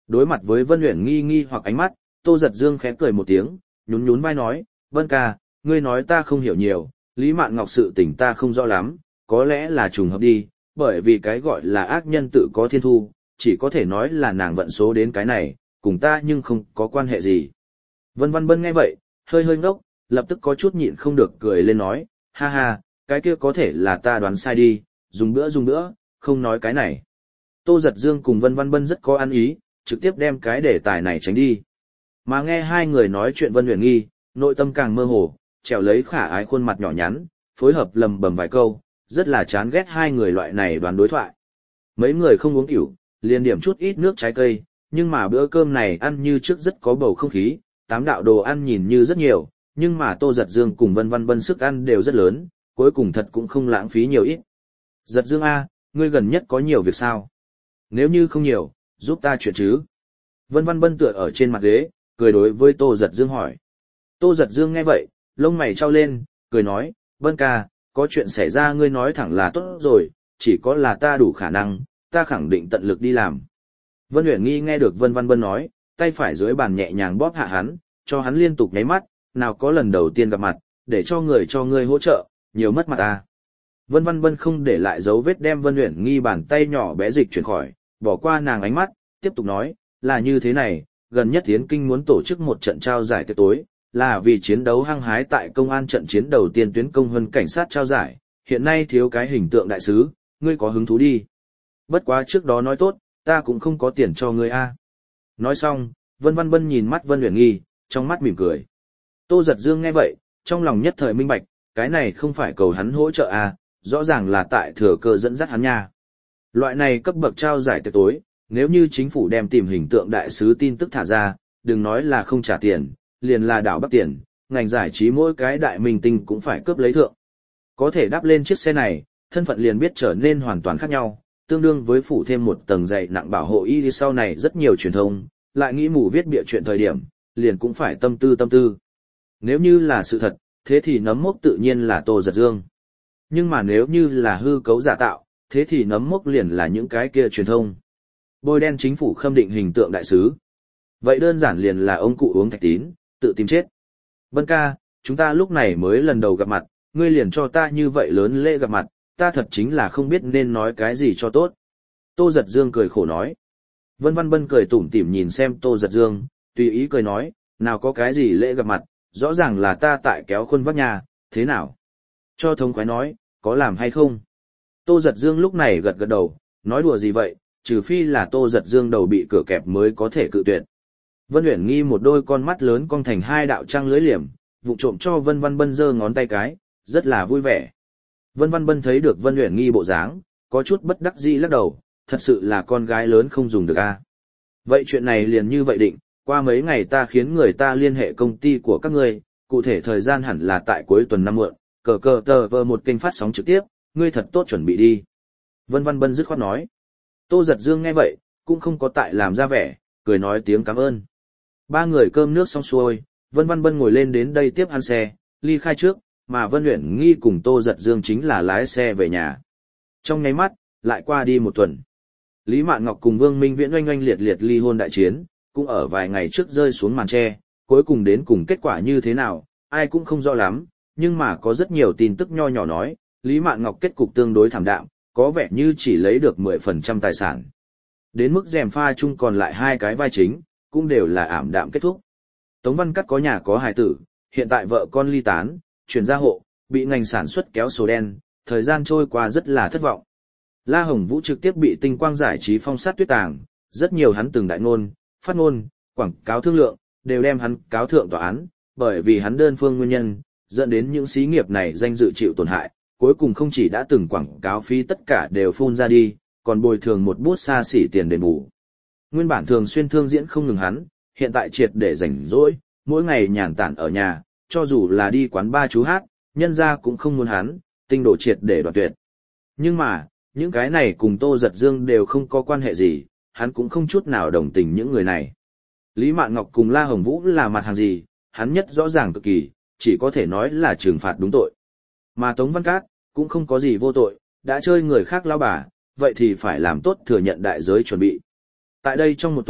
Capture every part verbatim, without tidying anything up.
Đối mặt với Vân Uyển nghi nghi hoặc ánh mắt, Tô Giật Dương khẽ cười một tiếng, nhún nhún vai nói, Vân ca, ngươi nói ta không hiểu nhiều, Lý Mạn Ngọc sự tình ta không rõ lắm, có lẽ là trùng hợp đi, bởi vì cái gọi là ác nhân tự có thiên thu, chỉ có thể nói là nàng vận số đến cái này, cùng ta nhưng không có quan hệ gì. Vân Văn Bân nghe vậy, hơi hơi ngốc, lập tức có chút nhịn không được cười lên nói, ha ha, cái kia có thể là ta đoán sai đi, dùng bữa dùng bữa, không nói cái này. Tô Giật Dương cùng Vân Văn Bân rất có ăn ý, trực tiếp đem cái đề tài này tránh đi. Mà nghe hai người nói chuyện Vân Uyển Nghi, nội tâm càng mơ hồ, trèo lấy khả ái khuôn mặt nhỏ nhắn, phối hợp lầm bầm vài câu, rất là chán ghét hai người loại này đoán đối thoại. Mấy người không uống rượu, liền điểm chút ít nước trái cây, nhưng mà bữa cơm này ăn như trước rất có bầu không khí, tám đạo đồ ăn nhìn như rất nhiều, nhưng mà Tô Giật Dương cùng Vân Văn Bân sức ăn đều rất lớn, cuối cùng thật cũng không lãng phí nhiều ít. Giật Dương A, ngươi gần nhất có nhiều việc sao? Nếu như không nhiều, giúp ta chuyện chứ? Vân Văn Bân tựa ở trên mặt ghế, cười đối với Tô Giật Dương hỏi. Tô Giật Dương nghe vậy, lông mày trao lên, cười nói, Vân ca, có chuyện xảy ra ngươi nói thẳng là tốt rồi, chỉ có là ta đủ khả năng, ta khẳng định tận lực đi làm. Vân Uyển Nghi nghe được Vân Văn Bân nói, tay phải dưới bàn nhẹ nhàng bóp hạ hắn, cho hắn liên tục nháy mắt, nào có lần đầu tiên gặp mặt, để cho người cho ngươi hỗ trợ, nhiều mất mặt ta. Vân Văn Bân không để lại dấu vết đem Vân Uyển Nghi bàn tay nhỏ bé dịch chuyển khỏi, bỏ qua nàng ánh mắt, tiếp tục nói, là như thế này, gần nhất Tiến Kinh muốn tổ chức một trận trao giải tiệc tối, là vì chiến đấu hăng hái tại công an trận chiến đầu tiên tuyến công hơn cảnh sát trao giải, hiện nay thiếu cái hình tượng đại sứ, ngươi có hứng thú đi. Bất quá trước đó nói tốt, ta cũng không có tiền cho ngươi a. Nói xong, Vân Văn Bân nhìn mắt Vân Uyển Nghi, trong mắt mỉm cười. Tô Giật Dương nghe vậy, trong lòng nhất thời minh bạch, cái này không phải cầu hắn hỗ trợ a, rõ ràng là tại thừa cơ dẫn dắt hắn nha. Loại này cấp bậc trao giải tiệc tối, nếu như chính phủ đem tìm hình tượng đại sứ tin tức thả ra, đừng nói là không trả tiền, liền là đảo bắt tiền, ngành giải trí mỗi cái đại minh tinh cũng phải cướp lấy thượng. Có thể đáp lên chiếc xe này, thân phận liền biết trở nên hoàn toàn khác nhau, tương đương với phủ thêm một tầng dày nặng bảo hộ y sau này rất nhiều truyền thông, lại nghĩ mù viết bịa chuyện thời điểm, liền cũng phải tâm tư tâm tư. Nếu như là sự thật, thế thì nấm mốc tự nhiên là Tô Giật Dương. Nhưng mà nếu như là hư cấu giả tạo, thế thì nấm mốc liền là những cái kia truyền thông. Bôi đen chính phủ khâm định hình tượng đại sứ. Vậy đơn giản liền là ông cụ uống thạch tín, tự tìm chết. Vân ca, chúng ta lúc này mới lần đầu gặp mặt, ngươi liền cho ta như vậy lớn lễ gặp mặt, ta thật chính là không biết nên nói cái gì cho tốt. Tô Giật Dương cười khổ nói. Vân Văn Bân cười tủm tỉm nhìn xem Tô Giật Dương, tùy ý cười nói, nào có cái gì lễ gặp mặt, rõ ràng là ta tại kéo khuôn vác nhà, thế nào? Cho thống khoái nói, có làm hay không? Tô Giật Dương lúc này gật gật đầu, nói đùa gì vậy, trừ phi là Tô Giật Dương đầu bị cửa kẹp mới có thể cự tuyệt. Vân Uyển Nghi một đôi con mắt lớn cong thành hai đạo trăng lưới liềm, vụng trộm cho Vân Văn Bân giơ ngón tay cái, rất là vui vẻ. Vân Văn Bân thấy được Vân Uyển Nghi bộ dáng, có chút bất đắc dĩ lắc đầu, thật sự là con gái lớn không dùng được a. Vậy chuyện này liền như vậy định, qua mấy ngày ta khiến người ta liên hệ công ty của các ngươi, cụ thể thời gian hẳn là tại cuối tuần năm muộn, cờ cờ tờ vờ một kênh phát sóng trực tiếp, ngươi thật tốt chuẩn bị đi. Vân Văn Bân dứt khoát nói. Tô Giật Dương nghe vậy, cũng không có tại làm ra vẻ, cười nói tiếng cảm ơn. Ba người cơm nước xong xuôi, Vân Văn Bân ngồi lên đến đây tiếp ăn xe, ly khai trước, mà Vân Uyển Nghi cùng Tô Giật Dương chính là lái xe về nhà. Trong nháy mắt, lại qua đi một tuần. Lý Mạn Ngọc cùng Vương Minh Viễn oanh oanh liệt liệt ly hôn đại chiến, cũng ở vài ngày trước rơi xuống màn tre, cuối cùng đến cùng kết quả như thế nào, ai cũng không rõ lắm, nhưng mà có rất nhiều tin tức nho nhỏ nói, Lý Mạn Ngọc kết cục tương đối thảm đạm, có vẻ như chỉ lấy được mười phần trăm tài sản. Đến mức rèm pha chung còn lại hai cái vai chính, cũng đều là ảm đạm kết thúc. Tống Văn Cắt có nhà có hài tử, hiện tại vợ con ly tán, chuyển ra hộ, bị ngành sản xuất kéo sổ đen, thời gian trôi qua rất là thất vọng. La Hồng Vũ trực tiếp bị Tinh Quang Giải trí phong sát tuyết tàng, rất nhiều hắn từng đại ngôn, phát ngôn, quảng cáo thương lượng, đều đem hắn cáo thượng tòa án, bởi vì hắn đơn phương nguyên nhân, dẫn đến những xí nghiệp này danh dự chịu tổn hại, cuối cùng không chỉ đã từng quảng cáo phí tất cả đều phun ra đi, còn bồi thường một bút xa xỉ tiền đền bù. Nguyên bản thường xuyên thương diễn không ngừng hắn, hiện tại triệt để rảnh rỗi, mỗi ngày nhàn tản ở nhà, cho dù là đi quán bar chú hát, nhân ra cũng không muốn hắn, tinh độ triệt để đoạn tuyệt. Nhưng mà, những cái này cùng Tô Giật Dương đều không có quan hệ gì, hắn cũng không chút nào đồng tình những người này. Lý Mạn Ngọc cùng La Hồng Vũ là mặt hàng gì, hắn nhất rõ ràng cực kỳ, chỉ có thể nói là trừng phạt đúng tội. Mà Tống Văn Cát, cũng không có gì vô tội, đã chơi người khác lao bà, vậy thì phải làm tốt thừa nhận đại giới chuẩn bị. Tại đây trong một tuần,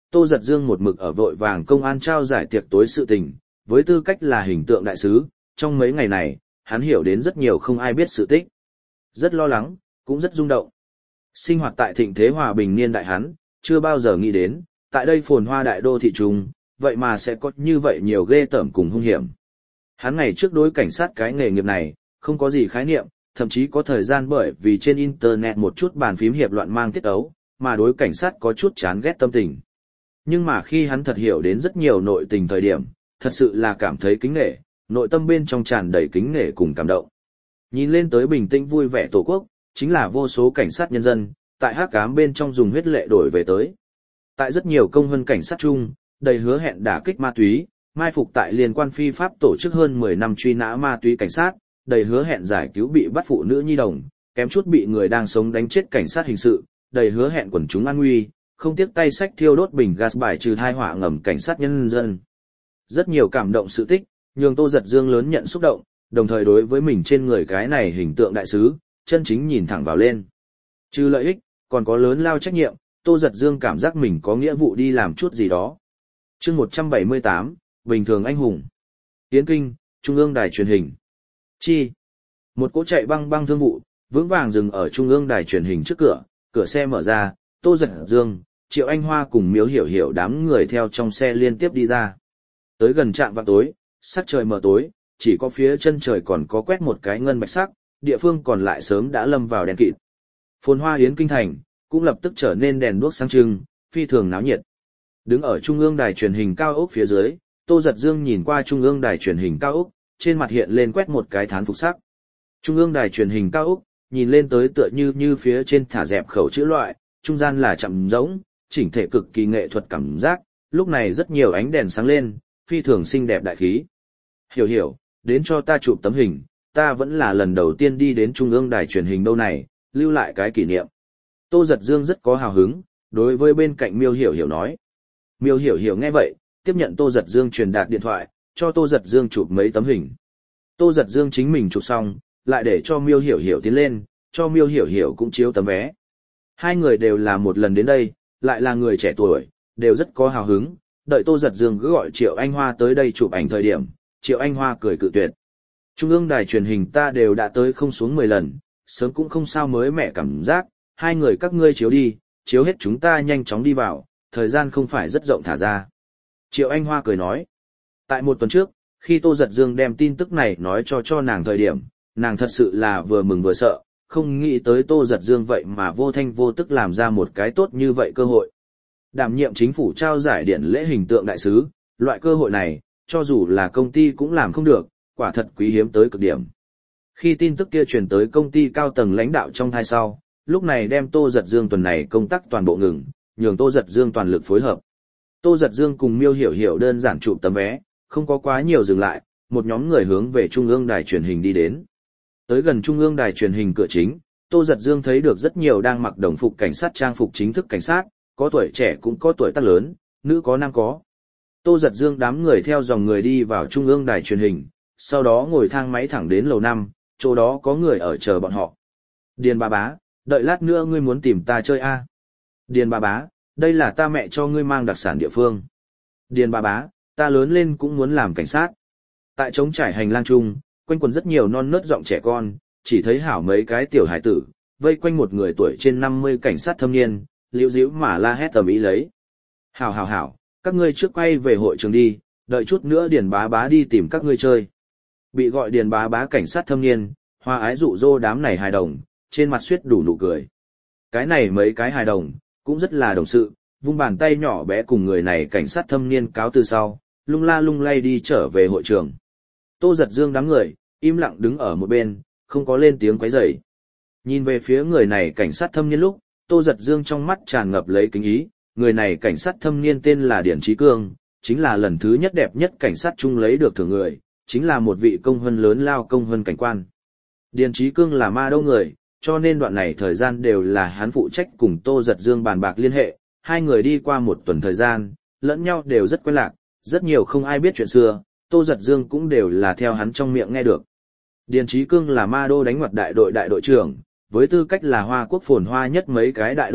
Tô Giật Dương một mực ở vội vàng công an trao giải tiệc tối sự tình, với tư cách là hình tượng đại sứ, trong mấy ngày này, hắn hiểu đến rất nhiều không ai biết sự tích. Rất lo lắng, cũng rất rung động. Sinh hoạt tại thịnh thế hòa bình niên đại hắn, chưa bao giờ nghĩ đến, tại đây phồn hoa đại đô thị trung, vậy mà sẽ có như vậy nhiều ghê tởm cùng hung hiểm. Hắn ngày trước đối cảnh sát cái nghề nghiệp này, không có gì khái niệm, thậm chí có thời gian bởi vì trên internet một chút bàn phím hiệp loạn mang tiết ấu, mà đối cảnh sát có chút chán ghét tâm tình. Nhưng mà khi hắn thật hiểu đến rất nhiều nội tình thời điểm, thật sự là cảm thấy kính nể, nội tâm bên trong tràn đầy kính nể cùng cảm động. Nhìn lên tới bình tĩnh vui vẻ tổ quốc, chính là vô số cảnh sát nhân dân, tại hắc ám bên trong dùng huyết lệ đổi về tới. Tại rất nhiều công vân cảnh sát chung, đầy hứa hẹn đả kích ma túy, mai phục tại liên quan phi pháp tổ chức hơn mười năm truy nã ma túy cảnh sát, đầy hứa hẹn giải cứu bị bắt phụ nữ nhi đồng, kém chút bị người đang sống đánh chết cảnh sát hình sự, đầy hứa hẹn quần chúng an nguy, không tiếc tay sách thiêu đốt bình gas bài trừ thai họa ngầm cảnh sát nhân dân. Rất nhiều cảm động sự tích, nhường Tô Giật Dương lớn nhận xúc động, đồng thời đối với mình trên người cái này hình tượng đại sứ, chân chính nhìn thẳng vào lên. Trừ lợi ích, còn có lớn lao trách nhiệm, Tô Giật Dương cảm giác mình có nghĩa vụ đi làm chút gì đó. Chương một trăm bảy mươi tám, Bình thường anh hùng. Yến Kinh, Trung ương đài truyền hình. Chi. Một cỗ chạy băng băng thương vụ, vững vàng dừng ở Trung ương đài truyền hình trước cửa, cửa xe mở ra, Tô Giật Dương, Triệu Anh Hoa cùng Miếu Hiểu Hiểu đám người theo trong xe liên tiếp đi ra. Tới gần trạm vào tối, sắc trời mờ tối, chỉ có phía chân trời còn có quét một cái ngân bạch sắc, địa phương còn lại sớm đã lâm vào đèn kịt. Phồn hoa Yến Kinh thành, cũng lập tức trở nên đèn đuốc sáng trưng, phi thường náo nhiệt. Đứng ở Trung ương đài truyền hình cao ốc phía dưới, Tô Giật Dương nhìn qua Trung ương đài truyền hình cao ốc, trên mặt hiện lên quét một cái thán phục sắc. Trung ương đài truyền hình cao ốc, nhìn lên tới tựa như như phía trên thả dẹp khẩu chữ loại, trung gian là chậm rỗng, chỉnh thể cực kỳ nghệ thuật cảm giác, lúc này rất nhiều ánh đèn sáng lên, phi thường xinh đẹp đại khí. Hiểu hiểu, đến cho ta chụp tấm hình, ta vẫn là lần đầu tiên đi đến Trung ương đài truyền hình đâu này, lưu lại cái kỷ niệm. Tô Giật Dương rất có hào hứng, đối với bên cạnh Miêu Hiểu Hiểu nói. Miêu Hiểu Hiểu nghe vậy, tiếp nhận Tô Giật Dương truyền đạt điện thoại, cho Tô Giật Dương chụp mấy tấm hình. Tô Giật Dương chính mình chụp xong, lại để cho Miêu Hiểu Hiểu tiến lên, cho Miêu Hiểu Hiểu cũng chiếu tấm vé. Hai người đều là một lần đến đây, lại là người trẻ tuổi, đều rất có hào hứng, đợi Tô Giật Dương cứ gọi Triệu Anh Hoa tới đây chụp ảnh thời điểm, Triệu Anh Hoa cười cự tuyệt. Trung ương đài truyền hình ta đều đã tới không xuống mười lần, sớm cũng không sao mới mẻ cảm giác, hai người các ngươi chiếu đi, chiếu hết chúng ta nhanh chóng đi vào, thời gian không phải rất rộng thả ra. Triệu Anh Hoa cười nói. Tại một tuần trước, khi Tô Giật Dương đem tin tức này nói cho cho nàng thời điểm, nàng thật sự là vừa mừng vừa sợ, không nghĩ tới Tô Giật Dương vậy mà vô thanh vô tức làm ra một cái tốt như vậy cơ hội. Đảm nhiệm chính phủ trao giải điện lễ hình tượng đại sứ, loại cơ hội này, cho dù là công ty cũng làm không được, quả thật quý hiếm tới cực điểm. Khi tin tức kia truyền tới công ty cao tầng lãnh đạo trong thai sau, lúc này đem Tô Giật Dương tuần này công tác toàn bộ ngừng, nhường Tô Giật Dương toàn lực phối hợp. Tô Giật Dương cùng Miêu Hiểu Hiểu đơn giản chụp tấm vé, không có quá nhiều dừng lại, một nhóm người hướng về Trung ương đài truyền hình đi đến. Tới gần Trung ương đài truyền hình cửa chính, Tô Giật Dương thấy được rất nhiều đang mặc đồng phục cảnh sát trang phục chính thức cảnh sát, có tuổi trẻ cũng có tuổi tác lớn, nữ có nam có. Tô Giật Dương đám người theo dòng người đi vào Trung ương đài truyền hình, sau đó ngồi thang máy thẳng đến lầu năm, chỗ đó có người ở chờ bọn họ. Điền bà bá, đợi lát nữa ngươi muốn tìm ta chơi a? À? Điền bà bá, đây là ta mẹ cho ngươi mang đặc sản địa phương. Điền bà bá, ta lớn lên cũng muốn làm cảnh sát. Tại trống trải hành lang chung, quanh quần rất nhiều non nớt giọng trẻ con, chỉ thấy hảo mấy cái tiểu hải tử, vây quanh một người tuổi trên năm mươi cảnh sát thâm niên, liễu díu mà la hét tầm ý lấy. Hảo hảo hảo, các ngươi trước quay về hội trường đi, đợi chút nữa Điền bá bá đi tìm các ngươi chơi. Bị gọi Điền bá bá cảnh sát thâm niên, hoa ái dụ dỗ đám này hài đồng, trên mặt suyết đủ nụ cười. Cái này mấy cái hài đồng, cũng rất là đồng sự, vung bàn tay nhỏ bé cùng người này cảnh sát thâm niên cáo từ sau, lung la lung lay đi trở về hội trường. Tô Giật Dương đám người, im lặng đứng ở một bên, không có lên tiếng quấy rầy. Nhìn về phía người này cảnh sát thâm niên lúc, Tô Giật Dương trong mắt tràn ngập lấy kính ý, người này cảnh sát thâm niên tên là Điển Trí Cương, chính là lần thứ nhất đẹp nhất cảnh sát chung lấy được thưởng người, chính là một vị công hơn lớn lao công hơn cảnh quan. Điển Trí Cương là ma đâu người, cho nên đoạn này thời gian đều là hắn phụ trách cùng Tô Giật Dương bàn bạc liên hệ, hai người đi qua một tuần thời gian, lẫn nhau đều rất quen lạc, rất nhiều không ai biết chuyện xưa, Tô Giật Dương cũng đều là theo hắn trong miệng nghe được. Điền Trí Cương là ma đô đánh ngoặt đại đội đại đội trưởng, với tư cách là Hoa Quốc phồn hoa nhất mấy cái đại đô thị,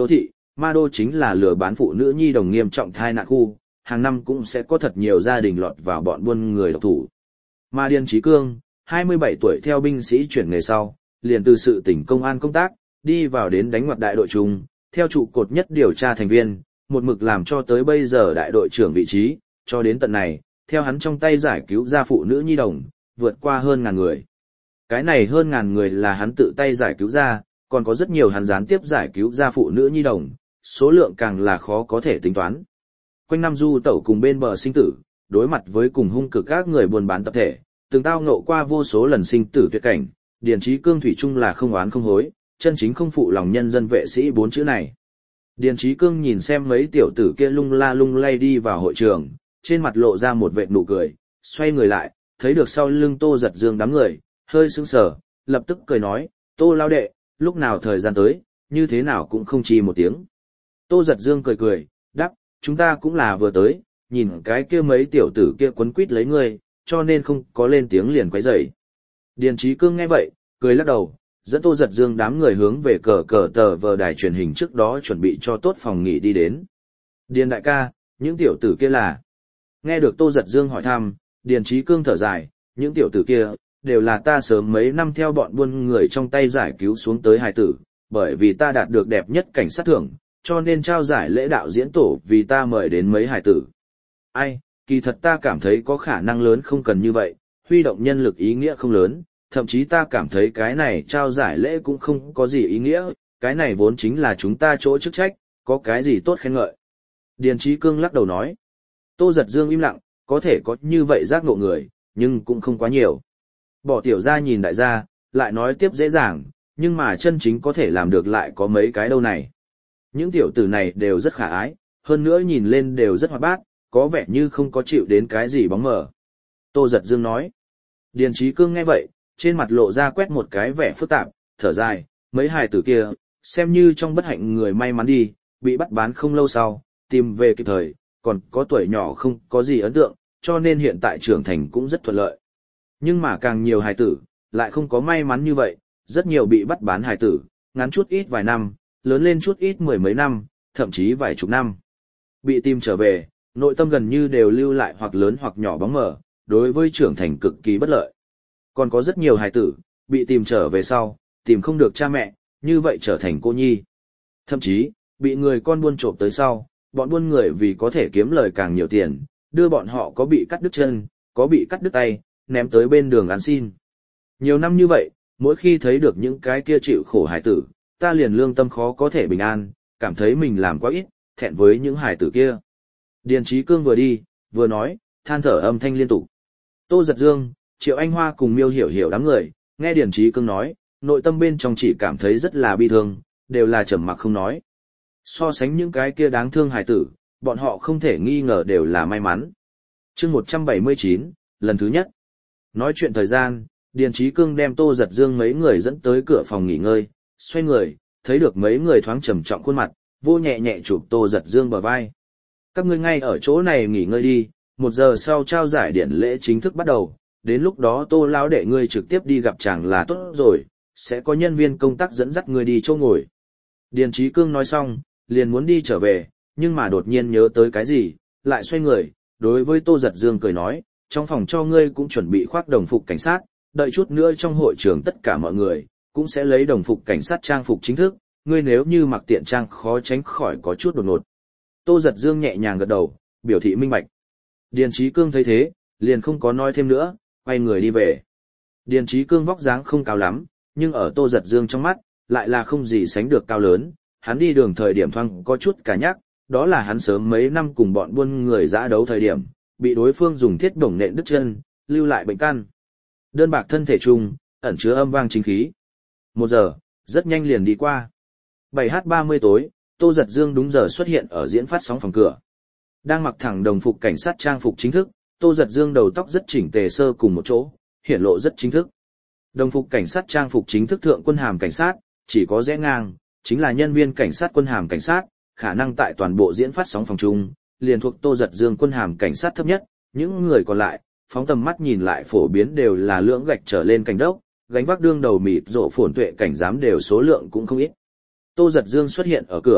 ma đô chính là lừa bán phụ nữ nhi đồng nghiêm trọng thai nạn khu, hàng năm cũng sẽ có thật nhiều gia đình lọt vào bọn buôn người độc thủ. Mà Điền Chí Cương, hai mươi bảy tuổi theo binh sĩ chuyển nghề sau, liền từ sự tỉnh công an công tác, đi vào đến đánh ngoặt đại đội trung, theo trụ cột nhất điều tra thành viên, một mực làm cho tới bây giờ đại đội trưởng vị trí, cho đến tận này, theo hắn trong tay giải cứu ra phụ nữ nhi đồng, vượt qua hơn ngàn người. Cái này hơn ngàn người là hắn tự tay giải cứu ra, còn có rất nhiều hắn gián tiếp giải cứu ra phụ nữ nhi đồng, số lượng càng là khó có thể tính toán. Quanh năm du tẩu cùng bên bờ sinh tử, đối mặt với cùng hung cực các người buôn bán tập thể, từng tao ngộ qua vô số lần sinh tử tuyệt cảnh, Điền Chí Cương thủy chung là không oán không hối, chân chính không phụ lòng nhân dân vệ sĩ bốn chữ này. Điền Chí Cương nhìn xem mấy tiểu tử kia lung la lung lay đi vào hội trường, trên mặt lộ ra một vệt nụ cười, xoay người lại, thấy được sau lưng Tô Giật Dương đám người, hơi sững sờ, lập tức cười nói, Tô lao đệ, lúc nào thời gian tới, như thế nào cũng không chi một tiếng. Tô Giật Dương cười cười, đáp, chúng ta cũng là vừa tới, nhìn cái kia mấy tiểu tử kia quấn quýt lấy ngươi, cho nên không có lên tiếng liền quấy rầy. Điền Chí Cương nghe vậy, cười lắc đầu, dẫn Tô Giật Dương đám người hướng về cờ cờ tờ vờ đài truyền hình trước đó chuẩn bị cho tốt phòng nghỉ đi đến. Điền đại ca, những tiểu tử kia là... Nghe được Tô Giật Dương hỏi thăm, Điền Chí Cương thở dài, những tiểu tử kia, đều là ta sớm mấy năm theo bọn buôn người trong tay giải cứu xuống tới hài tử, bởi vì ta đạt được đẹp nhất cảnh sát thưởng, cho nên trao giải lễ đạo diễn tổ vì ta mời đến mấy hài tử. Ai, kỳ thật ta cảm thấy có khả năng lớn không cần như vậy, huy động nhân lực ý nghĩa không lớn, thậm chí ta cảm thấy cái này trao giải lễ cũng không có gì ý nghĩa, cái này vốn chính là chúng ta chỗ chức trách, có cái gì tốt khen ngợi. Điền Chí Cương lắc đầu nói. Tô Giật Dương im lặng, có thể có như vậy giác ngộ người, nhưng cũng không quá nhiều. Bỏ tiểu ra nhìn đại gia, lại nói tiếp dễ dàng, nhưng mà chân chính có thể làm được lại có mấy cái đâu này. Những tiểu tử này đều rất khả ái, hơn nữa nhìn lên đều rất hoạt bát, có vẻ như không có chịu đến cái gì bóng mờ. Tô Giật Dương nói. Điền Chí Cương nghe vậy, trên mặt lộ ra quét một cái vẻ phức tạp, thở dài, mấy hài tử kia, xem như trong bất hạnh người may mắn đi, bị bắt bán không lâu sau, tìm về kịp thời, còn có tuổi nhỏ không có gì ấn tượng, cho nên hiện tại trưởng thành cũng rất thuận lợi. Nhưng mà càng nhiều hài tử, lại không có may mắn như vậy, rất nhiều bị bắt bán hài tử, ngắn chút ít vài năm, lớn lên chút ít mười mấy năm, thậm chí vài chục năm. Bị tìm trở về, nội tâm gần như đều lưu lại hoặc lớn hoặc nhỏ bóng mờ, đối với trưởng thành cực kỳ bất lợi. Còn có rất nhiều hài tử, bị tìm trở về sau, tìm không được cha mẹ, như vậy trở thành cô nhi. Thậm chí, bị người con buôn trộm tới sau, bọn buôn người vì có thể kiếm lời càng nhiều tiền, đưa bọn họ có bị cắt đứt chân, có bị cắt đứt tay, ném tới bên đường ăn xin. Nhiều năm như vậy, mỗi khi thấy được những cái kia chịu khổ hài tử, ta liền lương tâm khó có thể bình an, cảm thấy mình làm quá ít, thẹn với những hài tử kia. Điền Chí Cương vừa đi, vừa nói, than thở âm thanh liên tục. Tô Giật Dương, Triệu Anh Hoa cùng Miêu Hiểu Hiểu đám người, nghe Điền Chí Cương nói, nội tâm bên trong chỉ cảm thấy rất là bi thương, đều là trầm mặc không nói. So sánh những cái kia đáng thương hài tử, bọn họ không thể nghi ngờ đều là may mắn. Chương một trăm bảy mươi chín, lần thứ nhất. Nói chuyện thời gian, Điền Chí Cương đem Tô Giật Dương mấy người dẫn tới cửa phòng nghỉ ngơi, xoay người, thấy được mấy người thoáng trầm trọng khuôn mặt, vô nhẹ nhẹ chụp Tô Giật Dương bờ vai. Các ngươi ngay ở chỗ này nghỉ ngơi đi, một giờ sau trao giải điển lễ chính thức bắt đầu, đến lúc đó Tô lão đệ ngươi trực tiếp đi gặp chàng là tốt rồi, sẽ có nhân viên công tác dẫn dắt ngươi đi chỗ ngồi. Điền Chí Cương nói xong, liền muốn đi trở về, nhưng mà đột nhiên nhớ tới cái gì, lại xoay người, đối với Tô Giật Dương cười nói, trong phòng cho ngươi cũng chuẩn bị khoác đồng phục cảnh sát, đợi chút nữa trong hội trường tất cả mọi người, cũng sẽ lấy đồng phục cảnh sát trang phục chính thức, ngươi nếu như mặc tiện trang khó tránh khỏi có chút đột ngột. Tô Giật Dương nhẹ nhàng gật đầu, biểu thị minh bạch. Điền Chí Cương thấy thế, liền không có nói thêm nữa, quay người đi về. Điền Chí Cương vóc dáng không cao lắm, nhưng ở Tô Giật Dương trong mắt, lại là không gì sánh được cao lớn, hắn đi đường thời điểm thoáng có chút cả nhắc, đó là hắn sớm mấy năm cùng bọn buôn người dã đấu thời điểm, bị đối phương dùng thiết bổng nện đứt chân, lưu lại bệnh căn. Đơn bạc thân thể trung, ẩn chứa âm vang chính khí. Một giờ, rất nhanh liền đi qua. bảy h ba mươi tối, Tô Giật Dương đúng giờ xuất hiện ở diễn phát sóng phòng cửa. Đang mặc thẳng đồng phục cảnh sát trang phục chính thức, Tô Giật Dương đầu tóc rất chỉnh tề sơ cùng một chỗ, hiển lộ rất chính thức. Đồng phục cảnh sát trang phục chính thức thượng quân hàm cảnh sát, chỉ có rẽ ngang, chính là nhân viên cảnh sát quân hàm cảnh sát, khả năng tại toàn bộ diễn phát sóng phòng chung, liền thuộc Tô Giật Dương quân hàm cảnh sát thấp nhất, những người còn lại, phóng tầm mắt nhìn lại phổ biến đều là lưỡng gạch trở lên cảnh đốc, gánh vác đương đầu mịt rộ phồn tuệ cảnh giám đều số lượng cũng không ít. Tô Giật Dương xuất hiện ở cửa,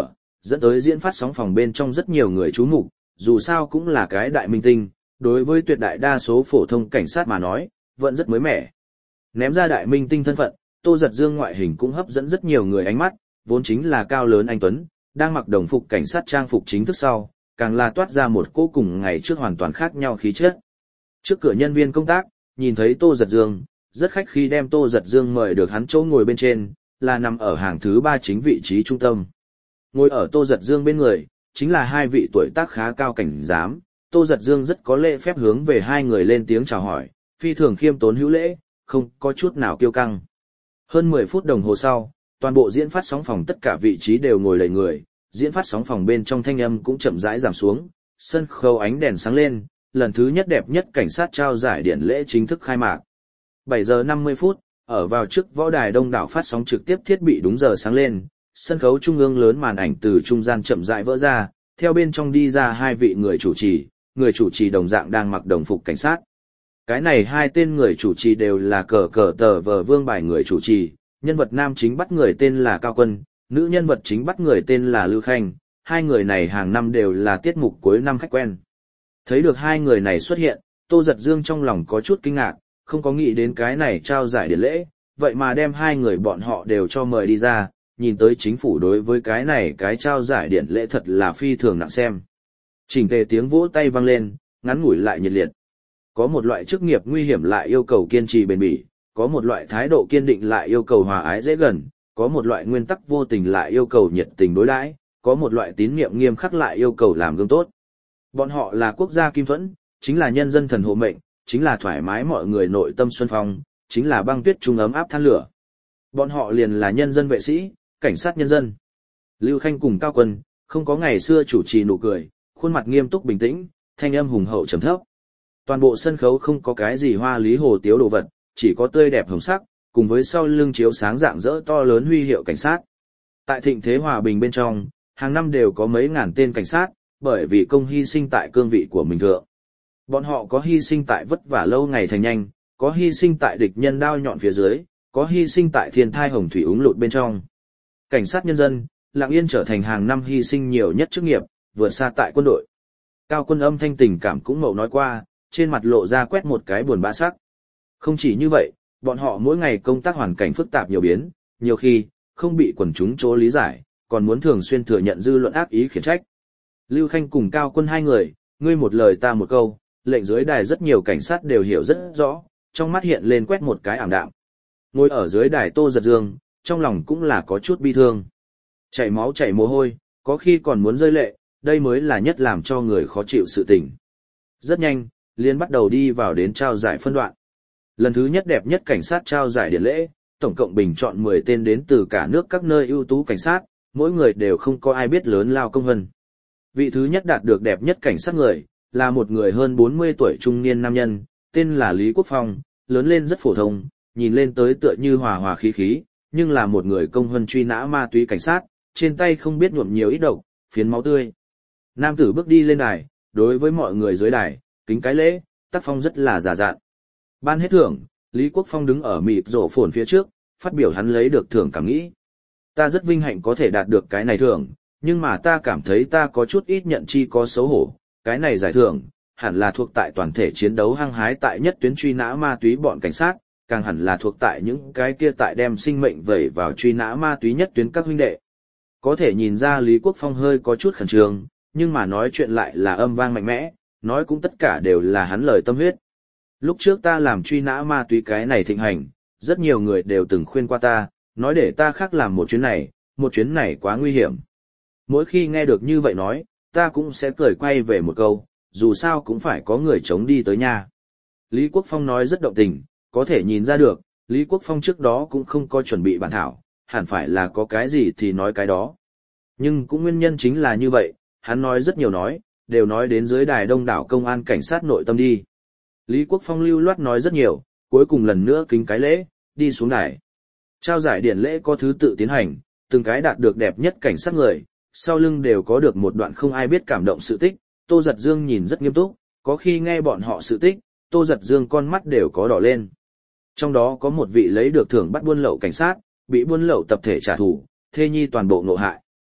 dẫn tới diễn phát sóng phòng bên trong rất nhiều người chú mục, dù sao cũng là cái đại minh tinh, đối với tuyệt đại đa số phổ thông cảnh sát mà nói, vẫn rất mới mẻ. Ném ra đại minh tinh thân phận, Tô Giật Dương ngoại hình cũng hấp dẫn rất nhiều người ánh mắt, vốn chính là cao lớn anh tuấn, đang mặc đồng phục cảnh sát trang phục chính thức sau, càng là toát ra một cô cùng ngày trước hoàn toàn khác nhau khí chất. Trước cửa nhân viên công tác, nhìn thấy Tô Giật Dương, rất khách khí đem Tô Giật Dương mời được hắn chỗ ngồi bên trên, là nằm ở hàng thứ ba chính vị trí trung tâm. Ngồi ở Tô Giật Dương bên người, chính là hai vị tuổi tác khá cao cảnh giám, Tô Giật Dương rất có lễ phép hướng về hai người lên tiếng chào hỏi, phi thường khiêm tốn hữu lễ, không có chút nào kiêu căng. Hơn mười phút đồng hồ sau, toàn bộ diễn phát sóng phòng tất cả vị trí đều ngồi đầy người, diễn phát sóng phòng bên trong thanh âm cũng chậm rãi giảm xuống, sân khấu ánh đèn sáng lên, lần thứ nhất đẹp nhất cảnh sát trao giải điển lễ chính thức khai mạc. bảy giờ năm mươi phút, ở vào trước võ đài đông đảo phát sóng trực tiếp thiết bị đúng giờ sáng lên, sân khấu trung ương lớn màn ảnh từ trung gian chậm rãi vỡ ra, theo bên trong đi ra hai vị người chủ trì, người chủ trì đồng dạng đang mặc đồng phục cảnh sát. Cái này hai tên người chủ trì đều là cờ cờ tờ vờ vương bài người chủ trì, nhân vật nam chính bắt người tên là Cao Quân, nữ nhân vật chính bắt người tên là Lưu Khanh, hai người này hàng năm đều là tiết mục cuối năm khách quen. Thấy được hai người này xuất hiện, Tô Giật Dương trong lòng có chút kinh ngạc, không có nghĩ đến cái này trao giải điển lễ, vậy mà đem hai người bọn họ đều cho mời đi ra, nhìn tới chính phủ đối với cái này cái trao giải điển lễ thật là phi thường nặng xem. Chỉnh tề tiếng vỗ tay vang lên, ngắn ngủi lại nhiệt liệt. Có một loại chức nghiệp nguy hiểm lại yêu cầu kiên trì bền bỉ, có một loại thái độ kiên định lại yêu cầu hòa ái dễ gần, có một loại nguyên tắc vô tình lại yêu cầu nhiệt tình đối đãi, có một loại tín niệm nghiêm khắc lại yêu cầu làm gương tốt. Bọn họ là quốc gia kim thuẫn, chính là nhân dân thần hộ mệnh, chính là thoải mái mọi người nội tâm xuân phong, chính là băng tuyết trung ấm áp than lửa. Bọn họ liền là nhân dân vệ sĩ, cảnh sát nhân dân. Lưu Khanh cùng Cao Quân, không có ngày xưa chủ trì nụ cười, khuôn mặt nghiêm túc bình tĩnh, thanh âm hùng hậu trầm thấp. Toàn bộ sân khấu không có cái gì hoa lý hồ tiếu đồ vật, chỉ có tươi đẹp hồng sắc, cùng với sau lưng chiếu sáng rạng rỡ to lớn huy hiệu cảnh sát. Tại thịnh thế hòa bình bên trong, hàng năm đều có mấy ngàn tên cảnh sát, bởi vì công hy sinh tại cương vị của mình thượng. Bọn họ có hy sinh tại vất vả lâu ngày thành nhanh, có hy sinh tại địch nhân đao nhọn phía dưới, có hy sinh tại thiên thai hồng thủy úng lụt bên trong. Cảnh sát nhân dân, lặng yên trở thành hàng năm hy sinh nhiều nhất chức nghiệp, vượt xa tại quân đội. Cao Quân âm thanh tình cảm cũng mậu nói qua, trên mặt lộ ra quét một cái buồn bã sắc. Không chỉ như vậy, bọn họ mỗi ngày công tác hoàn cảnh phức tạp nhiều biến, nhiều khi, không bị quần chúng chỗ lý giải, còn muốn thường xuyên thừa nhận dư luận ác ý khiển trách. Lưu Khanh cùng Cao Quân hai người, ngươi một lời ta một câu, lệnh dưới đài rất nhiều cảnh sát đều hiểu rất rõ, trong mắt hiện lên quét một cái ảm đạm. Ngồi ở dưới đài Tô Giật Dương, trong lòng cũng là có chút bi thương. Chảy máu chảy mồ hôi, có khi còn muốn rơi lệ, đây mới là nhất làm cho người khó chịu sự tình. Rất nhanh, liên bắt đầu đi vào đến trao giải phân đoạn. Lần thứ nhất đẹp nhất cảnh sát trao giải điển lễ, tổng cộng bình chọn mười tên đến từ cả nước các nơi ưu tú cảnh sát, mỗi người đều không có ai biết lớn lao công vân. Vị thứ nhất đạt được đẹp nhất cảnh sát người, là một người hơn bốn mươi tuổi trung niên nam nhân, tên là Lý Quốc Phong, lớn lên rất phổ thông, nhìn lên tới tựa như hòa hòa khí khí, nhưng là một người công vân truy nã ma túy cảnh sát, trên tay không biết nhuộm nhiều ít độc, phiến máu tươi. Nam tử bước đi lên đài, đối với mọi người dưới đài, kính cái lễ, tác phong rất là giả dạn. Ban hết thưởng, Lý Quốc Phong đứng ở mịt rổ phồn phía trước, phát biểu hắn lấy được thưởng cảm nghĩ. Ta rất vinh hạnh có thể đạt được cái này thưởng, nhưng mà ta cảm thấy ta có chút ít nhận chi có xấu hổ. Cái này giải thưởng, hẳn là thuộc tại toàn thể chiến đấu hăng hái tại nhất tuyến truy nã ma túy bọn cảnh sát, càng hẳn là thuộc tại những cái kia tại đem sinh mệnh vẩy vào truy nã ma túy nhất tuyến các huynh đệ. Có thể nhìn ra Lý Quốc Phong hơi có chút khẩn trương, nhưng mà nói chuyện lại là âm vang mạnh mẽ, nói cũng tất cả đều là hắn lời tâm huyết. Lúc trước ta làm truy nã ma túy cái này thịnh hành, rất nhiều người đều từng khuyên qua ta, nói để ta khác làm một chuyến này, một chuyến này quá nguy hiểm. Mỗi khi nghe được như vậy nói, ta cũng sẽ cười quay về một câu, dù sao cũng phải có người chống đi tới nhà. Lý Quốc Phong nói rất động tình, có thể nhìn ra được, Lý Quốc Phong trước đó cũng không có chuẩn bị bản thảo, hẳn phải là có cái gì thì nói cái đó. Nhưng cũng nguyên nhân chính là như vậy, hắn nói rất nhiều nói, đều nói đến dưới đài đông đảo công an cảnh sát nội tâm đi. Lý Quốc Phong lưu loát nói rất nhiều, cuối cùng lần nữa kính cái lễ, đi xuống đài. Trao giải điển lễ có thứ tự tiến hành, từng cái đạt được đẹp nhất cảnh sát người, sau lưng đều có được một đoạn không ai biết cảm động sự tích. Tô Giật Dương nhìn rất nghiêm túc, có khi nghe bọn họ sự tích, Tô Giật Dương con mắt đều có đỏ lên. Trong đó có một vị lấy được thưởng bắt buôn lậu cảnh sát, bị buôn lậu tập thể trả thù, thê nhi toàn bộ ngộ hại.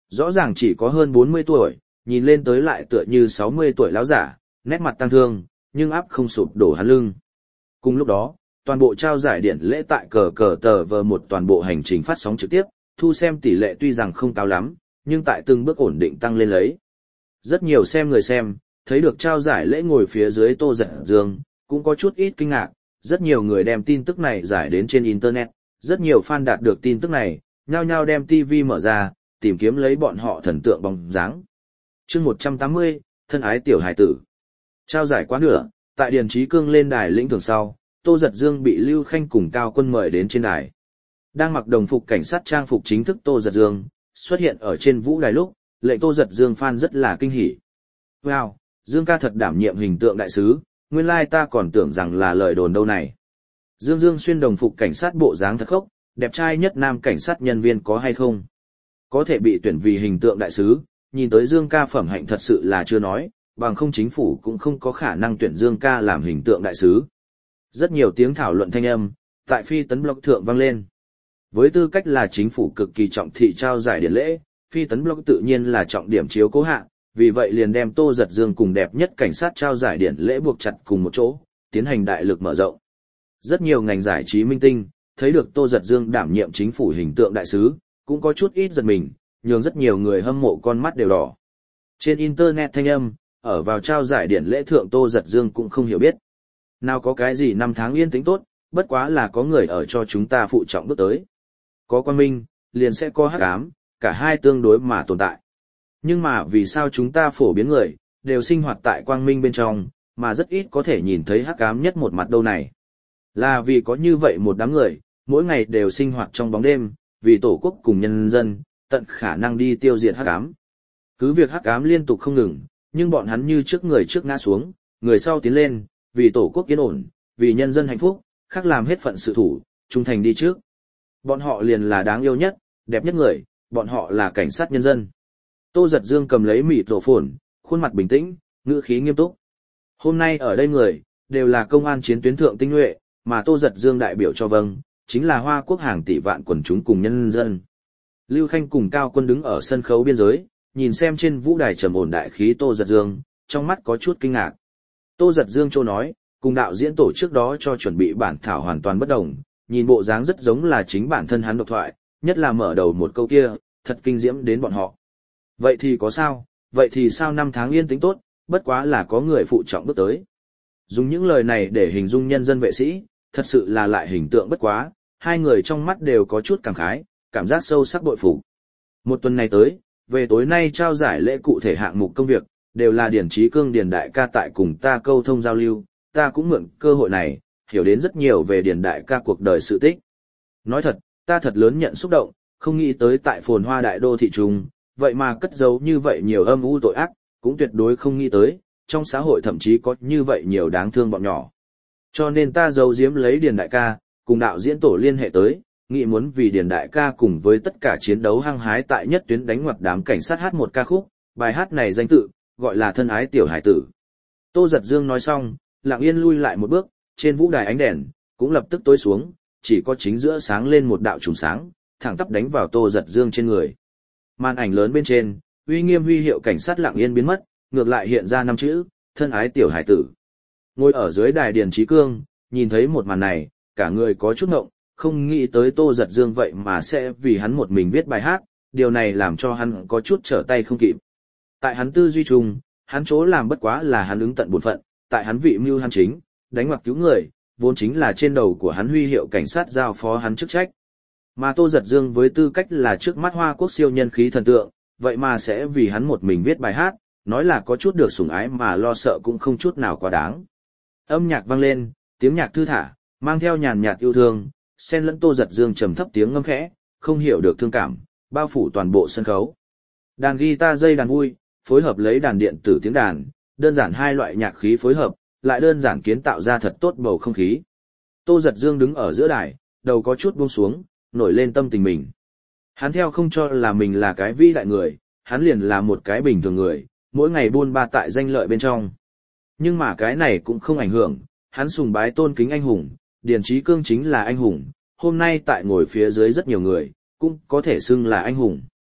Rõ ràng chỉ có hơn bốn mươi tuổi, nhìn lên tới lại tựa như sáu mươi tuổi lão giả, nét mặt tăng thương, nhưng áp không sụp đổ hắn lưng. Cùng lúc đó, toàn bộ trao giải điện lễ tại cờ cờ tờ vờ một toàn bộ hành trình phát sóng trực tiếp, thu xem tỷ lệ tuy rằng không cao lắm, nhưng tại từng bước ổn định tăng lên lấy. Rất nhiều xem người xem, thấy được trao giải lễ ngồi phía dưới Tô Giật Dương, cũng có chút ít kinh ngạc, rất nhiều người đem tin tức này giải đến trên Internet, rất nhiều fan đạt được tin tức này, nhao nhao đem ti vi mở ra, tìm kiếm lấy bọn họ thần tượng bóng dáng. Chương một trăm tám mươi, thân ái tiểu hải tử. Trao giải quá nửa, tại Điền Chí Cương lên đài lĩnh thưởng sau, Tô Giật Dương bị Lưu Khanh cùng Cao Quân mời đến trên đài. Đang mặc đồng phục cảnh sát trang phục chính thức Tô Giật Dương, xuất hiện ở trên vũ đài lúc, lệnh Tô Giật Dương fan rất là kinh hỉ. Wow, Dương ca thật đảm nhiệm hình tượng đại sứ, nguyên lai ta còn tưởng rằng là lời đồn đâu này. Dương Dương xuyên đồng phục cảnh sát bộ dáng thật khốc, đẹp trai nhất nam cảnh sát nhân viên có hay không? Có thể bị tuyển vì hình tượng đại sứ, nhìn tới Dương ca phẩm hạnh thật sự là chưa nói, bằng không chính phủ cũng không có khả năng tuyển Dương ca làm hình tượng đại sứ. Rất nhiều tiếng thảo luận thanh âm, tại phi tấn blog thượng vang lên. Với tư cách là chính phủ cực kỳ trọng thị trao giải điển lễ, phi tấn blog tự nhiên là trọng điểm chiếu cố hạ, vì vậy liền đem Tô Giật Dương cùng đẹp nhất cảnh sát trao giải điển lễ buộc chặt cùng một chỗ, tiến hành đại lực mở rộng. Rất nhiều ngành giải trí minh tinh, thấy được Tô Giật Dương đảm nhiệm chính phủ hình tượng đại sứ, cũng có chút ít giật mình, nhường rất nhiều người hâm mộ con mắt đều đỏ. Trên Internet thanh âm, ở vào trao giải điển lễ thượng Tô Giật Dương cũng không hiểu biết. Nào có cái gì năm tháng yên tĩnh tốt, bất quá là có người ở cho chúng ta phụ trọng bước tới. Có quang minh, liền sẽ có hắc ám, cả hai tương đối mà tồn tại. Nhưng mà vì sao chúng ta phổ biến người, đều sinh hoạt tại quang minh bên trong, mà rất ít có thể nhìn thấy hắc ám nhất một mặt đâu này. Là vì có như vậy một đám người, mỗi ngày đều sinh hoạt trong bóng đêm, vì tổ quốc cùng nhân dân, tận khả năng đi tiêu diệt hắc ám. Cứ việc hắc ám liên tục không ngừng, nhưng bọn hắn như trước người trước ngã xuống, người sau tiến lên, vì tổ quốc yên ổn, vì nhân dân hạnh phúc, khác làm hết phận sự thủ, trung thành đi trước. Bọn họ liền là đáng yêu nhất, đẹp nhất người, bọn họ là cảnh sát nhân dân. Tô Giật Dương cầm lấy mịt rổ phồn, khuôn mặt bình tĩnh, ngữ khí nghiêm túc. Hôm nay ở đây người, đều là công an chiến tuyến thượng tinh nhuệ, mà Tô Giật Dương đại biểu cho vâng, chính là Hoa Quốc hàng tỷ vạn quần chúng cùng nhân dân. Lưu Khanh cùng Cao Quân đứng ở sân khấu biên giới, nhìn xem trên vũ đài trầm ổn đại khí Tô Giật Dương, trong mắt có chút kinh ngạc. Tô Giật Dương châu nói, cùng đạo diễn tổ trước đó cho chuẩn bị bản thảo hoàn toàn bất đồng, nhìn bộ dáng rất giống là chính bản thân hắn độc thoại, nhất là mở đầu một câu kia, thật kinh diễm đến bọn họ. Vậy thì có sao, vậy thì sao năm tháng yên tĩnh tốt, bất quá là có người phụ trọng bước tới. Dùng những lời này để hình dung nhân dân vệ sĩ, thật sự là lại hình tượng bất quá, hai người trong mắt đều có chút cảm khái, cảm giác sâu sắc bội phục. Một tuần này tới, về tối nay trao giải lễ cụ thể hạng mục công việc, đều là Điền Chí Cương Điền đại ca tại cùng ta câu thông giao lưu, ta cũng mượn cơ hội này, hiểu đến rất nhiều về Điền đại ca cuộc đời sự tích. Nói thật, ta thật lớn nhận xúc động, không nghĩ tới tại phồn hoa đại đô thị trung, vậy mà cất giấu như vậy nhiều âm u tội ác, cũng tuyệt đối không nghĩ tới, trong xã hội thậm chí có như vậy nhiều đáng thương bọn nhỏ. Cho nên ta giấu giếm lấy Điền đại ca, cùng đạo diễn tổ liên hệ tới, nghĩ muốn vì Điền đại ca cùng với tất cả chiến đấu hăng hái tại nhất tuyến đánh ngoặt đám cảnh sát hát một ca khúc, bài hát này danh tự, gọi là Thân ái tiểu hải tử. Tô Giật Dương nói xong, lặng yên lui lại một bước, trên vũ đài ánh đèn, cũng lập tức tối xuống, chỉ có chính giữa sáng lên một đạo trùng sáng, thẳng tắp đánh vào Tô Giật Dương trên người. Màn ảnh lớn bên trên, uy nghiêm huy hiệu cảnh sát lặng yên biến mất, ngược lại hiện ra năm chữ, thân ái tiểu hải tử. Ngồi ở dưới đài Điền Chí Cương, nhìn thấy một màn này, cả người có chút ngộng, không nghĩ tới Tô Giật Dương vậy mà sẽ vì hắn một mình viết bài hát, điều này làm cho hắn có chút trở tay không kịp. Tại hắn tư duy chung, hắn chỗ làm bất quá là hắn ứng tận bổn phận, tại hắn vị mưu hắn chính, đánh ngoặc cứu người, vốn chính là trên đầu của hắn huy hiệu cảnh sát giao phó hắn chức trách. Mà Tô Giật Dương với tư cách là trước mắt Hoa Quốc siêu nhân khí thần tượng, vậy mà sẽ vì hắn một mình viết bài hát, nói là có chút được sủng ái mà lo sợ cũng không chút nào quá đáng. Âm nhạc vang lên, tiếng nhạc thư thả, mang theo nhàn nhạt yêu thương, xen lẫn Tô Giật Dương trầm thấp tiếng ngâm khẽ, không hiểu được thương cảm, bao phủ toàn bộ sân khấu. Đàn guitar dây đàn vui, phối hợp lấy đàn điện tử tiếng đàn, đơn giản hai loại nhạc khí phối hợp, lại đơn giản kiến tạo ra thật tốt bầu không khí. Tô Giật Dương đứng ở giữa đài, đầu có chút buông xuống, nổi lên tâm tình mình. Hắn theo không cho là mình là cái vĩ đại người, hắn liền là một cái bình thường người, mỗi ngày buôn ba tại danh lợi bên trong. Nhưng mà cái này cũng không ảnh hưởng, hắn sùng bái tôn kính anh hùng, Điền Chí Cương chính là anh hùng, hôm nay tại ngồi phía dưới rất nhiều người, cũng có thể xưng là anh hùng.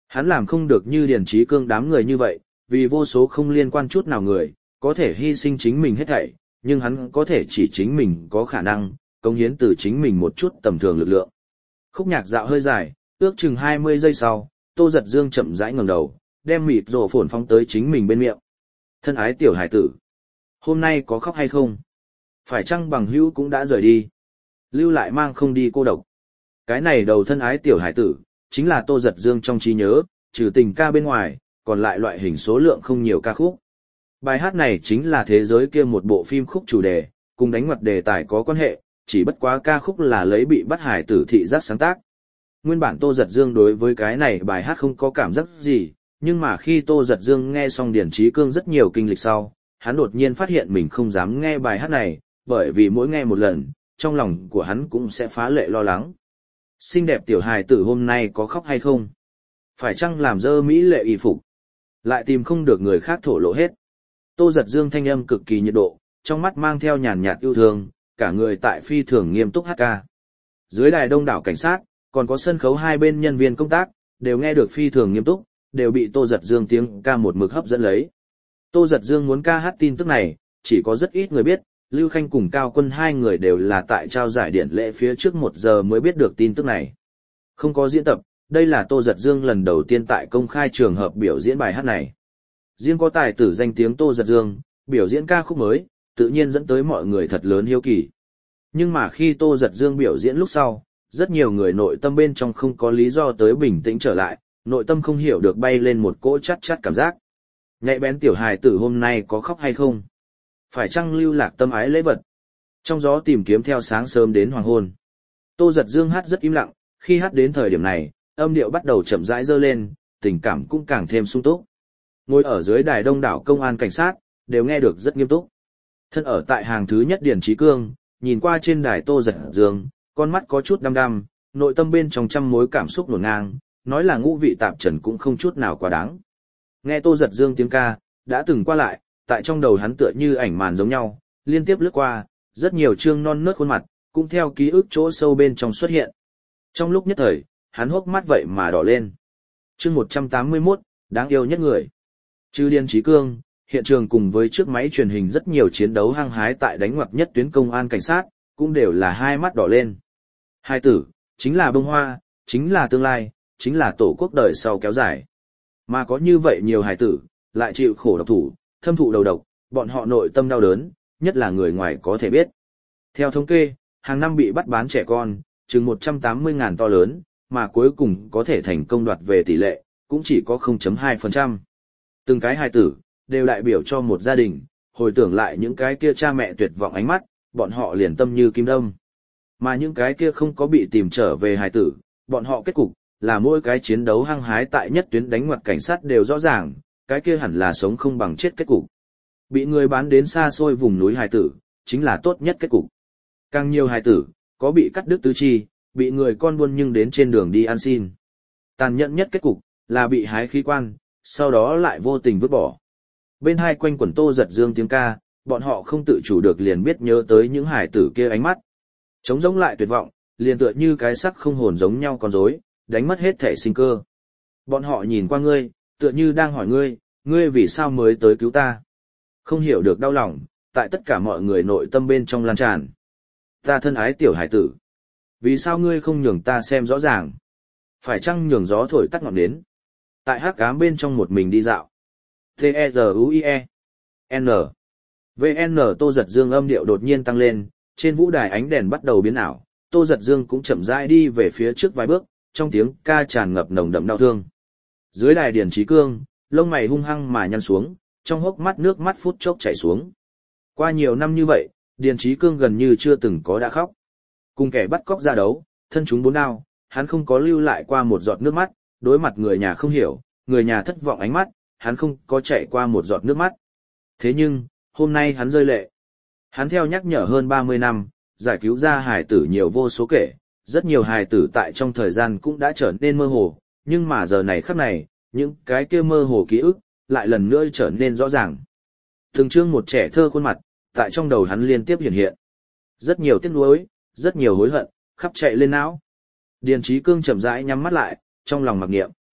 Hắn làm không được như Điền Chí Cương đám người như vậy, vì vô số không liên quan chút nào người, có thể hy sinh chính mình hết thảy, nhưng hắn có thể chỉ chính mình có khả năng, cống hiến từ chính mình một chút tầm thường lực lượng. Khúc nhạc dạo hơi dài, ước chừng hai mươi giây sau, Tô Giật Dương chậm rãi ngẩng đầu, đem mịt rổ phồn phóng tới chính mình bên miệng. Thân ái tiểu hải tử, hôm nay có khóc hay không? Phải chăng bằng hữu cũng đã rời đi? Lưu lại mang không đi cô độc. Cái này đầu thân ái tiểu hải tử, chính là Tô Giật Dương trong trí nhớ, trừ tình ca bên ngoài, còn lại loại hình số lượng không nhiều ca khúc. Bài hát này chính là thế giới kia một bộ phim khúc chủ đề, cùng đánh ngoặt đề tài có quan hệ, chỉ bất quá ca khúc là lấy bị bắt hải tử thị giác sáng tác. Nguyên bản Tô Giật Dương đối với cái này bài hát không có cảm giác gì, nhưng mà khi Tô Giật Dương nghe xong Điền Chí Cương rất nhiều kinh lịch sau, hắn đột nhiên phát hiện mình không dám nghe bài hát này, bởi vì mỗi nghe một lần, trong lòng của hắn cũng sẽ phá lệ lo lắng. Xinh đẹp tiểu hài tử hôm nay có khóc hay không? Phải chăng làm dơ mỹ lệ y phục? Lại tìm không được người khác thổ lộ hết. Tô Giật Dương thanh âm cực kỳ nhiệt độ, trong mắt mang theo nhàn nhạt yêu thương, cả người tại phi thường nghiêm túc hát ca. Dưới đài đông đảo cảnh sát, còn có sân khấu hai bên nhân viên công tác, đều nghe được phi thường nghiêm túc, đều bị Tô Giật Dương tiếng ca một mực hấp dẫn lấy. Tô Giật Dương muốn ca hát tin tức này, chỉ có rất ít người biết, Lưu Khanh cùng Cao Quân hai người đều là tại trao giải điển lễ phía trước một giờ mới biết được tin tức này. Không có diễn tập, đây là Tô Giật Dương lần đầu tiên tại công khai trường hợp biểu diễn bài hát này. Riêng có tài tử danh tiếng Tô Giật Dương, biểu diễn ca khúc mới, tự nhiên dẫn tới mọi người thật lớn hiếu kỳ. Nhưng mà khi Tô Giật Dương biểu diễn lúc sau, rất nhiều người nội tâm bên trong không có lý do tới bình tĩnh trở lại, nội tâm không hiểu được bay lên một cỗ chát chát cảm giác. Nhạy bén tiểu hài tử hôm nay có khóc hay không? Phải chăng lưu lạc tâm ái lễ vật? Trong gió tìm kiếm theo sáng sớm đến hoàng hôn. Tô Giật Dương hát rất im lặng, khi hát đến thời điểm này, âm điệu bắt đầu chậm rãi dơ lên, tình cảm cũng càng thêm sung túc. Ngồi ở dưới đài đông đảo công an cảnh sát, đều nghe được rất nghiêm túc. Thân ở tại hàng thứ nhất Điền Chí Cương, nhìn qua trên đài Tô Giật Dương, con mắt có chút đăm đăm, nội tâm bên trong trăm mối cảm xúc nổ ngang, nói là ngũ vị tạp trần cũng không chút nào quá đáng. Nghe Tô Giật Dương tiếng ca, đã từng qua lại, tại trong đầu hắn tựa như ảnh màn giống nhau, liên tiếp lướt qua, rất nhiều trương non nớt khuôn mặt, cũng theo ký ức chỗ sâu bên trong xuất hiện. Trong lúc nhất thời, hắn hốc mắt vậy mà đỏ lên. Chương một trăm tám mươi mốt, đáng yêu nhất người. Trừ Điền Chí Cương, hiện trường cùng với chiếc máy truyền hình rất nhiều chiến đấu hăng hái tại đánh ngoặt nhất tuyến công an cảnh sát, cũng đều là hai mắt đỏ lên. Hai tử, chính là bông hoa, chính là tương lai, chính là tổ quốc đời sau kéo dài. Mà có như vậy nhiều hài tử, lại chịu khổ độc thủ, thâm thụ đầu độc, bọn họ nội tâm đau đớn, nhất là người ngoài có thể biết. Theo thống kê, hàng năm bị bắt bán trẻ con, chừng một trăm tám mươi ngàn to lớn, mà cuối cùng có thể thành công đoạt về tỷ lệ, cũng chỉ có không phẩy hai phần trăm. Từng cái hài tử, đều đại biểu cho một gia đình, hồi tưởng lại những cái kia cha mẹ tuyệt vọng ánh mắt, bọn họ liền tâm như kim đâm. Mà những cái kia không có bị tìm trở về hài tử, bọn họ kết cục, là mỗi cái chiến đấu hăng hái tại nhất tuyến đánh ngoặt cảnh sát đều rõ ràng, cái kia hẳn là sống không bằng chết kết cục. Bị người bán đến xa xôi vùng núi hài tử, chính là tốt nhất kết cục. Càng nhiều hài tử, có bị cắt đứt tứ chi, bị người con buôn nhưng đến trên đường đi ăn xin. Tàn nhẫn nhất kết cục, là bị hái khí quan, sau đó lại vô tình vứt bỏ. Bên hai quanh quẩn Tô Giật Dương tiếng ca, bọn họ không tự chủ được liền biết nhớ tới những hài tử kia ánh mắt. Trống rỗng lại tuyệt vọng, liền tựa như cái sắc không hồn giống nhau con rối, đánh mất hết thể sinh cơ. Bọn họ nhìn qua ngươi, tựa như đang hỏi ngươi, ngươi vì sao mới tới cứu ta? Không hiểu được đau lòng, tại tất cả mọi người nội tâm bên trong lan tràn. Ta thân ái tiểu hải tử. Vì sao ngươi không nhường ta xem rõ ràng? Phải chăng nhường gió thổi tắt ngọn nến? Tại hắc ám bên trong một mình đi dạo. T-E-Z-U-I-E N vê en Tô Giật Dương âm điệu đột nhiên tăng lên, trên vũ đài ánh đèn bắt đầu biến ảo, Tô Giật Dương cũng chậm rãi đi về phía trước vài bước, trong tiếng ca tràn ngập nồng đậm đau thương. Dưới đài Điền Chí Cương, lông mày hung hăng mà nhăn xuống, trong hốc mắt nước mắt phút chốc chảy xuống. Qua nhiều năm như vậy, Điền Chí Cương gần như chưa từng có đã khóc. Cùng kẻ bắt cóc ra đấu, thân chúng bốn đao, hắn không có lưu lại qua một giọt nước mắt, đối mặt người nhà không hiểu, người nhà thất vọng ánh mắt, hắn không có chạy qua một giọt nước mắt. Thế nhưng, hôm nay hắn rơi lệ. Hắn theo nhắc nhở hơn ba mươi năm, giải cứu ra hài tử nhiều vô số kể, rất nhiều hài tử tại trong thời gian cũng đã trở nên mơ hồ, nhưng mà giờ này khắc này, những cái kia mơ hồ ký ức, lại lần nữa trở nên rõ ràng. Từng chương một trẻ thơ khuôn mặt, tại trong đầu hắn liên tiếp hiện hiện. Rất nhiều tiếc nuối, rất nhiều hối hận, khắp chạy lên não. Điền Chí Cương chậm rãi nhắm mắt lại, trong lòng mặc niệm.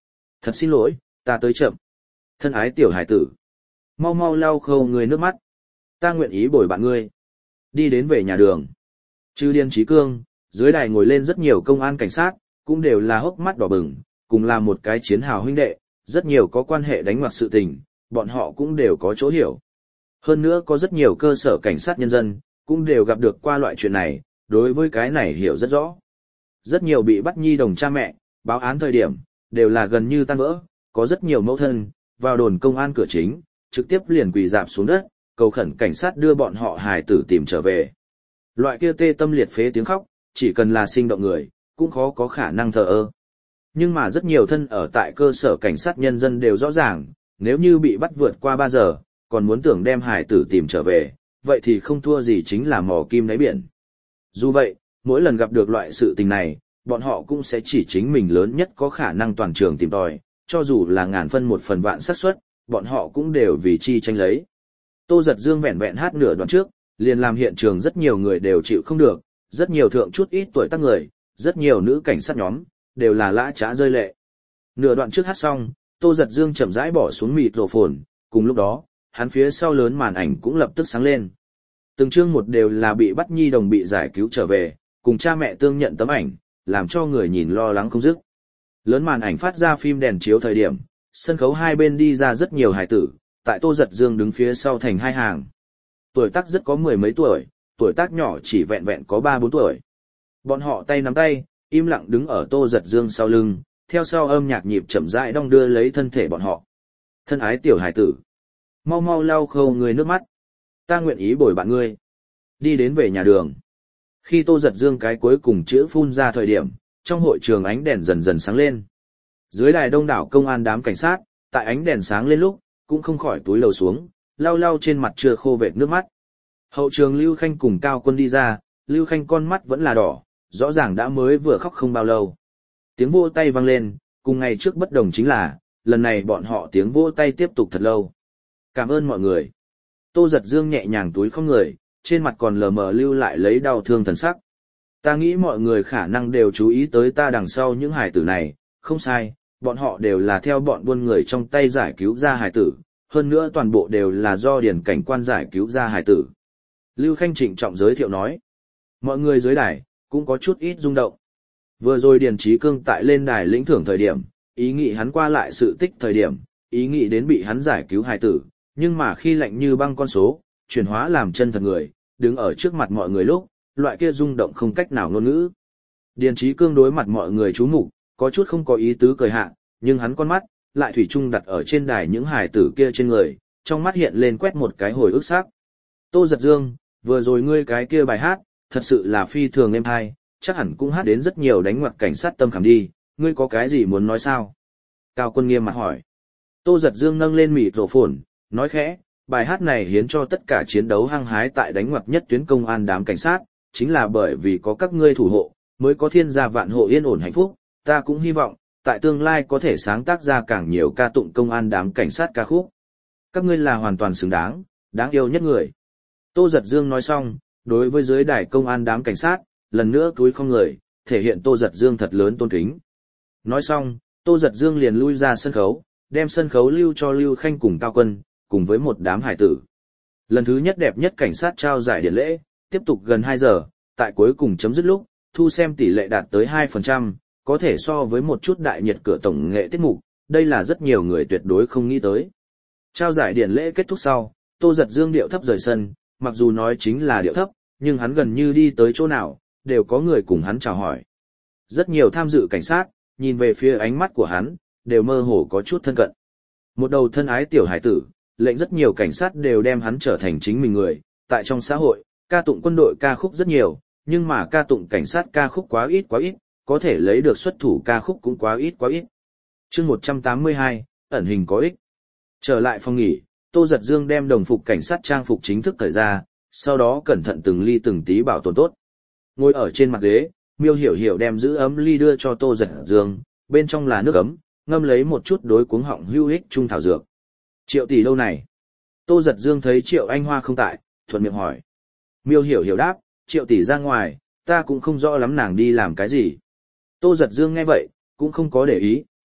Thật xin lỗi, ta tới chậm. Thân ái tiểu hải tử. Mau mau lau khâu người nước mắt. Ta nguyện ý bồi bạn ngươi. Đi đến về nhà đường. Trừ Điền Chí Cương, dưới đài ngồi lên rất nhiều công an cảnh sát, cũng đều là hốc mắt đỏ bừng, cùng là một cái chiến hào huynh đệ, rất nhiều có quan hệ đánh ngoặc sự tình, bọn họ cũng đều có chỗ hiểu. Hơn nữa có rất nhiều cơ sở cảnh sát nhân dân, cũng đều gặp được qua loại chuyện này, đối với cái này hiểu rất rõ. Rất nhiều bị bắt nhi đồng cha mẹ, báo án thời điểm, đều là gần như tan vỡ, có rất nhiều mẫu thân, vào đồn công an cửa chính, trực tiếp liền quỳ dạp xuống đất, cầu khẩn cảnh sát đưa bọn họ hài tử tìm trở về. Loại kia tê tâm liệt phế tiếng khóc, chỉ cần là sinh động người, cũng khó có khả năng thờ ơ. Nhưng mà rất nhiều thân ở tại cơ sở cảnh sát nhân dân đều rõ ràng, nếu như bị bắt vượt qua ba giờ, còn muốn tưởng đem hài tử tìm trở về, vậy thì không thua gì chính là mò kim đáy biển. Dù vậy, mỗi lần gặp được loại sự tình này, bọn họ cũng sẽ chỉ chính mình lớn nhất có khả năng toàn trường tìm tòi, cho dù là ngàn phân một phần vạn xác suất, bọn họ cũng đều vì chi tranh lấy. Tô Giật Dương vẹn vẹn hát nửa đoạn trước, liền làm hiện trường rất nhiều người đều chịu không được, rất nhiều thượng chút ít tuổi tác người, rất nhiều nữ cảnh sát nhóm, đều là lã trá rơi lệ. Nửa đoạn trước hát xong, Tô Giật Dương chậm rãi bỏ xuống mịt rổ phồn, cùng lúc đó, hắn phía sau lớn màn ảnh cũng lập tức sáng lên. Từng chương một đều là bị bắt nhi đồng bị giải cứu trở về, cùng cha mẹ tương nhận tấm ảnh, làm cho người nhìn lo lắng không dứt. Lớn màn ảnh phát ra phim đèn chiếu thời điểm, sân khấu hai bên đi ra rất nhiều hài tử, tại Tô Giật Dương đứng phía sau thành hai hàng. Tuổi tác rất có mười mấy tuổi, tuổi tác nhỏ chỉ vẹn vẹn có ba bốn tuổi. Bọn họ tay nắm tay, im lặng đứng ở Tô Giật Dương sau lưng, theo sau âm nhạc nhịp chậm rãi đong đưa lấy thân thể bọn họ. Thân ái tiểu hài tử, mau mau lau khâu người nước mắt. Ta nguyện ý bồi bạn ngươi. Đi đến về nhà đường. Khi Tô Giật Dương cái cuối cùng chữ phun ra thời điểm, trong hội trường ánh đèn dần dần sáng lên. Dưới đài đông đảo công an đám cảnh sát, tại ánh đèn sáng lên lúc, cũng không khỏi túi lầu xuống, lau lau trên mặt chưa khô vệt nước mắt. Hậu trường Lưu Khanh cùng Cao Quân đi ra, Lưu Khanh con mắt vẫn là đỏ, rõ ràng đã mới vừa khóc không bao lâu. Tiếng vỗ tay vang lên, cùng ngày trước bất đồng chính là, lần này bọn họ tiếng vỗ tay tiếp tục thật lâu. Cảm ơn mọi người. Tô Giật Dương nhẹ nhàng túi không người, trên mặt còn lờ mờ lưu lại lấy đau thương thần sắc. Ta nghĩ mọi người khả năng đều chú ý tới ta đằng sau những hài tử này, không sai, bọn họ đều là theo bọn buôn người trong tay giải cứu ra hài tử, hơn nữa toàn bộ đều là do điển cảnh quan giải cứu ra hài tử. Lưu Khanh trịnh trọng giới thiệu nói. Mọi người dưới đài, cũng có chút ít rung động. Vừa rồi Điền Chí Cương tại lên đài lĩnh thưởng thời điểm, ý nghĩ hắn qua lại sự tích thời điểm, ý nghĩ đến bị hắn giải cứu hài tử, nhưng mà khi lạnh như băng con số, chuyển hóa làm chân thật người, đứng ở trước mặt mọi người lúc, loại kia rung động không cách nào ngôn ngữ. Điền Chí Cương đối mặt mọi người chú mục, có chút không có ý tứ cười hạ, nhưng hắn con mắt lại thủy chung đặt ở trên đài những hài tử kia trên người, trong mắt hiện lên quét một cái hồi ức sắc. Tô Giật Dương, vừa rồi ngươi cái kia bài hát, thật sự là phi thường êm hay, chắc hẳn cũng hát đến rất nhiều đánh ngoặc cảnh sát tâm khảm đi, ngươi có cái gì muốn nói sao? Cao Quân nghiêm mặt hỏi. Tô Giật Dương nâng lên mịt rổ phồn, nói khẽ, bài hát này hiến cho tất cả chiến đấu hăng hái tại đánh ngoặc nhất tuyến công an đám cảnh sát, chính là bởi vì có các ngươi thủ hộ, mới có thiên gia vạn hộ yên ổn hạnh phúc, ta cũng hy vọng, tại tương lai có thể sáng tác ra càng nhiều ca tụng công an đám cảnh sát ca khúc. Các ngươi là hoàn toàn xứng đáng, đáng yêu nhất người. Tô Giật Dương nói xong, đối với dưới đài công an đám cảnh sát, lần nữa túi không người, thể hiện Tô Giật Dương thật lớn tôn kính. Nói xong, Tô Giật Dương liền lui ra sân khấu, đem sân khấu lưu cho Lưu Khanh cùng Cao Quân, cùng với một đám hải tử. Lần thứ nhất đẹp nhất cảnh sát trao giải điện lễ, tiếp tục gần hai giờ, tại cuối cùng chấm dứt lúc, thu xem tỷ lệ đạt tới hai phần trăm, có thể so với một chút đại nhiệt cửa tổng nghệ tiết mục, đây là rất nhiều người tuyệt đối không nghĩ tới. Trao giải điện lễ kết thúc sau, Tô Giật Dương điệu thấp rời sân, mặc dù nói chính là điệu thấp, nhưng hắn gần như đi tới chỗ nào, đều có người cùng hắn chào hỏi. Rất nhiều tham dự cảnh sát, nhìn về phía ánh mắt của hắn, đều mơ hồ có chút thân cận. Một đầu thân ái tiểu hải tử, lệnh rất nhiều cảnh sát đều đem hắn trở thành chính mình người, tại trong xã hội, ca tụng quân đội ca khúc rất nhiều, nhưng mà ca tụng cảnh sát ca khúc quá ít quá ít, có thể lấy được xuất thủ ca khúc cũng quá ít quá ít. Chương một trăm tám mươi hai, ẩn hình có ích. Trở lại phòng nghỉ, Tô Giật Dương đem đồng phục cảnh sát trang phục chính thức cởi ra, sau đó cẩn thận từng ly từng tí bảo tồn tốt. Ngồi ở trên mặt ghế, Miêu Hiểu Hiểu đem giữ ấm ly đưa cho Tô Giật Dương, bên trong là nước ấm, ngâm lấy một chút đối cuống họng hữu ích trung thảo dược. Triệu tỷ đâu này? Tô Giật Dương thấy Triệu Anh Hoa không tại, thuận miệng hỏi. Miêu Hiểu Hiểu đáp, Triệu tỷ ra ngoài, ta cũng không rõ lắm nàng đi làm cái gì. Tô Giật Dương nghe vậy, cũng không có để ý,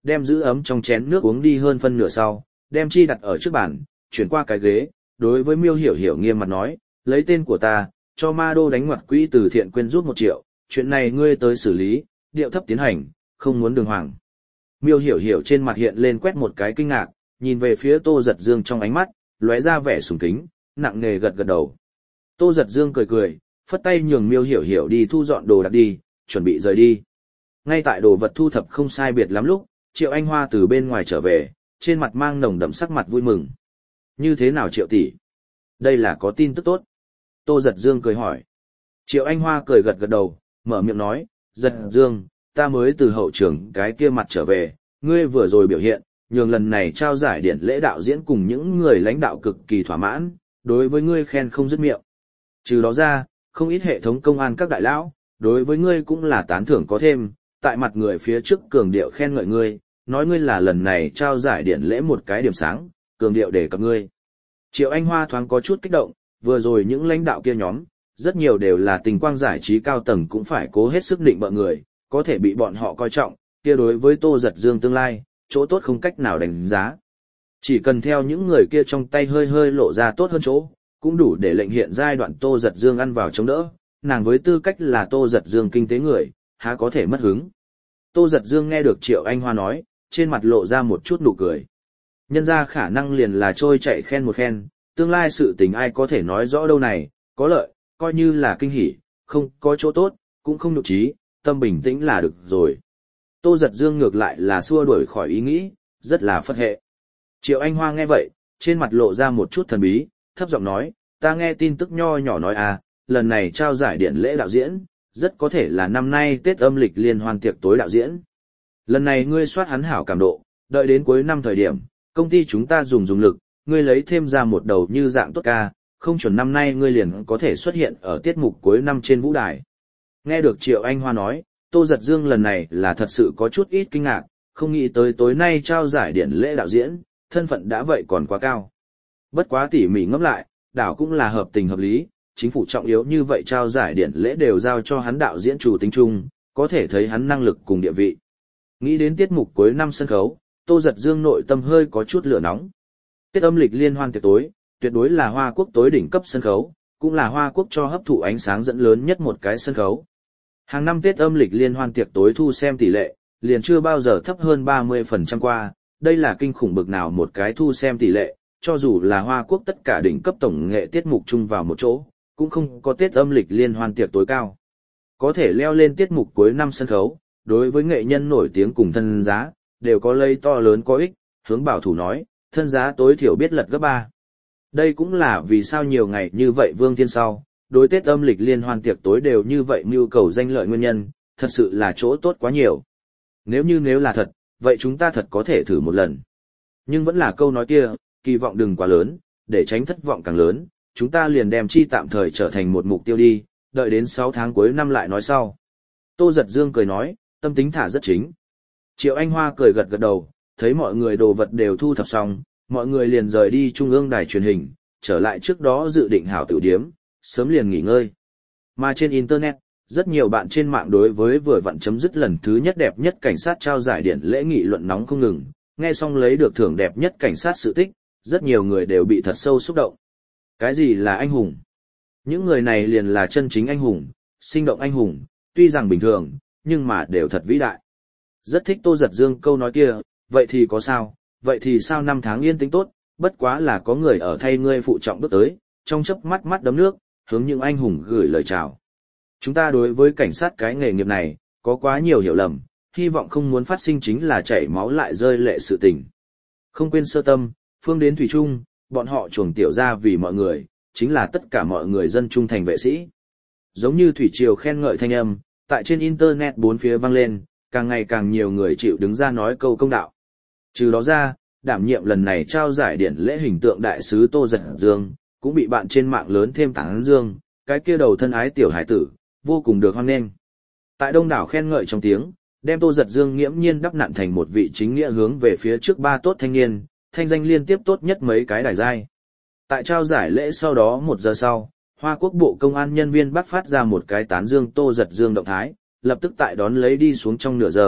đem giữ ấm trong chén nước uống đi hơn phân nửa sau, đem chi đặt ở trước bàn, chuyển qua cái ghế, đối với Miêu Hiểu Hiểu nghiêm mặt nói, lấy tên của ta, cho Ma Đô đánh ngoặt quỹ từ thiện quyên rút một triệu, chuyện này ngươi tới xử lý, điệu thấp tiến hành, không muốn đường hoàng. Miêu Hiểu Hiểu trên mặt hiện lên quét một cái kinh ngạc, nhìn về phía Tô Giật Dương trong ánh mắt, lóe ra vẻ sùng kính, nặng nề gật gật đầu. Tô Giật Dương cười cười, phất tay nhường Miêu Hiểu Hiểu đi thu dọn đồ đạc đi, chuẩn bị rời đi. Ngay tại đồ vật thu thập không sai biệt lắm lúc, Triệu Anh Hoa từ bên ngoài trở về, trên mặt mang nồng đậm sắc mặt vui mừng. Như thế nào Triệu tỷ? Đây là có tin tức tốt. Tô Giật Dương cười hỏi. Triệu Anh Hoa cười gật gật đầu, mở miệng nói, Giật Dương, ta mới từ hậu trường cái kia mặt trở về, ngươi vừa rồi biểu hiện, nhường lần này trao giải điển lễ đạo diễn cùng những người lãnh đạo cực kỳ thỏa mãn, đối với ngươi khen không dứt miệng. Trừ đó ra, không ít hệ thống công an các đại lão, đối với ngươi cũng là tán thưởng có thêm, tại mặt người phía trước cường điệu khen ngợi ngươi, nói ngươi là lần này trao giải điển lễ một cái điểm sáng, cường điệu đề cập ngươi. Triệu Anh Hoa thoáng có chút kích động, vừa rồi những lãnh đạo kia nhóm, rất nhiều đều là tình quang giải trí cao tầng cũng phải cố hết sức định bợ người, có thể bị bọn họ coi trọng, kia đối với Tô Giật Dương tương lai, chỗ tốt không cách nào đánh giá. Chỉ cần theo những người kia trong tay hơi hơi lộ ra tốt hơn chỗ, cũng đủ để lệnh hiện giai đoạn Tô Giật Dương ăn vào chống đỡ, nàng với tư cách là Tô Giật Dương kinh tế người, há có thể mất hứng. Tô Giật Dương nghe được Triệu Anh Hoa nói, trên mặt lộ ra một chút nụ cười. Nhân ra khả năng liền là trôi chạy khen một khen, tương lai sự tình ai có thể nói rõ đâu này, có lợi, coi như là kinh hỉ, không có chỗ tốt, cũng không nhục trí, tâm bình tĩnh là được rồi. Tô Giật Dương ngược lại là xua đuổi khỏi ý nghĩ, rất là phất hệ. Triệu Anh Hoa nghe vậy, trên mặt lộ ra một chút thần bí, thấp giọng nói, ta nghe tin tức nho nhỏ nói à, lần này trao giải điển lễ đạo diễn, rất có thể là năm nay Tết âm lịch liên hoan tiệc tối đạo diễn. Lần này ngươi soát hắn hảo cảm độ, đợi đến cuối năm thời điểm, công ty chúng ta dùng dùng lực, ngươi lấy thêm ra một đầu như dạng tốt ca, không chuẩn năm nay ngươi liền có thể xuất hiện ở tiết mục cuối năm trên vũ đài. Nghe được Triệu Anh Hoa nói, Tô Giật Dương lần này là thật sự có chút ít kinh ngạc, không nghĩ tới tối nay trao giải điển lễ đạo diễn, thân phận đã vậy còn quá cao. Bất quá tỉ mỉ ngẫm lại, đảo cũng là hợp tình hợp lý, chính phủ trọng yếu như vậy trao giải điển lễ đều giao cho hắn đạo diễn chủ tính chung, có thể thấy hắn năng lực cùng địa vị. Nghĩ đến tiết mục cuối năm sân khấu, Tô Giật Dương nội tâm hơi có chút lửa nóng. Tết âm lịch liên hoan tiệc tối, tuyệt đối là Hoa Quốc tối đỉnh cấp sân khấu, cũng là Hoa Quốc cho hấp thụ ánh sáng dẫn lớn nhất một cái sân khấu. Hàng năm Tết âm lịch liên hoan tiệc tối thu xem tỷ lệ, liền chưa bao giờ thấp hơn ba mươi phần trăm qua, đây là kinh khủng bực nào một cái thu xem tỷ lệ, cho dù là Hoa Quốc tất cả đỉnh cấp tổng nghệ tiết mục chung vào một chỗ, cũng không có Tết âm lịch liên hoan tiệc tối cao. Có thể leo lên tiết mục cuối năm sân khấu, đối với nghệ nhân nổi tiếng cùng thân giá, đều có lây to lớn có ích, hướng bảo thủ nói, thân giá tối thiểu biết lật gấp ba. Đây cũng là vì sao nhiều ngày như vậy Vương Thiên sau, đối Tết âm lịch liên hoan tiệc tối đều như vậy mưu cầu danh lợi nguyên nhân, thật sự là chỗ tốt quá nhiều. Nếu như nếu là thật, vậy chúng ta thật có thể thử một lần. Nhưng vẫn là câu nói kia, kỳ vọng đừng quá lớn, để tránh thất vọng càng lớn, chúng ta liền đem chi tạm thời trở thành một mục tiêu đi, đợi đến sáu tháng cuối năm lại nói sau. Tô Giật Dương cười nói, tâm tính thả rất chính. Triệu Anh Hoa cười gật gật đầu, thấy mọi người đồ vật đều thu thập xong, mọi người liền rời đi trung ương đài truyền hình, trở lại trước đó dự định hảo tiểu điếm, sớm liền nghỉ ngơi. Mà trên Internet, rất nhiều bạn trên mạng đối với vừa vặn chấm dứt lần thứ nhất đẹp nhất cảnh sát trao giải điển lễ nghị luận nóng không ngừng, nghe xong lấy được thưởng đẹp nhất cảnh sát sự tích, rất nhiều người đều bị thật sâu xúc động. Cái gì là anh hùng? Những người này liền là chân chính anh hùng, sinh động anh hùng, tuy rằng bình thường, nhưng mà đều thật vĩ đại. Rất thích Tô Giật Dương câu nói kia, vậy thì có sao, vậy thì sao năm tháng yên tĩnh tốt, bất quá là có người ở thay ngươi phụ trọng bước tới, trong chớp mắt mắt đấm nước, hướng những anh hùng gửi lời chào. Chúng ta đối với cảnh sát cái nghề nghiệp này, có quá nhiều hiểu lầm, hy vọng không muốn phát sinh chính là chảy máu lại rơi lệ sự tình. Không quên sơ tâm, phương đến thủy trung, bọn họ chuồng tiểu ra vì mọi người, chính là tất cả mọi người dân trung thành vệ sĩ. Giống như thủy triều khen ngợi thanh âm, tại trên Internet bốn phía vang lên, càng ngày càng nhiều người chịu đứng ra nói câu công đạo. Trừ đó ra, đảm nhiệm lần này trao giải điển lễ hình tượng đại sứ Tô Giật Dương, cũng bị bạn trên mạng lớn thêm tán dương, cái kia đầu thân ái tiểu hải tử, vô cùng được hoan nghênh. Tại đông đảo khen ngợi trong tiếng, đem Tô Giật Dương nghiễm nhiên đắp nặn thành một vị chính nghĩa hướng về phía trước ba tốt thanh niên, thanh danh liên tiếp tốt nhất mấy cái đài giai. Tại trao giải lễ sau đó một giờ sau, Hoa Quốc Bộ Công an nhân viên bắt phát ra một cái tán dương Tô Giật Dương động thái, lập tức tại đón lấy đi xuống trong nửa giờ,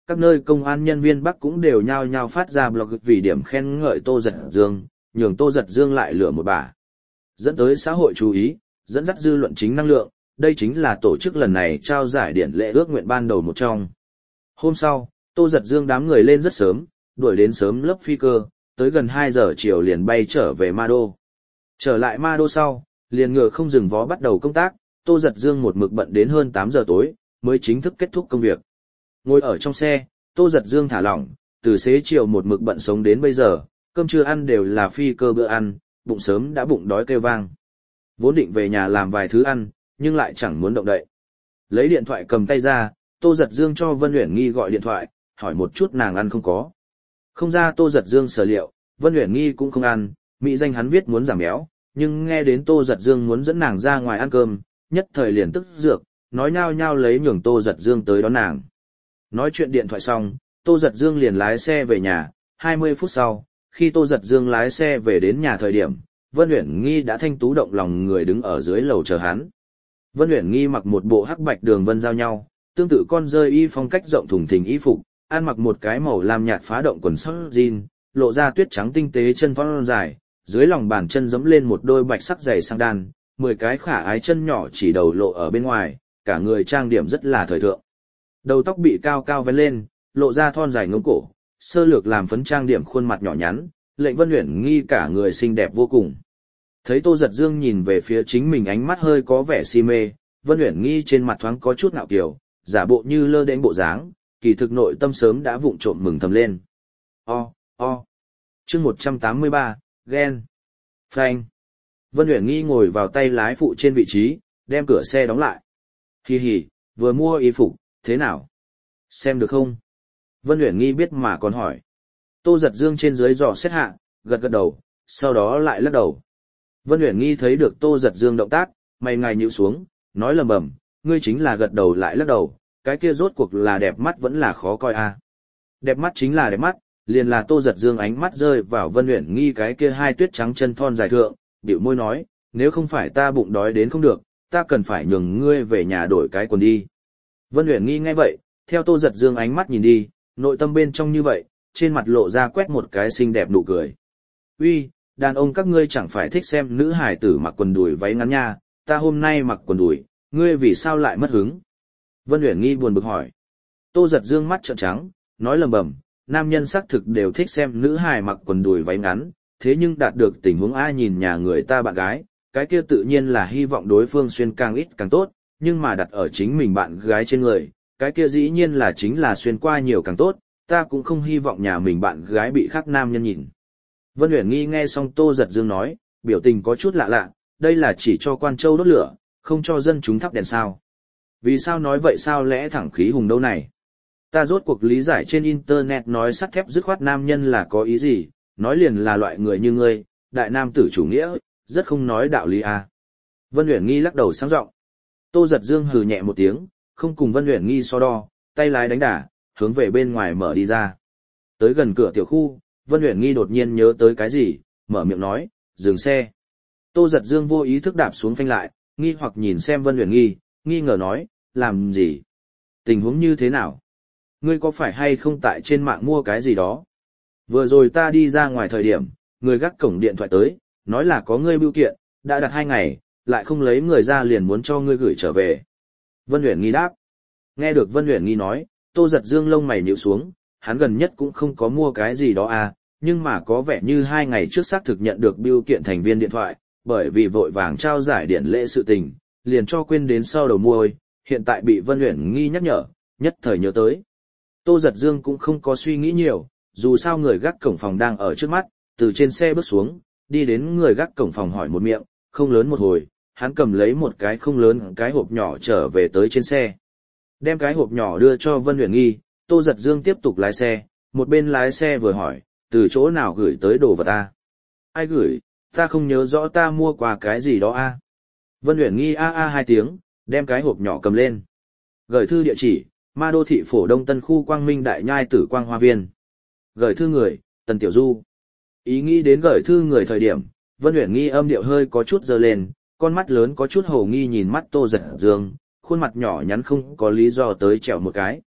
Các nơi công an nhân viên Bắc cũng đều nhao nhao phát ra blog vì điểm khen ngợi Tô Giật Dương, nhường Tô Giật Dương lại lửa một bả. Dẫn tới xã hội chú ý, dẫn dắt dư luận chính năng lượng, đây chính là tổ chức lần này trao giải điển lễ ước nguyện ban đầu một trong. Hôm sau, Tô Giật Dương đám người lên rất sớm, đuổi đến sớm lớp phi cơ, tới gần hai giờ chiều liền bay trở về Ma Đô. Trở lại Ma Đô sau, liền ngựa không dừng vó bắt đầu công tác, Tô Giật Dương một mực bận đến hơn tám giờ tối, mới chính thức kết thúc công việc. Ngồi ở trong xe, Tô Giật Dương thả lỏng, từ xế chiều một mực bận sống đến bây giờ, cơm trưa ăn đều là phi cơ bữa ăn, bụng sớm đã bụng đói kêu vang. Vốn định về nhà làm vài thứ ăn, nhưng lại chẳng muốn động đậy. Lấy điện thoại cầm tay ra, Tô Giật Dương cho Vân Uyển Nghi gọi điện thoại, hỏi một chút nàng ăn không có. Không ra Tô Giật Dương sở liệu, Vân Uyển Nghi cũng không ăn, mỹ danh hắn viết muốn giảm béo, nhưng nghe đến Tô Giật Dương muốn dẫn nàng ra ngoài ăn cơm, nhất thời liền tức dược, nói nhao nhao lấy nhường Tô Giật Dương tới đón nàng. Nói chuyện điện thoại xong, Tô Giật Dương liền lái xe về nhà, hai mươi phút sau, khi Tô Giật Dương lái xe về đến nhà thời điểm, Vân Uyển Nghi đã thanh tú động lòng người đứng ở dưới lầu chờ hắn. Vân Uyển Nghi mặc một bộ hắc bạch đường vân giao nhau, tương tự con rơi y phong cách rộng thùng thình y phục, ăn mặc một cái màu lam nhạt phá động quần sóc jean, lộ ra tuyết trắng tinh tế chân thon dài, dưới lòng bàn chân giẫm lên một đôi bạch sắc giày sang đan, mười cái khả ái chân nhỏ chỉ đầu lộ ở bên ngoài, cả người trang điểm rất là thời thượng. Đầu tóc bị cao cao vén lên, lộ ra thon dài ngông cổ, sơ lược làm phấn trang điểm khuôn mặt nhỏ nhắn, lệnh Vân Uyển Nghi cả người xinh đẹp vô cùng. Thấy Tô Giật Dương nhìn về phía chính mình ánh mắt hơi có vẻ si mê, Vân Uyển Nghi trên mặt thoáng có chút ngạo kiều, giả bộ như lơ đễnh bộ dáng, kỳ thực nội tâm sớm đã vụng trộm mừng thầm lên. O, o. Chương một trăm tám mươi ba, ghen. Phanh. Vân Uyển Nghi ngồi vào tay lái phụ trên vị trí, đem cửa xe đóng lại. Hì hì, vừa mua y phục, thế nào? Xem được không? Vân Uyển Nghi biết mà còn hỏi. Tô Giật Dương trên dưới dò xét hạ, gật gật đầu, sau đó lại lắc đầu. Vân Uyển Nghi thấy được Tô Giật Dương động tác, mày ngài nhíu xuống, nói lầm bầm, ngươi chính là gật đầu lại lắc đầu, cái kia rốt cuộc là đẹp mắt vẫn là khó coi a. À. Đẹp mắt chính là đẹp mắt, liền là Tô Giật Dương ánh mắt rơi vào Vân Uyển Nghi cái kia hai tuyết trắng chân thon dài thượng, bĩu môi nói, nếu không phải ta bụng đói đến không được, ta cần phải nhường ngươi về nhà đổi cái quần đi. Vân Uyển Nghi nghe vậy, theo Tô Giật Dương ánh mắt nhìn đi, nội tâm bên trong như vậy, trên mặt lộ ra quét một cái xinh đẹp nụ cười. Uy, đàn ông các ngươi chẳng phải thích xem nữ hải tử mặc quần đùi váy ngắn nha, ta hôm nay mặc quần đùi, ngươi vì sao lại mất hứng? Vân Uyển Nghi buồn bực hỏi. Tô Giật Dương mắt trợn trắng, nói lầm bầm, nam nhân xác thực đều thích xem nữ hài mặc quần đùi váy ngắn, thế nhưng đạt được tình huống ai nhìn nhà người ta bạn gái, cái kia tự nhiên là hy vọng đối phương xuyên càng ít càng tốt, nhưng mà đặt ở chính mình bạn gái trên người, cái kia dĩ nhiên là chính là xuyên qua nhiều càng tốt, ta cũng không hy vọng nhà mình bạn gái bị khác nam nhân nhìn. Vân Uyển Nghi nghe xong Tô Giật Dương nói, biểu tình có chút lạ lạ, đây là chỉ cho quan châu đốt lửa, không cho dân chúng thắp đèn sao. Vì sao nói vậy sao lẽ thẳng khí hùng đâu này? Ta rốt cuộc lý giải trên internet nói sắt thép dứt khoát nam nhân là có ý gì, nói liền là loại người như ngươi, đại nam tử chủ nghĩa, rất không nói đạo lý à. Vân Uyển Nghi lắc đầu sáng giọng. Tô Giật Dương hừ nhẹ một tiếng, không cùng Vân Uyển Nghi so đo, tay lái đánh đà, hướng về bên ngoài mở đi ra. Tới gần cửa tiểu khu, Vân Uyển Nghi đột nhiên nhớ tới cái gì, mở miệng nói, dừng xe. Tô Giật Dương vô ý thức đạp xuống phanh lại, nghi hoặc nhìn xem Vân Uyển Nghi, nghi ngờ nói, làm gì? Tình huống như thế nào? Ngươi có phải hay không tại trên mạng mua cái gì đó? Vừa rồi ta đi ra ngoài thời điểm, người gác cổng điện thoại tới, nói là có ngươi bưu kiện, đã đặt hai ngày, lại không lấy người ra liền muốn cho ngươi gửi trở về. Vân Uyển Nghi đáp. Nghe được Vân Uyển Nghi nói, Tô Giật Dương lông mày nhíu xuống, hắn gần nhất cũng không có mua cái gì đó à, nhưng mà có vẻ như hai ngày trước xác thực nhận được bưu kiện thành viên điện thoại, bởi vì vội vàng trao giải điển lễ sự tình, liền cho quên đến sau đầu mua ơi, hiện tại bị Vân Uyển Nghi nhắc nhở, nhất thời nhớ tới. Tô Giật Dương cũng không có suy nghĩ nhiều, dù sao người gác cổng phòng đang ở trước mắt, từ trên xe bước xuống, đi đến người gác cổng phòng hỏi một miệng, không lớn một hồi, hắn cầm lấy một cái không lớn cái hộp nhỏ trở về tới trên xe. Đem cái hộp nhỏ đưa cho Vân Uyển Nghi, Tô Giật Dương tiếp tục lái xe, một bên lái xe vừa hỏi, từ chỗ nào gửi tới đồ vật ta? Ai gửi, ta không nhớ rõ ta mua quà cái gì đó a. Vân Uyển Nghi a a hai tiếng, đem cái hộp nhỏ cầm lên. Gửi thư địa chỉ, Ma Đô thị phổ Đông Tân khu Quang Minh Đại Nhai Tử Quang Hoa Viên. Gửi thư người, Tần Tiểu Du. Ý nghĩ đến gửi thư người thời điểm, Vân Uyển Nghi âm điệu hơi có chút dơ lên, con mắt lớn có chút hồ nghi nhìn mắt Tô Giật Dương, khuôn mặt nhỏ nhắn không có lý do tới trèo một cái.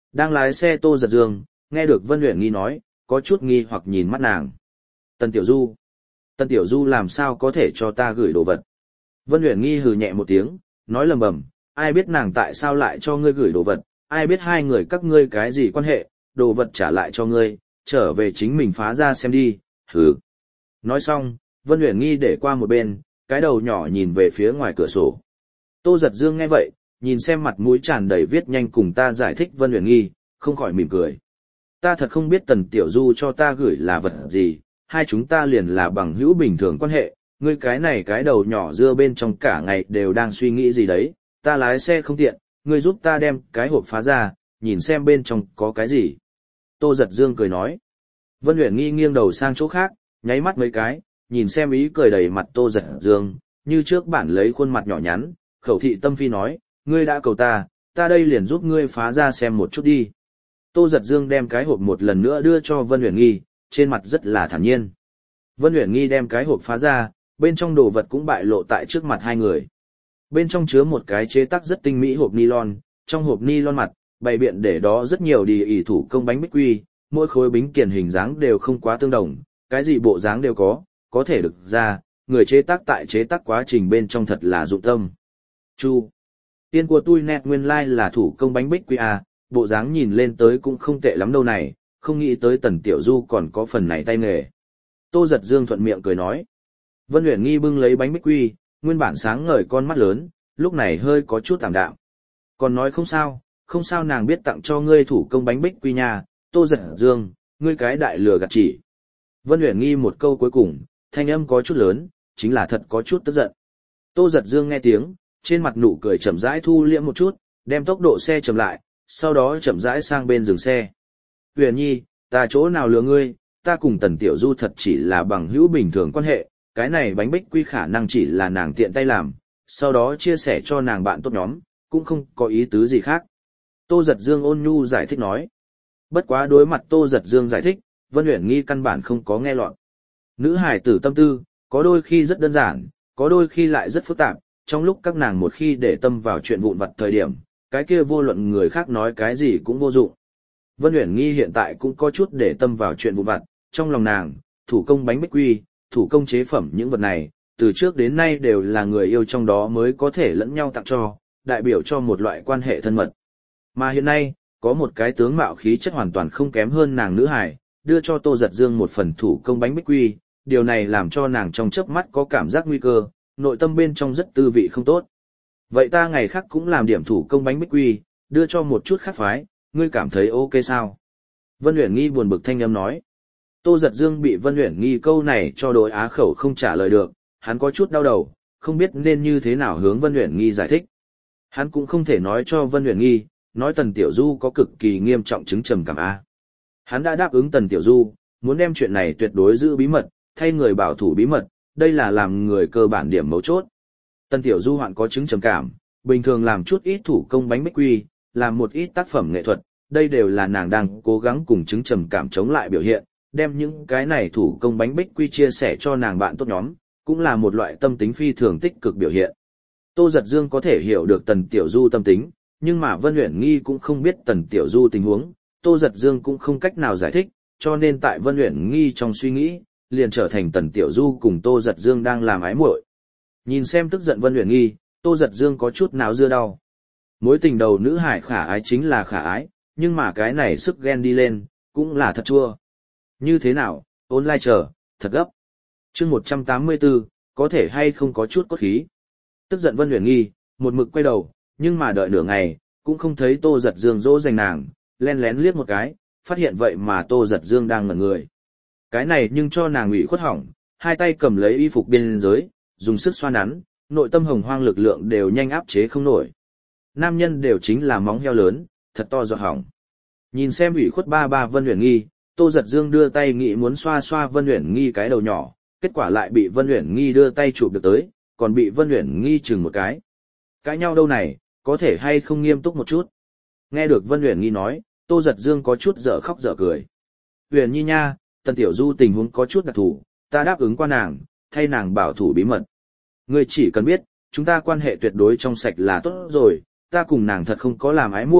Đang lái xe Tô Giật Dương, nghe được Vân Uyển Nghi nói, có chút nghi hoặc nhìn mắt nàng. Tần Tiểu Du. Tần Tiểu Du làm sao có thể cho ta gửi đồ vật? Vân Uyển Nghi hừ nhẹ một tiếng, nói lầm bầm, ai biết nàng tại sao lại cho ngươi gửi đồ vật, ai biết hai người các ngươi cái gì quan hệ, đồ vật trả lại cho ngươi, trở về chính mình phá ra xem đi, hừ. Nói xong, Vân Uyển Nghi để qua một bên, cái đầu nhỏ nhìn về phía ngoài cửa sổ. Tô Giật Dương nghe vậy, nhìn xem mặt mũi tràn đầy viết nhanh cùng ta giải thích Vân Uyển Nghi, không khỏi mỉm cười. Ta thật không biết Tần Tiểu Du cho ta gửi là vật gì, hai chúng ta liền là bằng hữu bình thường quan hệ, ngươi cái này cái đầu nhỏ dưa bên trong cả ngày đều đang suy nghĩ gì đấy, ta lái xe không tiện, ngươi giúp ta đem cái hộp phá ra, nhìn xem bên trong có cái gì. Tô Giật Dương cười nói. Vân Uyển Nghi nghiêng đầu sang chỗ khác, nháy mắt mấy cái, nhìn xem ý cười đầy mặt Tô Giật Dương, như trước bản lấy khuôn mặt nhỏ nhắn, khẩu thị tâm phi nói, ngươi đã cầu ta, ta đây liền giúp ngươi phá ra xem một chút đi. Tô Giật Dương đem cái hộp một lần nữa đưa cho Vân Uyển Nghi, trên mặt rất là thản nhiên. Vân Uyển Nghi đem cái hộp phá ra, bên trong đồ vật cũng bại lộ tại trước mặt hai người. Bên trong chứa một cái chế tác rất tinh mỹ hộp nylon, trong hộp nylon mặt, bày biện để đó rất nhiều địa ỷ thủ công bánh bích quy, mỗi khối bánh kiền hình dáng đều không quá tương đồng, cái gì bộ dáng đều có, có thể được ra, người chế tác tại chế tác quá trình bên trong thật là dụng tâm. Chu. Tiên của tôi nét nguyên lai like là thủ công bánh bích quy à, bộ dáng nhìn lên tới cũng không tệ lắm đâu này, không nghĩ tới Tần Tiểu Du còn có phần này tay nghề. Tô Giật Dương thuận miệng cười nói. Vân Uyển Nghi bưng lấy bánh bích quy, nguyên bản sáng ngời con mắt lớn, lúc này hơi có chút tạm đạm. Còn nói không sao, không sao nàng biết tặng cho ngươi thủ công bánh bích quy nhà, Tô Giật Dương, ngươi cái đại lừa gạt chỉ. Vân Uyển Nghi một câu cuối cùng, thanh âm có chút lớn, chính là thật có chút tức giận. Tô Giật Dương nghe tiếng, trên mặt nụ cười chậm rãi thu liễm một chút, đem tốc độ xe chậm lại, sau đó chậm rãi sang bên dừng xe. Uyển Nhi, ta chỗ nào lừa ngươi, ta cùng Tần Tiểu Du thật chỉ là bằng hữu bình thường quan hệ, cái này bánh bích quy khả năng chỉ là nàng tiện tay làm, sau đó chia sẻ cho nàng bạn tốt nhóm, cũng không có ý tứ gì khác. Tô Giật Dương ôn nhu giải thích nói. Bất quá đối mặt Tô Giật Dương giải thích, Vân Uyển Nghi căn bản không có nghe lọt. Nữ hài tử tâm tư, có đôi khi rất đơn giản, có đôi khi lại rất phức tạp, trong lúc các nàng một khi để tâm vào chuyện vụn vặt thời điểm, cái kia vô luận người khác nói cái gì cũng vô dụng. Vân Uyển Nghi hiện tại cũng có chút để tâm vào chuyện vụn vặt, trong lòng nàng, thủ công bánh bích quy, thủ công chế phẩm những vật này, từ trước đến nay đều là người yêu trong đó mới có thể lẫn nhau tặng cho, đại biểu cho một loại quan hệ thân mật. Mà hiện nay, có một cái tướng mạo khí chất hoàn toàn không kém hơn nàng nữ hài, đưa cho Tô Giật Dương một phần thủ công bánh bích quy, điều này làm cho nàng trong chớp mắt có cảm giác nguy cơ, nội tâm bên trong rất tư vị không tốt. Vậy ta ngày khác cũng làm điểm thủ công bánh bích quy, đưa cho một chút khác phái, ngươi cảm thấy ok sao? Vân Uyển Nghi buồn bực thanh âm nói. Tô Giật Dương bị Vân Uyển Nghi câu này cho đối á khẩu không trả lời được, hắn có chút đau đầu, không biết nên như thế nào hướng Vân Uyển Nghi giải thích. Hắn cũng không thể nói cho Vân Uyển Nghi, nói Tần Tiểu Du có cực kỳ nghiêm trọng chứng trầm cảm A. Hắn đã đáp ứng Tần Tiểu Du, muốn đem chuyện này tuyệt đối giữ bí mật, thay người bảo thủ bí mật, đây là làm người cơ bản điểm mấu chốt. Tần Tiểu Du hoạn có chứng trầm cảm, bình thường làm chút ít thủ công bánh bích quy, làm một ít tác phẩm nghệ thuật, đây đều là nàng đang cố gắng cùng chứng trầm cảm chống lại biểu hiện, đem những cái này thủ công bánh bích quy chia sẻ cho nàng bạn tốt nhóm, cũng là một loại tâm tính phi thường tích cực biểu hiện. Tô Giật Dương có thể hiểu được Tần Tiểu Du tâm tính, nhưng mà Vân Uyển Nghi cũng không biết Tần Tiểu Du tình huống, Tô Giật Dương cũng không cách nào giải thích, cho nên tại Vân Uyển Nghi trong suy nghĩ, liền trở thành Tần Tiểu Du cùng Tô Giật Dương đang làm ái muội. Nhìn xem tức giận Vân Uyển Nghi, Tô Giật Dương có chút nào dưa đau. Mối tình đầu nữ hải khả ái chính là khả ái, nhưng mà cái này sức ghen đi lên, cũng là thật chua. Như thế nào, online chờ, thật gấp. Chương một trăm tám mươi tư, có thể hay không có chút cốt khí. Tức giận Vân Uyển Nghi, một mực quay đầu, nhưng mà đợi nửa ngày, cũng không thấy Tô Giật Dương dỗ dành nàng, len lén liếc một cái, phát hiện vậy mà Tô Giật Dương đang ngẩn người. Cái này nhưng cho nàng ủy khuất hỏng, hai tay cầm lấy y phục biên giới, dùng sức xoa nắn, nội tâm hồng hoang lực lượng đều nhanh áp chế không nổi. Nam nhân đều chính là móng heo lớn, thật to giọt hỏng. Nhìn xem ủy khuất ba ba Vân Uyển Nghi, Tô Giật Dương đưa tay nghĩ muốn xoa xoa Vân Uyển Nghi cái đầu nhỏ, kết quả lại bị Vân Uyển Nghi đưa tay chụp được tới, còn bị Vân Uyển Nghi chừng một cái. Cãi nhau đâu này, có thể hay không nghiêm túc một chút. Nghe được Vân Uyển Nghi nói, Tô Giật Dương có chút dở khóc dở cười. Uyển Nhi nha, Tần Tiểu Du tình huống có chút đặc thù, ta đáp ứng qua nàng, thay nàng bảo thủ bí mật. Ngươi chỉ cần biết, chúng ta quan hệ tuyệt đối trong sạch là tốt rồi, ta cùng nàng thật không có làm ái muội,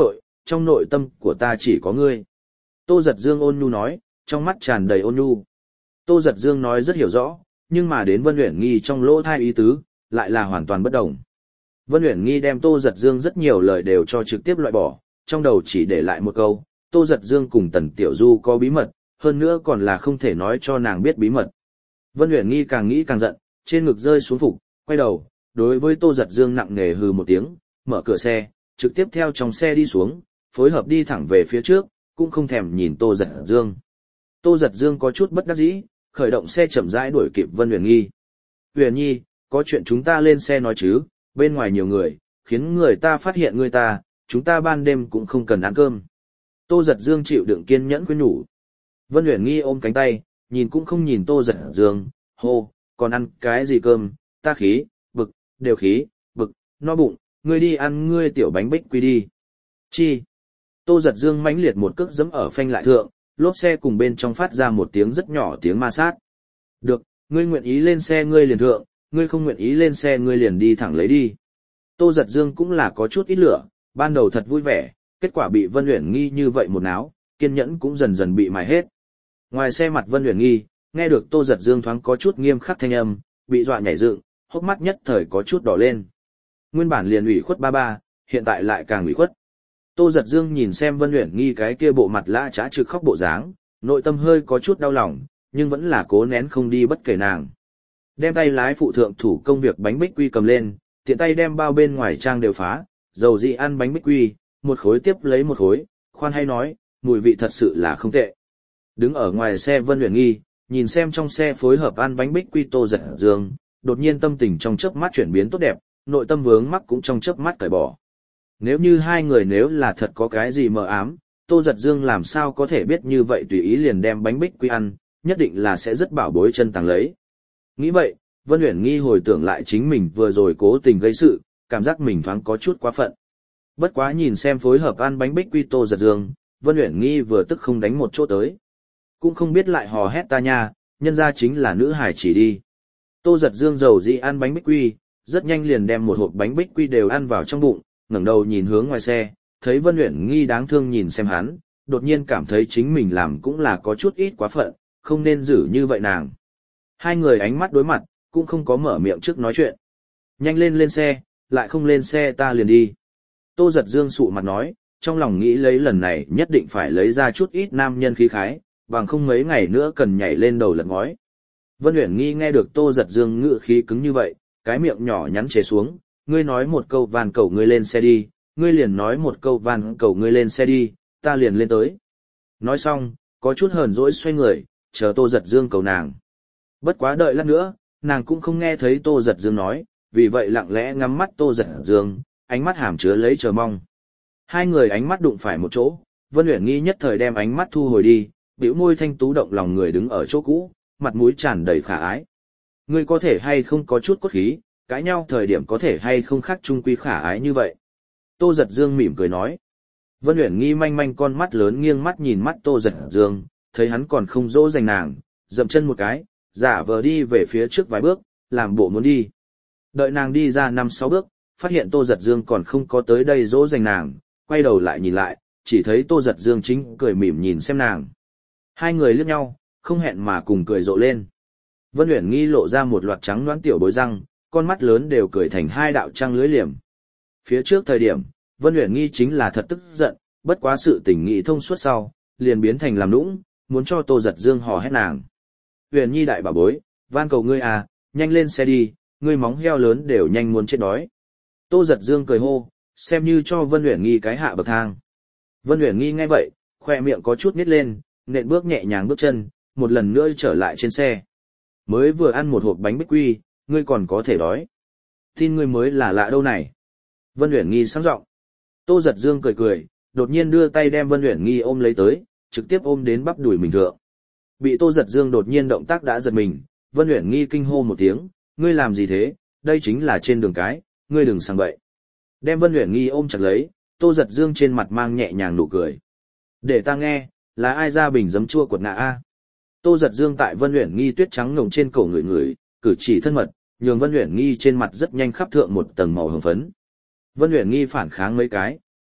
trong nội tâm của ta chỉ có ngươi. Tô Giật Dương ôn nhu nói, trong mắt tràn đầy ôn nhu. Tô Giật Dương nói rất hiểu rõ, nhưng mà đến Vân Uyển Nghi trong lỗ thai ý tứ, lại là hoàn toàn bất đồng. Vân Uyển Nghi đem Tô Giật Dương rất nhiều lời đều cho trực tiếp loại bỏ, trong đầu chỉ để lại một câu, Tô Giật Dương cùng Tần Tiểu Du có bí mật, hơn nữa còn là không thể nói cho nàng biết bí mật. Vân Uyển Nghi càng nghĩ càng giận, trên ngực rơi xuống phục, quay đầu, đối với Tô Giật Dương nặng nề hừ một tiếng, mở cửa xe, trực tiếp theo trong xe đi xuống, phối hợp đi thẳng về phía trước, cũng không thèm nhìn Tô Giật Dương. Tô Giật Dương có chút bất đắc dĩ, khởi động xe chậm rãi đuổi kịp Vân Uyển Nghi. Uyển Nhi, có chuyện chúng ta lên xe nói chứ, bên ngoài nhiều người, khiến người ta phát hiện người ta, chúng ta ban đêm cũng không cần ăn cơm. Tô Giật Dương chịu đựng kiên nhẫn khuyên nhủ. Vân Uyển Nghi ôm cánh tay, nhìn cũng không nhìn Tô Giật Dương, hô, còn ăn cái gì cơm, ta khí, bực, đều khí, bực, no bụng, ngươi đi ăn ngươi tiểu bánh bích quy đi. Chi? Tô Giật Dương mãnh liệt một cước giẫm ở phanh lại thượng, lốp xe cùng bên trong phát ra một tiếng rất nhỏ tiếng ma sát. Được, ngươi nguyện ý lên xe ngươi liền thượng, ngươi không nguyện ý lên xe ngươi liền đi thẳng lấy đi. Tô Giật Dương cũng là có chút ít lửa, ban đầu thật vui vẻ, kết quả bị Vân Uyển Nghi như vậy một náo, kiên nhẫn cũng dần dần bị mài hết. Ngoài xe mặt Vân Uyển Nghi, nghe được Tô Giật Dương thoáng có chút nghiêm khắc thanh âm, bị dọa nhảy dựng, hốc mắt nhất thời có chút đỏ lên. Nguyên bản liền ủy khuất ba ba, hiện tại lại càng ủy khuất. Tô Giật Dương nhìn xem Vân Uyển Nghi cái kia bộ mặt lã chã trực khóc bộ dáng, nội tâm hơi có chút đau lòng, nhưng vẫn là cố nén không đi bất kể nàng. Đem tay lái phụ thượng thủ công việc bánh bích quy cầm lên, tiện tay đem bao bên ngoài trang đều phá, dầu dị ăn bánh bích quy, một khối tiếp lấy một khối, khoan hay nói, mùi vị thật sự là không tệ. Đứng ở ngoài xe Vân Uyển Nghi, nhìn xem trong xe phối hợp ăn bánh bích quy Tô Giật Dương, đột nhiên tâm tình trong chớp mắt chuyển biến tốt đẹp, nội tâm vướng mắc cũng trong chớp mắt cởi bỏ. Nếu như hai người nếu là thật có cái gì mờ ám, Tô Giật Dương làm sao có thể biết như vậy tùy ý liền đem bánh bích quy ăn, nhất định là sẽ rất bảo bối chân tàng lấy. Nghĩ vậy, Vân Uyển Nghi hồi tưởng lại chính mình vừa rồi cố tình gây sự, cảm giác mình thoáng có chút quá phận. Bất quá nhìn xem phối hợp ăn bánh bích quy Tô Giật Dương, Vân Uyển Nghi vừa tức không đánh một chỗ tới. Cũng không biết lại hò hét ta nha, nhân ra chính là nữ hải chỉ đi. Tô Giật Dương dầu dĩ ăn bánh bích quy, rất nhanh liền đem một hộp bánh bích quy đều ăn vào trong bụng, ngẩng đầu nhìn hướng ngoài xe, thấy Vân Uyển Nghi đáng thương nhìn xem hắn, đột nhiên cảm thấy chính mình làm cũng là có chút ít quá phận, không nên giữ như vậy nàng. Hai người ánh mắt đối mặt, cũng không có mở miệng trước nói chuyện. Nhanh lên lên xe, lại không lên xe ta liền đi. Tô Giật Dương sụ mặt nói, trong lòng nghĩ lấy lần này nhất định phải lấy ra chút ít nam nhân khí khái, bằng không mấy ngày nữa cần nhảy lên đầu lật ngói. Vân Uyển Nghi nghe được Tô Giật Dương ngữ khí cứng như vậy, cái miệng nhỏ nhắn chế xuống, ngươi nói một câu van cầu ngươi lên xe đi, ngươi liền nói một câu van cầu ngươi lên xe đi, ta liền lên tới. Nói xong, có chút hờn dỗi xoay người, chờ Tô Giật Dương cầu nàng. Bất quá đợi lát nữa, nàng cũng không nghe thấy Tô Giật Dương nói, vì vậy lặng lẽ ngắm mắt Tô Giật Dương, ánh mắt hàm chứa lấy chờ mong. Hai người ánh mắt đụng phải một chỗ, Vân Uyển Nghi nhất thời đem ánh mắt thu hồi đi, bĩu môi thanh tú động lòng người đứng ở chỗ cũ, mặt mũi tràn đầy khả ái. Ngươi có thể hay không có chút cốt khí, cãi nhau thời điểm có thể hay không khác trung quy khả ái như vậy. Tô Giật Dương mỉm cười nói. Vân Uyển Nghi manh manh con mắt lớn nghiêng mắt nhìn mắt Tô Giật Dương, thấy hắn còn không dỗ dành nàng, dậm chân một cái, giả vờ đi về phía trước vài bước, làm bộ muốn đi. Đợi nàng đi ra năm sáu bước, phát hiện Tô Giật Dương còn không có tới đây dỗ dành nàng, quay đầu lại nhìn lại, chỉ thấy Tô Giật Dương chính cười mỉm nhìn xem nàng. Hai người liếc nhau, không hẹn mà cùng cười rộ lên. Vân Uyển Nghi lộ ra một loạt trắng nõn tiểu bối răng, con mắt lớn đều cười thành hai đạo trăng lưới liềm. Phía trước thời điểm, Vân Uyển Nghi chính là thật tức giận, bất quá sự tình nghị thông suốt sau, liền biến thành làm nũng, muốn cho Tô Giật Dương hò hét nàng. Uyển Nhi đại bảo bối, van cầu ngươi à, nhanh lên xe đi, ngươi móng heo lớn đều nhanh muốn chết đói. Tô Giật Dương cười hô, xem như cho Vân Uyển Nghi cái hạ bậc thang. Vân Uyển Nghi nghe vậy, khoe miệng có chút nhếch lên, nện bước nhẹ nhàng bước chân, một lần nữa trở lại trên xe. Mới vừa ăn một hộp bánh bích quy, ngươi còn có thể đói. Tin ngươi mới là lạ đâu này. Vân Uyển Nghi sáng giọng. Tô Giật Dương cười cười, đột nhiên đưa tay đem Vân Uyển Nghi ôm lấy tới, trực tiếp ôm đến bắp đùi mình thượng. Bị Tô Giật Dương đột nhiên động tác đã giật mình, Vân Uyển Nghi kinh hô một tiếng, ngươi làm gì thế, đây chính là trên đường cái, ngươi đừng sang bậy. Đem Vân Uyển Nghi ôm chặt lấy, Tô Giật Dương trên mặt mang nhẹ nhàng nụ cười. Để ta nghe, là ai ra bình giấm chua quật ngạ a? Tô Giật Dương tại Vân Uyển Nghi tuyết trắng ngồng trên cổ người người, cử chỉ thân mật, nhường Vân Uyển Nghi trên mặt rất nhanh khắp thượng một tầng màu hồng phấn. Vân Uyển Nghi phản kháng mấy cái,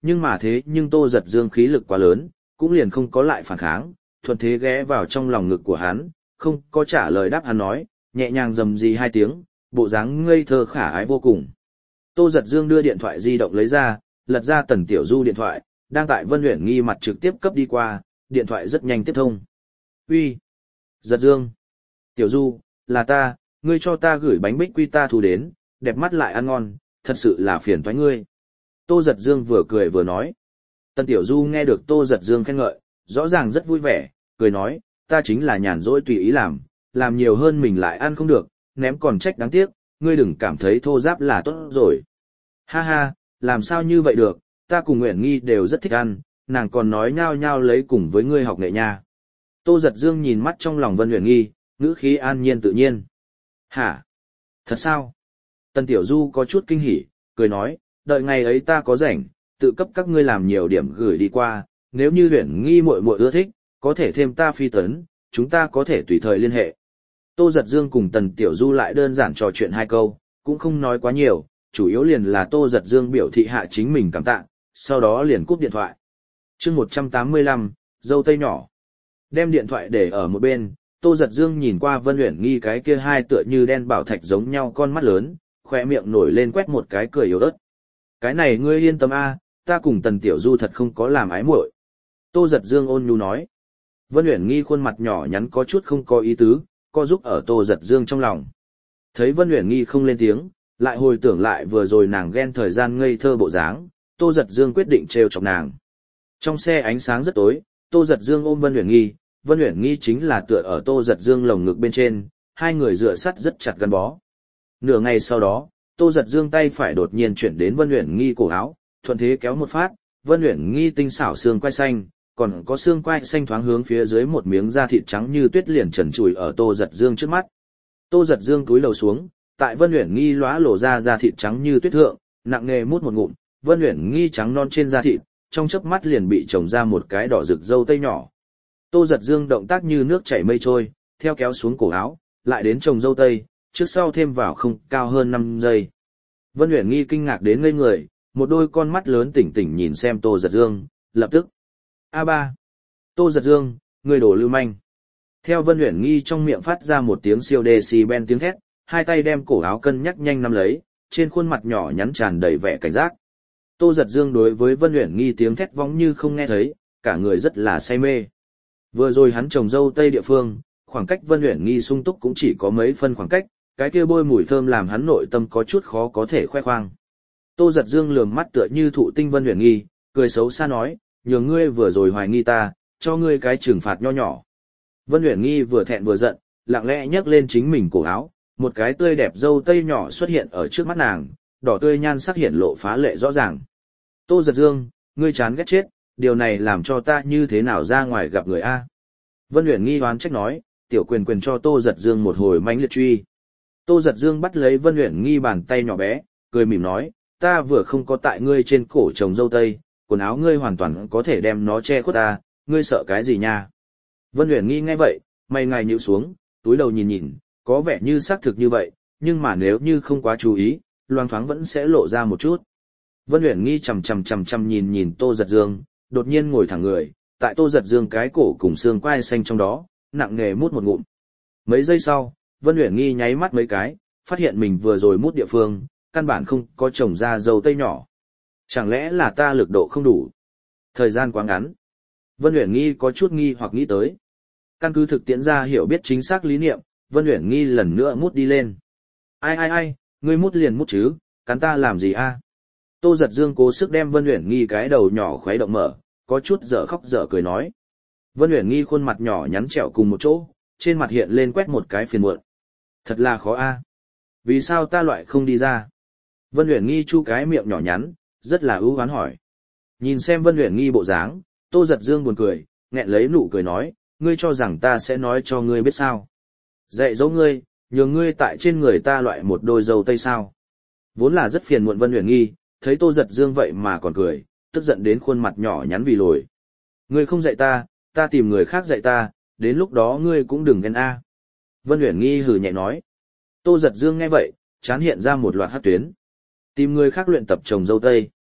nhưng mà thế nhưng Tô Giật Dương khí lực quá lớn, cũng liền không có lại phản kháng, thuận thế ghé vào trong lòng ngực của hắn, không có trả lời đáp hắn nói, nhẹ nhàng rầm rì hai tiếng, bộ dáng ngây thơ khả ái vô cùng. Tô Giật Dương đưa điện thoại di động lấy ra, lật ra Tần Tiểu Du điện thoại, đang tại Vân Uyển Nghi mặt trực tiếp cấp đi qua, điện thoại rất nhanh tiếp thông. Uy, Giật Dương, Tiểu Du, là ta, ngươi cho ta gửi bánh bích quy ta thu đến, đẹp mắt lại ăn ngon, thật sự là phiền toái ngươi. Tô Giật Dương vừa cười vừa nói. Tần Tiểu Du nghe được Tô Giật Dương khen ngợi, rõ ràng rất vui vẻ, cười nói, ta chính là nhàn rỗi tùy ý làm, làm nhiều hơn mình lại ăn không được, ném còn trách đáng tiếc, ngươi đừng cảm thấy thô giáp là tốt rồi. Ha ha, làm sao như vậy được, ta cùng Uyển Nghi đều rất thích ăn, nàng còn nói nhao nhao lấy cùng với ngươi học nghệ nha. Tô Giật Dương nhìn mắt trong lòng Vân Uyển Nghi, ngữ khí an nhiên tự nhiên. Hả? Thật sao? Tần Tiểu Du có chút kinh hỉ, cười nói, đợi ngày ấy ta có rảnh, tự cấp các ngươi làm nhiều điểm gửi đi qua, nếu như Uyển Nghi muội muội ưa thích, có thể thêm ta phi tấn, chúng ta có thể tùy thời liên hệ. Tô Giật Dương cùng Tần Tiểu Du lại đơn giản trò chuyện hai câu, cũng không nói quá nhiều, chủ yếu liền là Tô Giật Dương biểu thị hạ chính mình cảm tạ, sau đó liền cúp điện thoại. Chương một trăm tám mươi lăm, dâu tây nhỏ. Đem điện thoại để ở một bên, Tô Giật Dương nhìn qua Vân Uyển Nghi cái kia hai tựa như đen bảo thạch giống nhau con mắt lớn, khóe miệng nổi lên quét một cái cười yếu ớt. Cái này ngươi yên tâm a, ta cùng Tần Tiểu Du thật không có làm ái muội. Tô Giật Dương ôn nhu nói. Vân Uyển Nghi khuôn mặt nhỏ nhắn có chút không có ý tứ, co giúp ở Tô Giật Dương trong lòng. Thấy Vân Uyển Nghi không lên tiếng, lại hồi tưởng lại vừa rồi nàng ghen thời gian ngây thơ bộ dáng, Tô Giật Dương quyết định trêu chọc nàng. Trong xe ánh sáng rất tối, Tô Giật Dương ôm Vân Uyển Nghi, Vân Uyển Nghi chính là tựa ở Tô Giật Dương lồng ngực bên trên, hai người dựa sắt rất chặt gắn bó. Nửa ngày sau đó, Tô Giật Dương tay phải đột nhiên chuyển đến Vân Uyển Nghi cổ áo, thuận thế kéo một phát, Vân Uyển Nghi tinh xảo xương quai xanh, còn có xương quai xanh thoáng hướng phía dưới một miếng da thịt trắng như tuyết liền trần trụi ở Tô Giật Dương trước mắt. Tô Giật Dương cúi đầu xuống, tại Vân Uyển Nghi lóa lổ ra da thịt trắng như tuyết thượng, nặng nề mút một ngụm, Vân Uyển Nghi trắng non trên da thịt, trong chớp mắt liền bị trồng ra một cái đỏ rực dâu tây nhỏ. Tô Giật Dương động tác như nước chảy mây trôi, theo kéo xuống cổ áo, lại đến trồng dâu tây, trước sau thêm vào không cao hơn năm giây. Vân Uyển Nghi kinh ngạc đến ngây người, một đôi con mắt lớn tỉnh tỉnh nhìn xem Tô Giật Dương, lập tức. A ba. Tô Giật Dương, người đổ lưu manh. Theo Vân Uyển Nghi trong miệng phát ra một tiếng siêu decibel tiếng thét, hai tay đem cổ áo cân nhắc nhanh nắm lấy, trên khuôn mặt nhỏ nhắn tràn đầy vẻ cảnh giác. Tô Giật Dương đối với Vân Uyển Nghi tiếng thét vong như không nghe thấy, cả người rất là say mê. Vừa rồi hắn trồng dâu tây địa phương, khoảng cách Vân Uyển Nghi sung túc cũng chỉ có mấy phân khoảng cách, cái kia bôi mùi thơm làm hắn nội tâm có chút khó có thể khoe khoang. Tô Giật Dương lườm mắt tựa như thụ tinh Vân Uyển Nghi, cười xấu xa nói, nhường ngươi vừa rồi hoài nghi ta, cho ngươi cái trừng phạt nho nhỏ. Vân Uyển Nghi vừa thẹn vừa giận, lặng lẽ nhấc lên chính mình cổ áo, một cái tươi đẹp dâu tây nhỏ xuất hiện ở trước mắt nàng, đỏ tươi nhan sắc hiện lộ phá lệ rõ ràng. Tô Giật Dương, ngươi chán ghét chết, điều này làm cho ta như thế nào ra ngoài gặp người a? Vân Uyển Nghi oán trách nói, tiểu quyền quyền cho Tô Giật Dương một hồi mãnh liệt truy. Tô Giật Dương bắt lấy Vân Uyển Nghi bàn tay nhỏ bé, cười mỉm nói, ta vừa không có tại ngươi trên cổ trồng dâu tây, quần áo ngươi hoàn toàn có thể đem nó che khuất ta, ngươi sợ cái gì nha? Vân Uyển Nghi nghe vậy, mày ngài nhíu xuống, túi đầu nhìn nhìn, có vẻ như xác thực như vậy, nhưng mà nếu như không quá chú ý, loang thoáng vẫn sẽ lộ ra một chút. Vân Uyển Nghi chằm chằm chằm chằm nhìn nhìn Tô Giật Dương, đột nhiên ngồi thẳng người, tại Tô Giật Dương cái cổ cùng xương quai xanh trong đó, nặng nề mút một ngụm. Mấy giây sau, Vân Uyển Nghi nháy mắt mấy cái, phát hiện mình vừa rồi mút địa phương, căn bản không có trồng ra dâu tây nhỏ. Chẳng lẽ là ta lực độ không đủ? Thời gian quá ngắn. Vân Uyển Nghi có chút nghi hoặc nghĩ tới. Căn cứ thực tiễn ra hiểu biết chính xác lý niệm, Vân Uyển Nghi lần nữa mút đi lên. Ai ai ai, ngươi mút liền mút chứ, cắn ta làm gì a? Tô Giật Dương cố sức đem Vân Uyển Nghi cái đầu nhỏ khuấy động mở, có chút dở khóc dở cười nói. Vân Uyển Nghi khuôn mặt nhỏ nhắn trẹo cùng một chỗ, trên mặt hiện lên quét một cái phiền muộn. Thật là khó a. Vì sao ta loại không đi ra? Vân Uyển Nghi chu cái miệng nhỏ nhắn, rất là ưu hoán hỏi. Nhìn xem Vân Uyển Nghi bộ dáng, Tô Giật Dương buồn cười, nghẹn lấy nụ cười nói, ngươi cho rằng ta sẽ nói cho ngươi biết sao? Dạy dỗ ngươi, nhường ngươi tại trên người ta loại một đôi dâu tây sao? Vốn là rất phiền muộn Vân Uyển Nghi, thấy Tô Giật Dương vậy mà còn cười, tức giận đến khuôn mặt nhỏ nhắn vì lồi. Ngươi không dạy ta, ta tìm người khác dạy ta, đến lúc đó ngươi cũng đừng ghen a. Vân Uyển Nghi hừ nhẹ nói. Tô Giật Dương nghe vậy, chán hiện ra một loạt hắc tuyến. Tìm người khác luyện tập trồng dâu tây.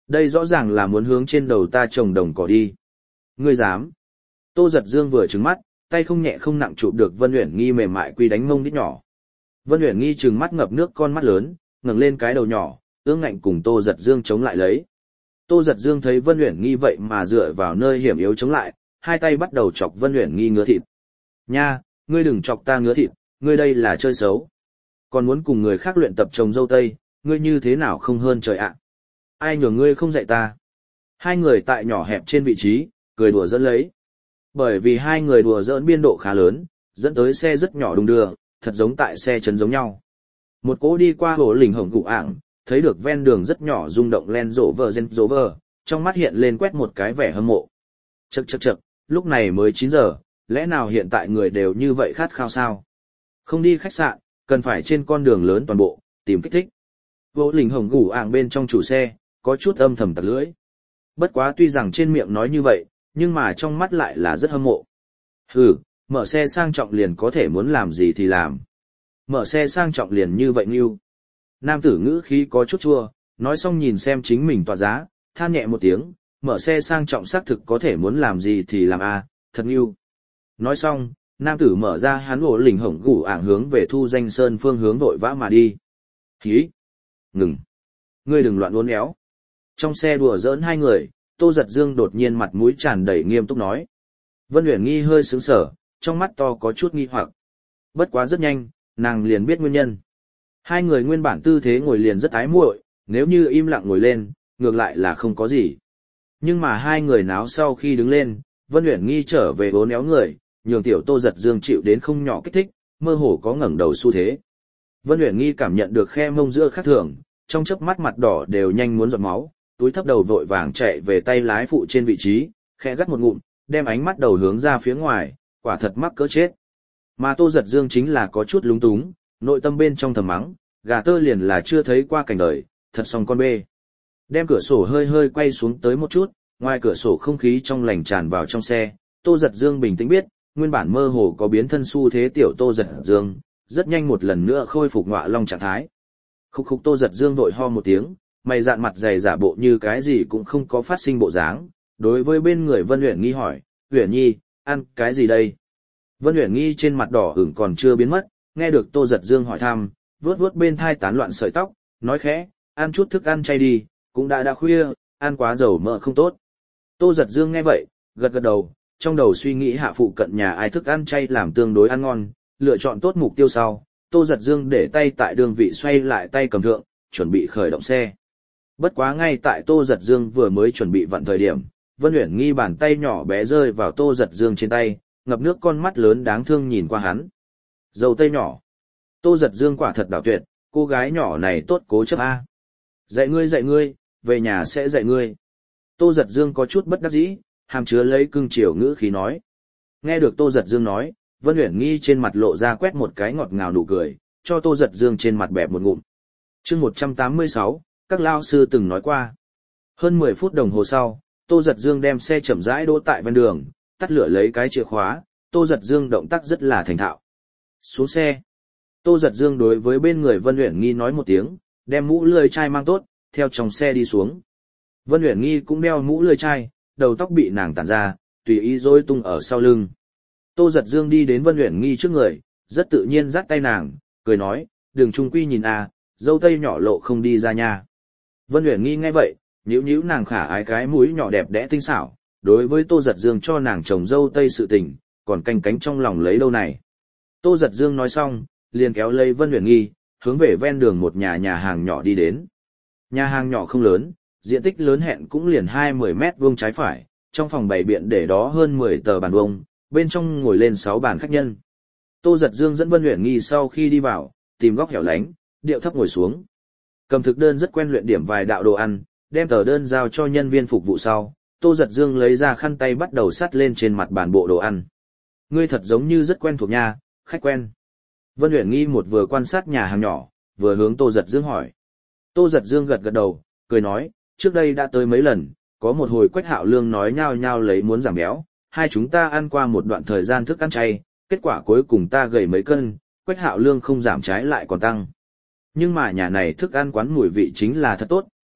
Đây rõ ràng là muốn hướng trên đầu ta trồng đồng cỏ đi. Ngươi dám? Tô Giật Dương vừa trừng mắt, tay không nhẹ không nặng chụp được Vân Uyển Nghi mềm mại quy đánh mông đít nhỏ. Vân Uyển Nghi trừng mắt ngập nước con mắt lớn, ngẩng lên cái đầu nhỏ, ương ngạnh cùng Tô Giật Dương chống lại lấy. Tô Giật Dương thấy Vân Uyển Nghi vậy mà dựa vào nơi hiểm yếu chống lại, hai tay bắt đầu chọc Vân Uyển Nghi ngứa thịt. Nha, ngươi đừng chọc ta ngứa thịt, ngươi đây là chơi xấu. Còn muốn cùng người khác luyện tập trồng dâu tây, ngươi như thế nào không hơn trời ạ? Ai nhường ngươi không dạy ta? Hai người tại nhỏ hẹp trên vị trí, cười đùa dẫn lấy. Bởi vì hai người đùa giỡn biên độ khá lớn, dẫn tới xe rất nhỏ đung đưa, thật giống tại xe chấn giống nhau. Một cỗ đi qua hồ lình hổng cụ ảng, thấy được ven đường rất nhỏ rung động len rộ vờ gen rộ vờ, trong mắt hiện lên quét một cái vẻ hâm mộ. Chậc chậc chậc, lúc này mới chín giờ, lẽ nào hiện tại người đều như vậy khát khao sao? Không đi khách sạn, cần phải trên con đường lớn toàn bộ, tìm kích thích. Vô lình hồng gủ ảng bên trong chủ xe, có chút âm thầm tặc lưỡi. Bất quá tuy rằng trên miệng nói như vậy, nhưng mà trong mắt lại là rất hâm mộ. Hừ, mở xe sang trọng liền có thể muốn làm gì thì làm. Mở xe sang trọng liền như vậy như. Nam tử ngữ khí có chút chua, nói xong nhìn xem chính mình tỏa giá, than nhẹ một tiếng, mở xe sang trọng xác thực có thể muốn làm gì thì làm a, thật như. Nói xong, nam tử mở ra hắn ổ lình hổng gủ ảng hướng về Thu Danh Sơn phương hướng vội vã mà đi. Hí! Ngừng! Ngươi đừng loạn uốn éo. Trong xe đùa giỡn hai người, Tô Giật Dương đột nhiên mặt mũi tràn đầy nghiêm túc nói. Vân Uyển Nghi hơi sững sờ, trong mắt to có chút nghi hoặc. Bất quá rất nhanh, nàng liền biết nguyên nhân. Hai người nguyên bản tư thế ngồi liền rất ái muội, nếu như im lặng ngồi lên, ngược lại là không có gì. Nhưng mà hai người náo sau khi đứng lên, Vân Uyển Nghi trở về uốn éo người, nhường tiểu Tô Giật Dương chịu đến không nhỏ kích thích, mơ hồ có ngẩng đầu xu thế. Vân Uyển Nghi cảm nhận được khe mông giữa khác thường, trong chớp mắt mặt đỏ đều nhanh muốn giọt máu, túi thấp đầu vội vàng chạy về tay lái phụ trên vị trí, khẽ gắt một ngụm, đem ánh mắt đầu hướng ra phía ngoài, quả thật mắc cỡ chết. Mà Tô Giật Dương chính là có chút lúng túng, nội tâm bên trong thầm mắng, gà tơ liền là chưa thấy qua cảnh đời, thật xong con bê. Đem cửa sổ hơi hơi quay xuống tới một chút, ngoài cửa sổ không khí trong lành tràn vào trong xe, Tô Giật Dương bình tĩnh biết, nguyên bản mơ hồ có biến thân xu thế tiểu Tô Giật Dương, rất nhanh một lần nữa khôi phục ngọa long trạng thái. Khúc khúc Tô Giật Dương vội ho một tiếng, mày dạn mặt dày giả bộ như cái gì cũng không có phát sinh bộ dáng, đối với bên người Vân Uyển Nghi hỏi, Uyển Nhi, ăn cái gì đây? Vân Uyển Nghi trên mặt đỏ ửng còn chưa biến mất, nghe được Tô Giật Dương hỏi thăm, vuốt vuốt bên thai tán loạn sợi tóc, nói khẽ, ăn chút thức ăn chay đi, cũng đã đã khuya, ăn quá dầu mỡ không tốt. Tô Giật Dương nghe vậy, gật gật đầu, trong đầu suy nghĩ hạ phụ cận nhà ai thức ăn chay làm tương đối ăn ngon, lựa chọn tốt mục tiêu sau, Tô Giật Dương để tay tại đường vị xoay lại tay cầm thượng, chuẩn bị khởi động xe. Bất quá ngay tại Tô Giật Dương vừa mới chuẩn bị vặn thời điểm, Vân Uyển Nghi bàn tay nhỏ bé rơi vào Tô Giật Dương trên tay, ngập nước con mắt lớn đáng thương nhìn qua hắn. Dâu tây nhỏ. Tô Giật Dương quả thật đảo tuyệt, cô gái nhỏ này tốt cố chấp a. Dạy ngươi dạy ngươi, về nhà sẽ dạy ngươi. Tô Giật Dương có chút bất đắc dĩ, hàm chứa lấy cưng chiều ngữ khí nói. Nghe được Tô Giật Dương nói, Vân Uyển Nghi trên mặt lộ ra quét một cái ngọt ngào nụ cười, cho Tô Giật Dương trên mặt bẹp một ngụm. Chương một trăm tám mươi sáu, các lao sư từng nói qua. Hơn mười phút đồng hồ sau, Tô Giật Dương đem xe chậm rãi đỗ tại ven đường, tắt lửa lấy cái chìa khóa, Tô Giật Dương động tác rất là thành thạo. Xuống xe. Tô Giật Dương đối với bên người Vân Uyển Nghi nói một tiếng, đem mũ lưỡi chai mang tốt, theo trong xe đi xuống. Vân Uyển Nghi cũng đeo mũ lưỡi chai, đầu tóc bị nàng tản ra, tùy ý rối tung ở sau lưng. Tô Giật Dương đi đến Vân Uyển Nghi trước người, rất tự nhiên dắt tay nàng, cười nói, đường trung quy nhìn à, dâu tây nhỏ lộ không đi ra nha. Vân Uyển Nghi nghe vậy, nhíu nhíu nàng khả ái cái mũi nhỏ đẹp đẽ tinh xảo, đối với Tô Giật Dương cho nàng trồng dâu tây sự tình, còn canh cánh trong lòng lấy đâu này. Tô Giật Dương nói xong, liền kéo lấy Vân Uyển Nghi, hướng về ven đường một nhà nhà hàng nhỏ đi đến. Nhà hàng nhỏ không lớn, diện tích lớn hẹn cũng liền hai mươi mét vuông trái phải, trong phòng bày biện để đó hơn mười tờ bàn vuông, bên trong ngồi lên sáu bàn khách nhân. Tô Giật Dương dẫn Vân Uyển Nghi sau khi đi vào, tìm góc hẻo lánh, điệu thấp ngồi xuống. Cầm thực đơn rất quen luyện điểm vài đạo đồ ăn, đem tờ đơn giao cho nhân viên phục vụ sau, Tô Giật Dương lấy ra khăn tay bắt đầu sắt lên trên mặt bàn bộ đồ ăn. Ngươi thật giống như rất quen thuộc nha, khách quen. Vân Uyển Nghi một vừa quan sát nhà hàng nhỏ, vừa hướng Tô Giật Dương hỏi. Tô Giật Dương gật gật đầu, cười nói, trước đây đã tới mấy lần, có một hồi Quách Hạo Lương nói nhao nhao lấy muốn giảm béo, hai chúng ta ăn qua một đoạn thời gian thức ăn chay, kết quả cuối cùng ta gầy mấy cân, Quách Hạo Lương không giảm trái lại còn tăng. Nhưng mà nhà này thức ăn quán mùi vị chính là thật tốt,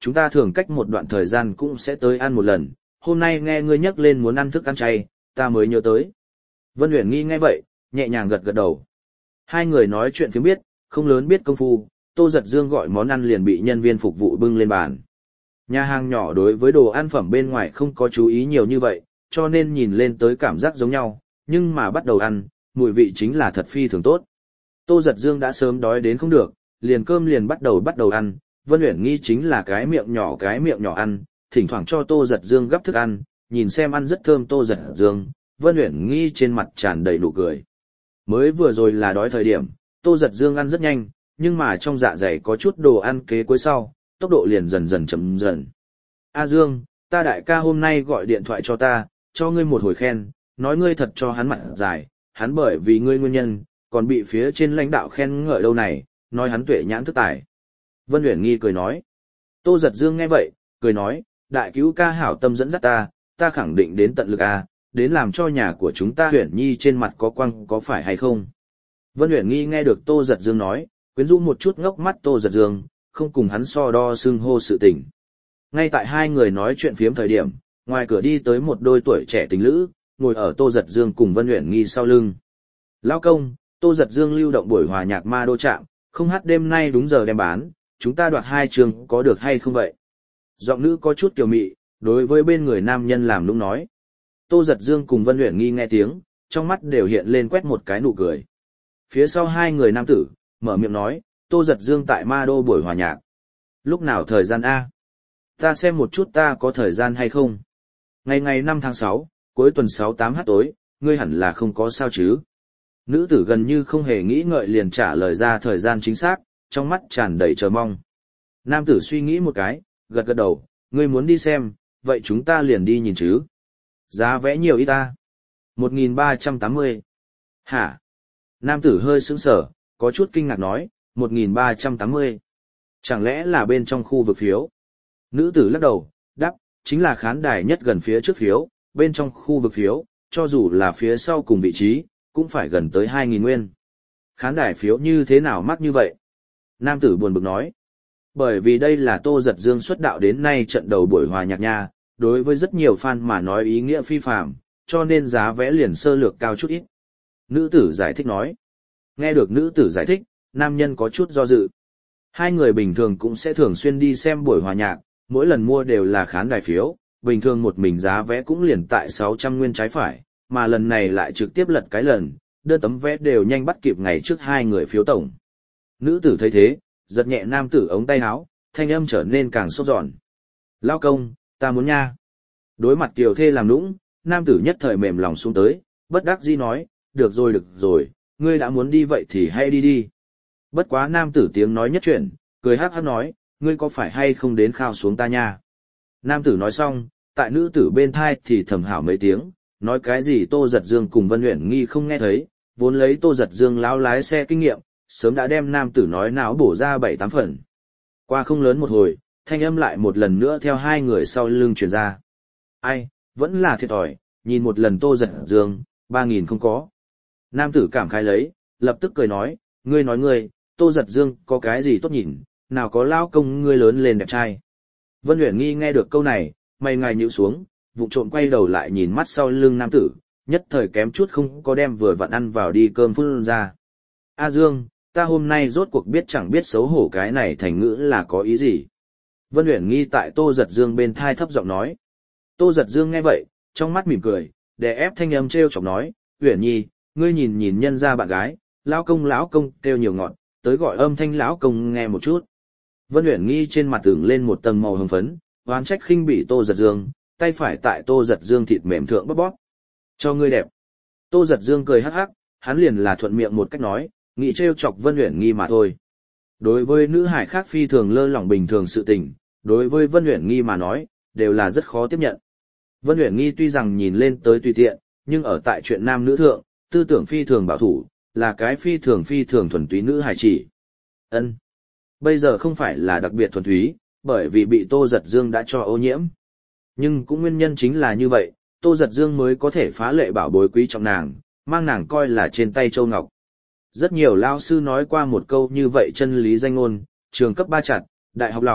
chúng ta thường cách một đoạn thời gian cũng sẽ tới ăn một lần, hôm nay nghe ngươi nhắc lên muốn ăn thức ăn chay, ta mới nhớ tới. Vân Uyển Nghi nghe vậy, nhẹ nhàng gật gật đầu. Hai người nói chuyện phiếm biết, không lớn biết công phu, Tô Giật Dương gọi món ăn liền bị nhân viên phục vụ bưng lên bàn. Nhà hàng nhỏ đối với đồ ăn phẩm bên ngoài không có chú ý nhiều như vậy, cho nên nhìn lên tới cảm giác giống nhau, nhưng mà bắt đầu ăn, mùi vị chính là thật phi thường tốt. Tô Giật Dương đã sớm đói đến không được, liền cơm liền bắt đầu bắt đầu ăn, Vân Uyển Nghi chính là cái miệng nhỏ cái miệng nhỏ ăn, thỉnh thoảng cho Tô Giật Dương gắp thức ăn, nhìn xem ăn rất thơm Tô Giật Dương, Vân Uyển Nghi trên mặt tràn đầy nụ cười. Mới vừa rồi là đói thời điểm, Tô Giật Dương ăn rất nhanh, nhưng mà trong dạ dày có chút đồ ăn kế cuối sau, tốc độ liền dần dần chậm dần. A Dương, ta đại ca hôm nay gọi điện thoại cho ta, cho ngươi một hồi khen, nói ngươi thật cho hắn mặt dài, hắn bởi vì ngươi nguyên nhân, còn bị phía trên lãnh đạo khen ngợi đâu này, nói hắn tuệ nhãn thức tài. Vân Uyển Nghi cười nói. Tô Giật Dương nghe vậy, cười nói, đại cứu ca hảo tâm dẫn dắt ta, ta khẳng định đến tận lực a, đến làm cho nhà của chúng ta Uyển Nhi trên mặt có quang có phải hay không. Vân Uyển Nghi nghe được Tô Giật Dương nói, quyến rũ một chút ngốc mắt Tô Giật Dương, không cùng hắn so đo xưng hô sự tình. Ngay tại hai người nói chuyện phiếm thời điểm, ngoài cửa đi tới một đôi tuổi trẻ tình lữ, ngồi ở Tô Giật Dương cùng Vân Uyển Nghi sau lưng. Lão công, Tô Giật Dương lưu động buổi hòa nhạc ma đô trạm, không hát đêm nay đúng giờ đem bán, chúng ta đoạt hai trường có được hay không vậy? Giọng nữ có chút kiều mị, đối với bên người nam nhân làm nũng nói. Tô Giật Dương cùng Vân Uyển Nghi nghe tiếng, trong mắt đều hiện lên quét một cái nụ cười. Phía sau hai người nam tử, mở miệng nói, Tô Giật Dương tại ma đô buổi hòa nhạc. Lúc nào thời gian A? Ta xem một chút ta có thời gian hay không? Ngày ngày năm tháng sáu, cuối tuần sáu tám h tối, ngươi hẳn là không có sao chứ? Nữ tử gần như không hề nghĩ ngợi liền trả lời ra thời gian chính xác, trong mắt tràn đầy chờ mong. Nam tử suy nghĩ một cái, gật gật đầu, ngươi muốn đi xem, vậy chúng ta liền đi nhìn chứ. Giá vé nhiều ít ta? một nghìn ba trăm tám mươi. Hả? Nam tử hơi sững sờ, có chút kinh ngạc nói, một nghìn ba trăm tám mươi. Chẳng lẽ là bên trong khu vực phiếu? Nữ tử lắc đầu, đáp, chính là khán đài nhất gần phía trước phiếu, bên trong khu vực phiếu, cho dù là phía sau cùng vị trí, cũng phải gần tới hai nghìn nguyên. Khán đài phiếu như thế nào mắc như vậy? Nam tử buồn bực nói. Bởi vì đây là Tô Giật Dương xuất đạo đến nay trận đầu buổi hòa nhạc nha, đối với rất nhiều fan mà nói ý nghĩa phi phàm, cho nên giá vé liền sơ lược cao chút ít. Nữ tử giải thích nói. Nghe được nữ tử giải thích, nam nhân có chút do dự. Hai người bình thường cũng sẽ thường xuyên đi xem buổi hòa nhạc, mỗi lần mua đều là khán đài phiếu, bình thường một mình giá vé cũng liền tại sáu trăm nguyên trái phải, mà lần này lại trực tiếp lật cái lần, đơn tấm vé đều nhanh bắt kịp ngày trước hai người phiếu tổng. Nữ tử thấy thế, giật nhẹ nam tử ống tay áo, thanh âm trở nên càng sốt giòn. Lao công, ta muốn nha. Đối mặt kiều thê làm nũng, nam tử nhất thời mềm lòng xuống tới, bất đắc dĩ nói, được rồi được rồi, ngươi đã muốn đi vậy thì hãy đi đi. Bất quá nam tử tiếng nói nhất chuyển, cười hát hát nói, ngươi có phải hay không đến khao xuống ta nha. Nam tử nói xong, tại nữ tử bên thai thì thầm hảo mấy tiếng, nói cái gì Tô Giật Dương cùng Vân Uyển Nghi không nghe thấy, vốn lấy Tô Giật Dương láo lái xe kinh nghiệm, sớm đã đem nam tử nói não bổ ra bảy tám phần. Qua không lớn một hồi, thanh âm lại một lần nữa theo hai người sau lưng truyền ra. Ai, vẫn là thiệt thòi, nhìn một lần Tô Giật Dương, ba nghìn không có. Nam tử cảm khái lấy, lập tức cười nói, ngươi nói ngươi, Tô Giật Dương có cái gì tốt nhìn, nào có lao công ngươi lớn lên đẹp trai. Vân Uyển Nghi nghe được câu này, mày ngài nhíu xuống, vụng trộm quay đầu lại nhìn mắt sau lưng nam tử, nhất thời kém chút không có đem vừa vặn ăn vào đi cơm phun ra. A Dương, ta hôm nay rốt cuộc biết chẳng biết xấu hổ cái này thành ngữ là có ý gì. Vân Uyển Nghi tại Tô Giật Dương bên thai thấp giọng nói. Tô Giật Dương nghe vậy, trong mắt mỉm cười, đè ép thanh âm trêu chọc nói, Uyển Nhi, ngươi nhìn nhìn nhân ra bạn gái, lão công lão công kêu nhiều ngọn, tới gọi âm thanh lão công nghe một chút. Vân Uyển Nghi trên mặt tưởng lên một tầng màu hồng phấn, oán trách khinh bỉ Tô Giật Dương, tay phải tại Tô Giật Dương thịt mềm thượng bóp bóp. Cho ngươi đẹp. Tô Giật Dương cười hắc hắc, hắn liền là thuận miệng một cách nói, nghĩ trêu chọc Vân Uyển Nghi mà thôi. Đối với nữ hải khác phi thường lơ lỏng bình thường sự tình, đối với Vân Uyển Nghi mà nói, đều là rất khó tiếp nhận. Vân Uyển Nghi tuy rằng nhìn lên tới tùy tiện, nhưng ở tại chuyện nam nữ thượng, tư tưởng phi thường bảo thủ, là cái phi thường phi thường thuần túy nữ hải chỉ. Ân, bây giờ không phải là đặc biệt thuần túy, bởi vì bị Tô Giật Dương đã cho ô nhiễm. Nhưng cũng nguyên nhân chính là như vậy, Tô Giật Dương mới có thể phá lệ bảo bối quý trọng nàng, mang nàng coi là trên tay châu ngọc. Rất nhiều lao sư nói qua một câu như vậy chân lý danh ngôn, trường cấp ba chặt, đại học lỏng,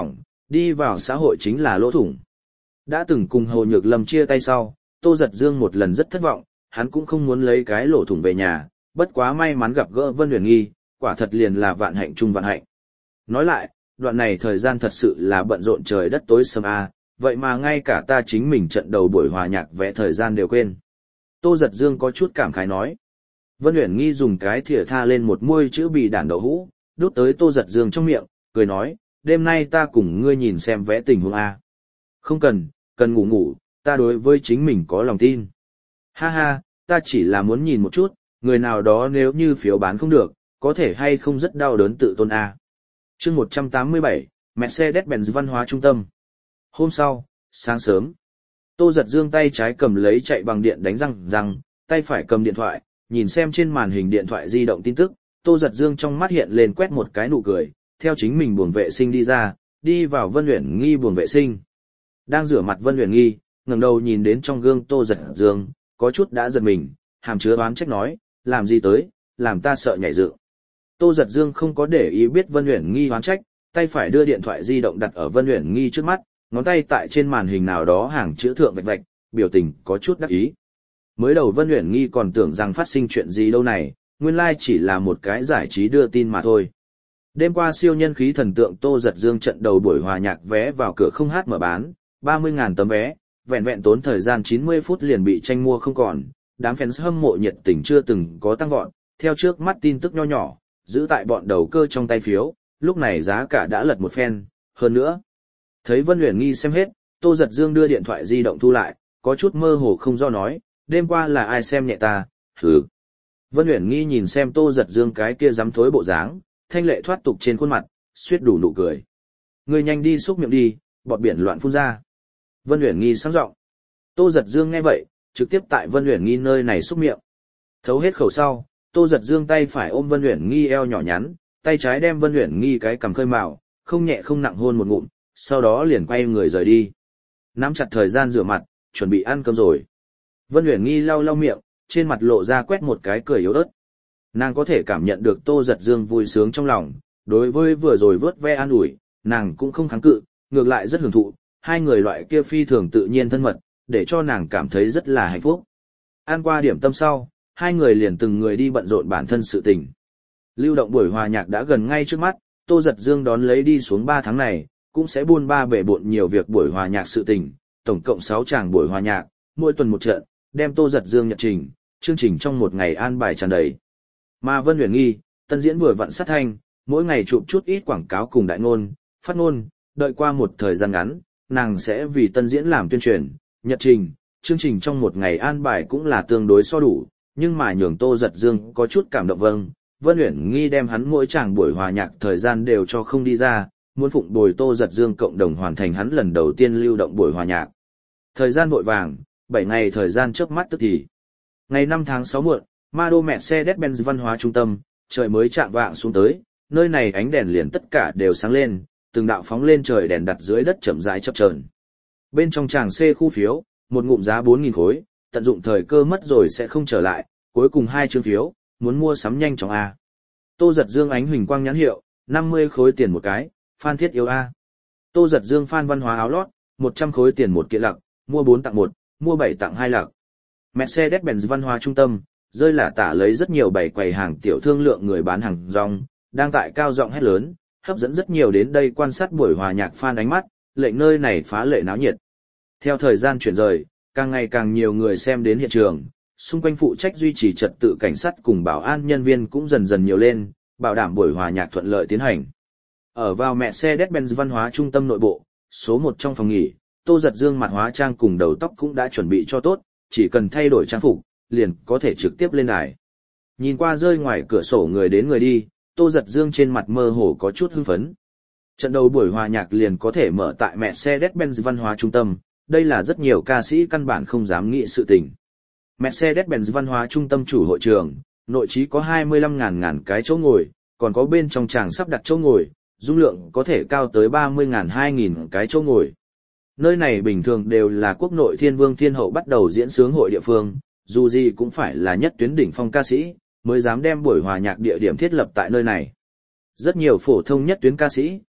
đi vào xã hội chính là lỗ thủng. Đã từng cùng Hồ Nhược Lâm chia tay sau, Tô Giật Dương một lần rất thất vọng, hắn cũng không muốn lấy cái lỗ thủng về nhà, bất quá may mắn gặp gỡ Vân Uyển Nghi, quả thật liền là vạn hạnh chung vạn hạnh. Nói lại, đoạn này thời gian thật sự là bận rộn trời đất tối sầm a, vậy mà ngay cả ta chính mình trận đầu buổi hòa nhạc vẽ thời gian đều quên. Tô Giật Dương có chút cảm khái nói. Vân Uyển Nghi dùng cái thìa tha lên một muôi chữ bì đản đậu hũ, đút tới Tô Giật Dương trong miệng, cười nói, đêm nay ta cùng ngươi nhìn xem vẽ tình huống a. Không cần, cần ngủ ngủ, ta đối với chính mình có lòng tin. Ha ha, ta chỉ là muốn nhìn một chút, người nào đó nếu như phiếu bán không được, có thể hay không rất đau đớn tự tôn a. Chương một trăm tám mươi bảy, Mercedes-Benz văn hóa trung tâm. Hôm sau, sáng sớm, Tô Giật Dương tay trái cầm lấy chạy bằng điện đánh răng răng, tay phải cầm điện thoại, nhìn xem trên màn hình điện thoại di động tin tức, Tô Giật Dương trong mắt hiện lên quét một cái nụ cười, theo chính mình buồng vệ sinh đi ra, đi vào Vân Uyển Nghi buồng vệ sinh. Đang rửa mặt Vân Uyển Nghi, ngẩng đầu nhìn đến trong gương Tô Giật Dương, có chút đã giật mình, hàm chứa oán trách nói, làm gì tới, làm ta sợ nhảy dựng. Tô Giật Dương không có để ý biết Vân Uyển Nghi oán trách, tay phải đưa điện thoại di động đặt ở Vân Uyển Nghi trước mắt, ngón tay tại trên màn hình nào đó hàng chữ thượng vạch vạch, biểu tình có chút đắc ý. Mới đầu Vân Uyển Nghi còn tưởng rằng phát sinh chuyện gì đâu này, nguyên lai chỉ là một cái giải trí đưa tin mà thôi. Đêm qua siêu nhân khí thần tượng Tô Giật Dương trận đầu buổi hòa nhạc vé vào cửa không hát mở bán, ba mươi nghìn tấm vé, vẹn vẹn tốn thời gian chín mươi phút liền bị tranh mua không còn, đám fans hâm mộ nhiệt tình chưa từng có tăng vọt, theo trước mắt tin tức nho nhỏ, giữ tại bọn đầu cơ trong tay phiếu, lúc này giá cả đã lật một phen, hơn nữa. Thấy Vân Uyển Nghi xem hết, Tô Giật Dương đưa điện thoại di động thu lại, có chút mơ hồ không do nói, đêm qua là ai xem nhẹ ta, hừ. Vân Uyển Nghi nhìn xem Tô Giật Dương cái kia dám thối bộ dáng, thanh lệ thoát tục trên khuôn mặt, suýt đủ nụ cười. Ngươi nhanh đi xúc miệng đi, bọt biển loạn phun ra. Vân Uyển Nghi sáng giọng. Tô Giật Dương nghe vậy, trực tiếp tại Vân Uyển Nghi nơi này xúc miệng. Thấu hết khẩu sau, Tô Giật Dương tay phải ôm Vân Uyển Nghi eo nhỏ nhắn, tay trái đem Vân Uyển Nghi cái cằm khơi mào, không nhẹ không nặng hôn một ngụm, sau đó liền quay người rời đi. Nắm chặt thời gian rửa mặt, chuẩn bị ăn cơm rồi. Vân Uyển Nghi lau lau miệng, trên mặt lộ ra quét một cái cười yếu ớt. Nàng có thể cảm nhận được Tô Giật Dương vui sướng trong lòng, đối với vừa rồi vớt ve an ủi, nàng cũng không kháng cự, ngược lại rất hưởng thụ, hai người loại kia phi thường tự nhiên thân mật, để cho nàng cảm thấy rất là hạnh phúc. Ăn qua điểm tâm sau, hai người liền từng người đi bận rộn bản thân sự tình. Lưu động buổi hòa nhạc đã gần ngay trước mắt, Tô Giật Dương đón lấy đi xuống ba tháng này, cũng sẽ buôn ba bể bộn nhiều việc buổi hòa nhạc sự tình, tổng cộng sáu tràng buổi hòa nhạc, mỗi tuần một trận, đem Tô Giật Dương nhật trình, chương trình trong một ngày an bài tràn đầy. Mà Vân Uyển Nghi, tân diễn vừa vặn sát thanh, mỗi ngày chụp chút ít quảng cáo cùng đại ngôn, phát ngôn, đợi qua một thời gian ngắn, nàng sẽ vì tân diễn làm tuyên truyền, nhật trình, chương trình trong một ngày an bài cũng là tương đối so đủ, nhưng mà nhường Tô Giật Dương có chút cảm động. Vâng, Vân Uyển Nghi đem hắn mỗi tràng buổi hòa nhạc thời gian đều cho không đi ra, muốn phụng bồi Tô Giật Dương cộng đồng hoàn thành hắn lần đầu tiên lưu động buổi hòa nhạc. Thời gian vội vàng, bảy ngày thời gian chớp mắt tức thì. Ngày năm tháng sáu muộn, Ma Đô Mercedes-Benz văn hóa trung tâm, trời mới chạng vạng xuống tới, nơi này ánh đèn liền tất cả đều sáng lên, từng đạo phóng lên trời đèn đặt dưới đất chậm rãi chập chờn. Bên trong tràng C khu phiếu, một ngụm giá bốn nghìn khối, tận dụng thời cơ mất rồi sẽ không trở lại, cuối cùng hai chương phiếu, muốn mua sắm nhanh chóng A. Tô Giật Dương ánh huỳnh quang nhãn hiệu, năm mươi khối tiền một cái, fan thiết yêu A. Tô Giật Dương fan văn hóa áo lót, một trăm khối tiền một kiện lặc, mua bốn tặng một, mua bảy tặng hai lặc. Mercedes-Benz văn hóa trung tâm, rơi là tả lấy rất nhiều bày quầy hàng tiểu thương lượng người bán hàng rong, đang tại cao giọng hét lớn, hấp dẫn rất nhiều đến đây quan sát buổi hòa nhạc fan ánh mắt, lệnh nơi này phá lệ náo nhiệt. Theo thời gian chuyển rời, càng ngày càng nhiều người xem đến hiện trường, xung quanh phụ trách duy trì trật tự cảnh sát cùng bảo an nhân viên cũng dần dần nhiều lên, bảo đảm buổi hòa nhạc thuận lợi tiến hành. Ở vào Mercedes-Benz văn hóa trung tâm nội bộ, số một trong phòng nghỉ, Tô Giật Dương mặt hóa trang cùng đầu tóc cũng đã chuẩn bị cho tốt, chỉ cần thay đổi trang phục, liền có thể trực tiếp lên đài. Nhìn qua rơi ngoài cửa sổ người đến người đi, Tô Giật Dương trên mặt mơ hồ có chút hưng phấn. Trận đầu buổi hòa nhạc liền có thể mở tại Mercedes-Benz văn hóa trung tâm, đây là rất nhiều ca sĩ căn bản không dám nghĩ sự tình. Mercedes-Benz văn hóa trung tâm chủ hội trường, nội trí có hai mươi lăm nghìn ngàn cái chỗ ngồi, còn có bên trong tràng sắp đặt chỗ ngồi, dung lượng có thể cao tới ba mươi nghìn hai nghìn cái chỗ ngồi. Nơi này bình thường đều là quốc nội thiên vương thiên hậu bắt đầu diễn sướng hội địa phương, dù gì cũng phải là nhất tuyến đỉnh phong ca sĩ, mới dám đem buổi hòa nhạc địa điểm thiết lập tại nơi này. Rất nhiều phổ thông nhất tuyến ca sĩ,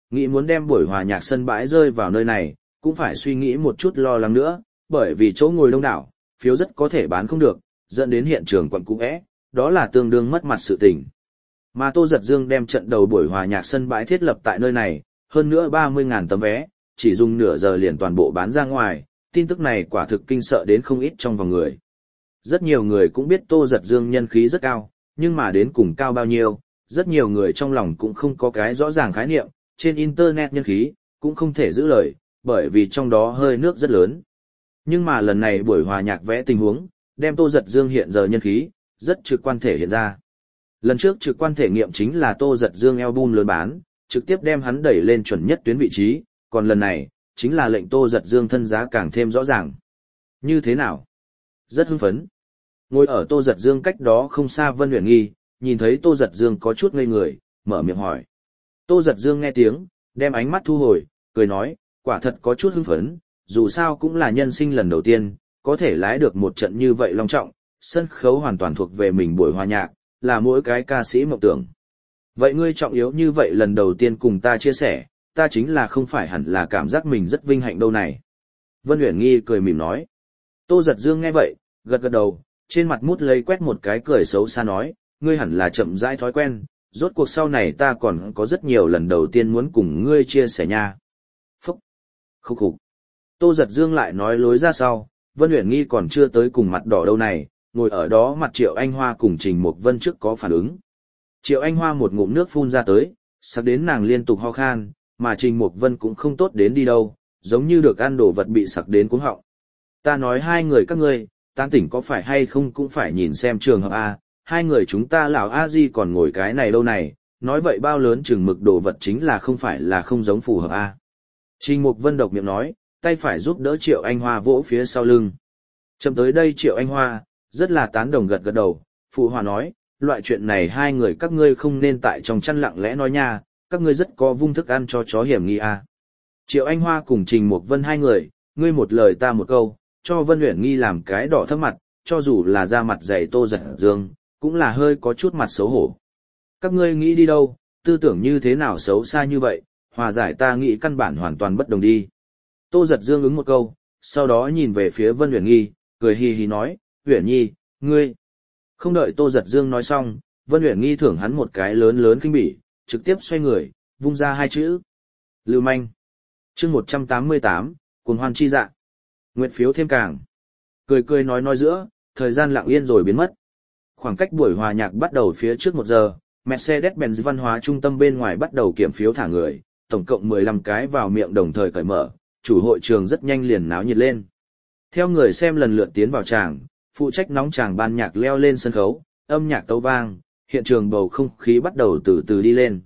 nghĩ muốn đem buổi hòa nhạc sân bãi rơi vào nơi này, cũng phải suy nghĩ một chút lo lắng nữa, bởi vì chỗ ngồi đông đảo, phiếu rất có thể bán không được, dẫn đến hiện trường quận cũ é, đó là tương đương mất mặt sự tình. Mà Tô Giật Dương đem trận đầu buổi hòa nhạc sân bãi thiết lập tại nơi này, hơn nữa ba mươi nghìn tấm vé, chỉ dùng nửa giờ liền toàn bộ bán ra ngoài, tin tức này quả thực kinh sợ đến không ít trong vòng người. Rất nhiều người cũng biết Tô Giật Dương nhân khí rất cao, nhưng mà đến cùng cao bao nhiêu, rất nhiều người trong lòng cũng không có cái rõ ràng khái niệm, trên Internet nhân khí, cũng không thể giữ lời, bởi vì trong đó hơi nước rất lớn. Nhưng mà lần này buổi hòa nhạc vẽ tình huống, đem Tô Giật Dương hiện giờ nhân khí, rất trực quan thể hiện ra. Lần trước trực quan thể nghiệm chính là Tô Giật Dương album lớn bán, trực tiếp đem hắn đẩy lên chuẩn nhất tuyến vị trí, còn lần này, chính là lệnh Tô Giật Dương thân giá càng thêm rõ ràng. Như thế nào? Rất hưng phấn. Ngồi ở Tô Giật Dương cách đó không xa Vân Uyển Nghi, nhìn thấy Tô Giật Dương có chút ngây người, mở miệng hỏi. Tô Giật Dương nghe tiếng, đem ánh mắt thu hồi, cười nói, quả thật có chút hưng phấn, dù sao cũng là nhân sinh lần đầu tiên, có thể lái được một trận như vậy long trọng, sân khấu hoàn toàn thuộc về mình buổi hòa nhạc, là mỗi cái ca sĩ mộng tưởng. Vậy ngươi trọng yếu như vậy lần đầu tiên cùng ta chia sẻ, ta chính là không phải hẳn là cảm giác mình rất vinh hạnh đâu này. Vân Uyển Nghi cười mỉm nói. Tô Giật Dương nghe vậy, gật gật đầu, trên mặt mút lấy quét một cái cười xấu xa nói, ngươi hẳn là chậm rãi thói quen, rốt cuộc sau này ta còn có rất nhiều lần đầu tiên muốn cùng ngươi chia sẻ nha. Phúc! Khúc khục! Tô Giật Dương lại nói lối ra sau, Vân Uyển Nghi còn chưa tới cùng mặt đỏ đâu này, ngồi ở đó mặt Triệu Anh Hoa cùng Trình Mục Vân trước có phản ứng. Triệu Anh Hoa một ngụm nước phun ra tới, sặc đến nàng liên tục ho khan, mà Trình Mục Vân cũng không tốt đến đi đâu, giống như được ăn đồ vật bị sặc đến cuống họng. Ta nói hai người các ngươi, tan tỉnh có phải hay không cũng phải nhìn xem trường hợp A, hai người chúng ta lão A Di còn ngồi cái này đâu này, nói vậy bao lớn chừng mực đồ vật chính là không phải là không giống phù hợp A. Trình Mục Vân độc miệng nói, tay phải giúp đỡ Triệu Anh Hoa vỗ phía sau lưng. Chậm tới đây Triệu Anh Hoa, rất là tán đồng gật gật đầu, phụ hòa nói, loại chuyện này hai người các ngươi không nên tại trong chăn lặng lẽ nói nha, các ngươi rất có vung thức ăn cho chó hiểm nghi A. Triệu Anh Hoa cùng Trình Mục Vân hai người, ngươi một lời ta một câu, cho Vân Uyển Nghi làm cái đỏ thấp mặt, cho dù là da mặt dày Tô Giật Dương, cũng là hơi có chút mặt xấu hổ. Các ngươi nghĩ đi đâu, tư tưởng như thế nào xấu xa như vậy, hòa giải ta nghĩ căn bản hoàn toàn bất đồng đi. Tô Giật Dương ứng một câu, sau đó nhìn về phía Vân Uyển Nghi, cười hì hì nói, Uyển Nhi, ngươi. Không đợi Tô Giật Dương nói xong, Vân Uyển Nghi thưởng hắn một cái lớn lớn kinh bỉ, trực tiếp xoay người, vung ra hai chữ. Lưu manh. Chương một trăm tám mươi tám, Cuồng hoan chi dạ. Nguyệt phiếu thêm càng. Cười cười nói nói giữa, thời gian lặng yên rồi biến mất. Khoảng cách buổi hòa nhạc bắt đầu phía trước một giờ, Mercedes-Benz văn hóa trung tâm bên ngoài bắt đầu kiểm phiếu thả người, tổng cộng mười lăm cái vào miệng đồng thời cởi mở, chủ hội trường rất nhanh liền náo nhiệt lên. Theo người xem lần lượt tiến vào tràng, phụ trách nóng tràng ban nhạc leo lên sân khấu, âm nhạc tấu vang, hiện trường bầu không khí bắt đầu từ từ đi lên.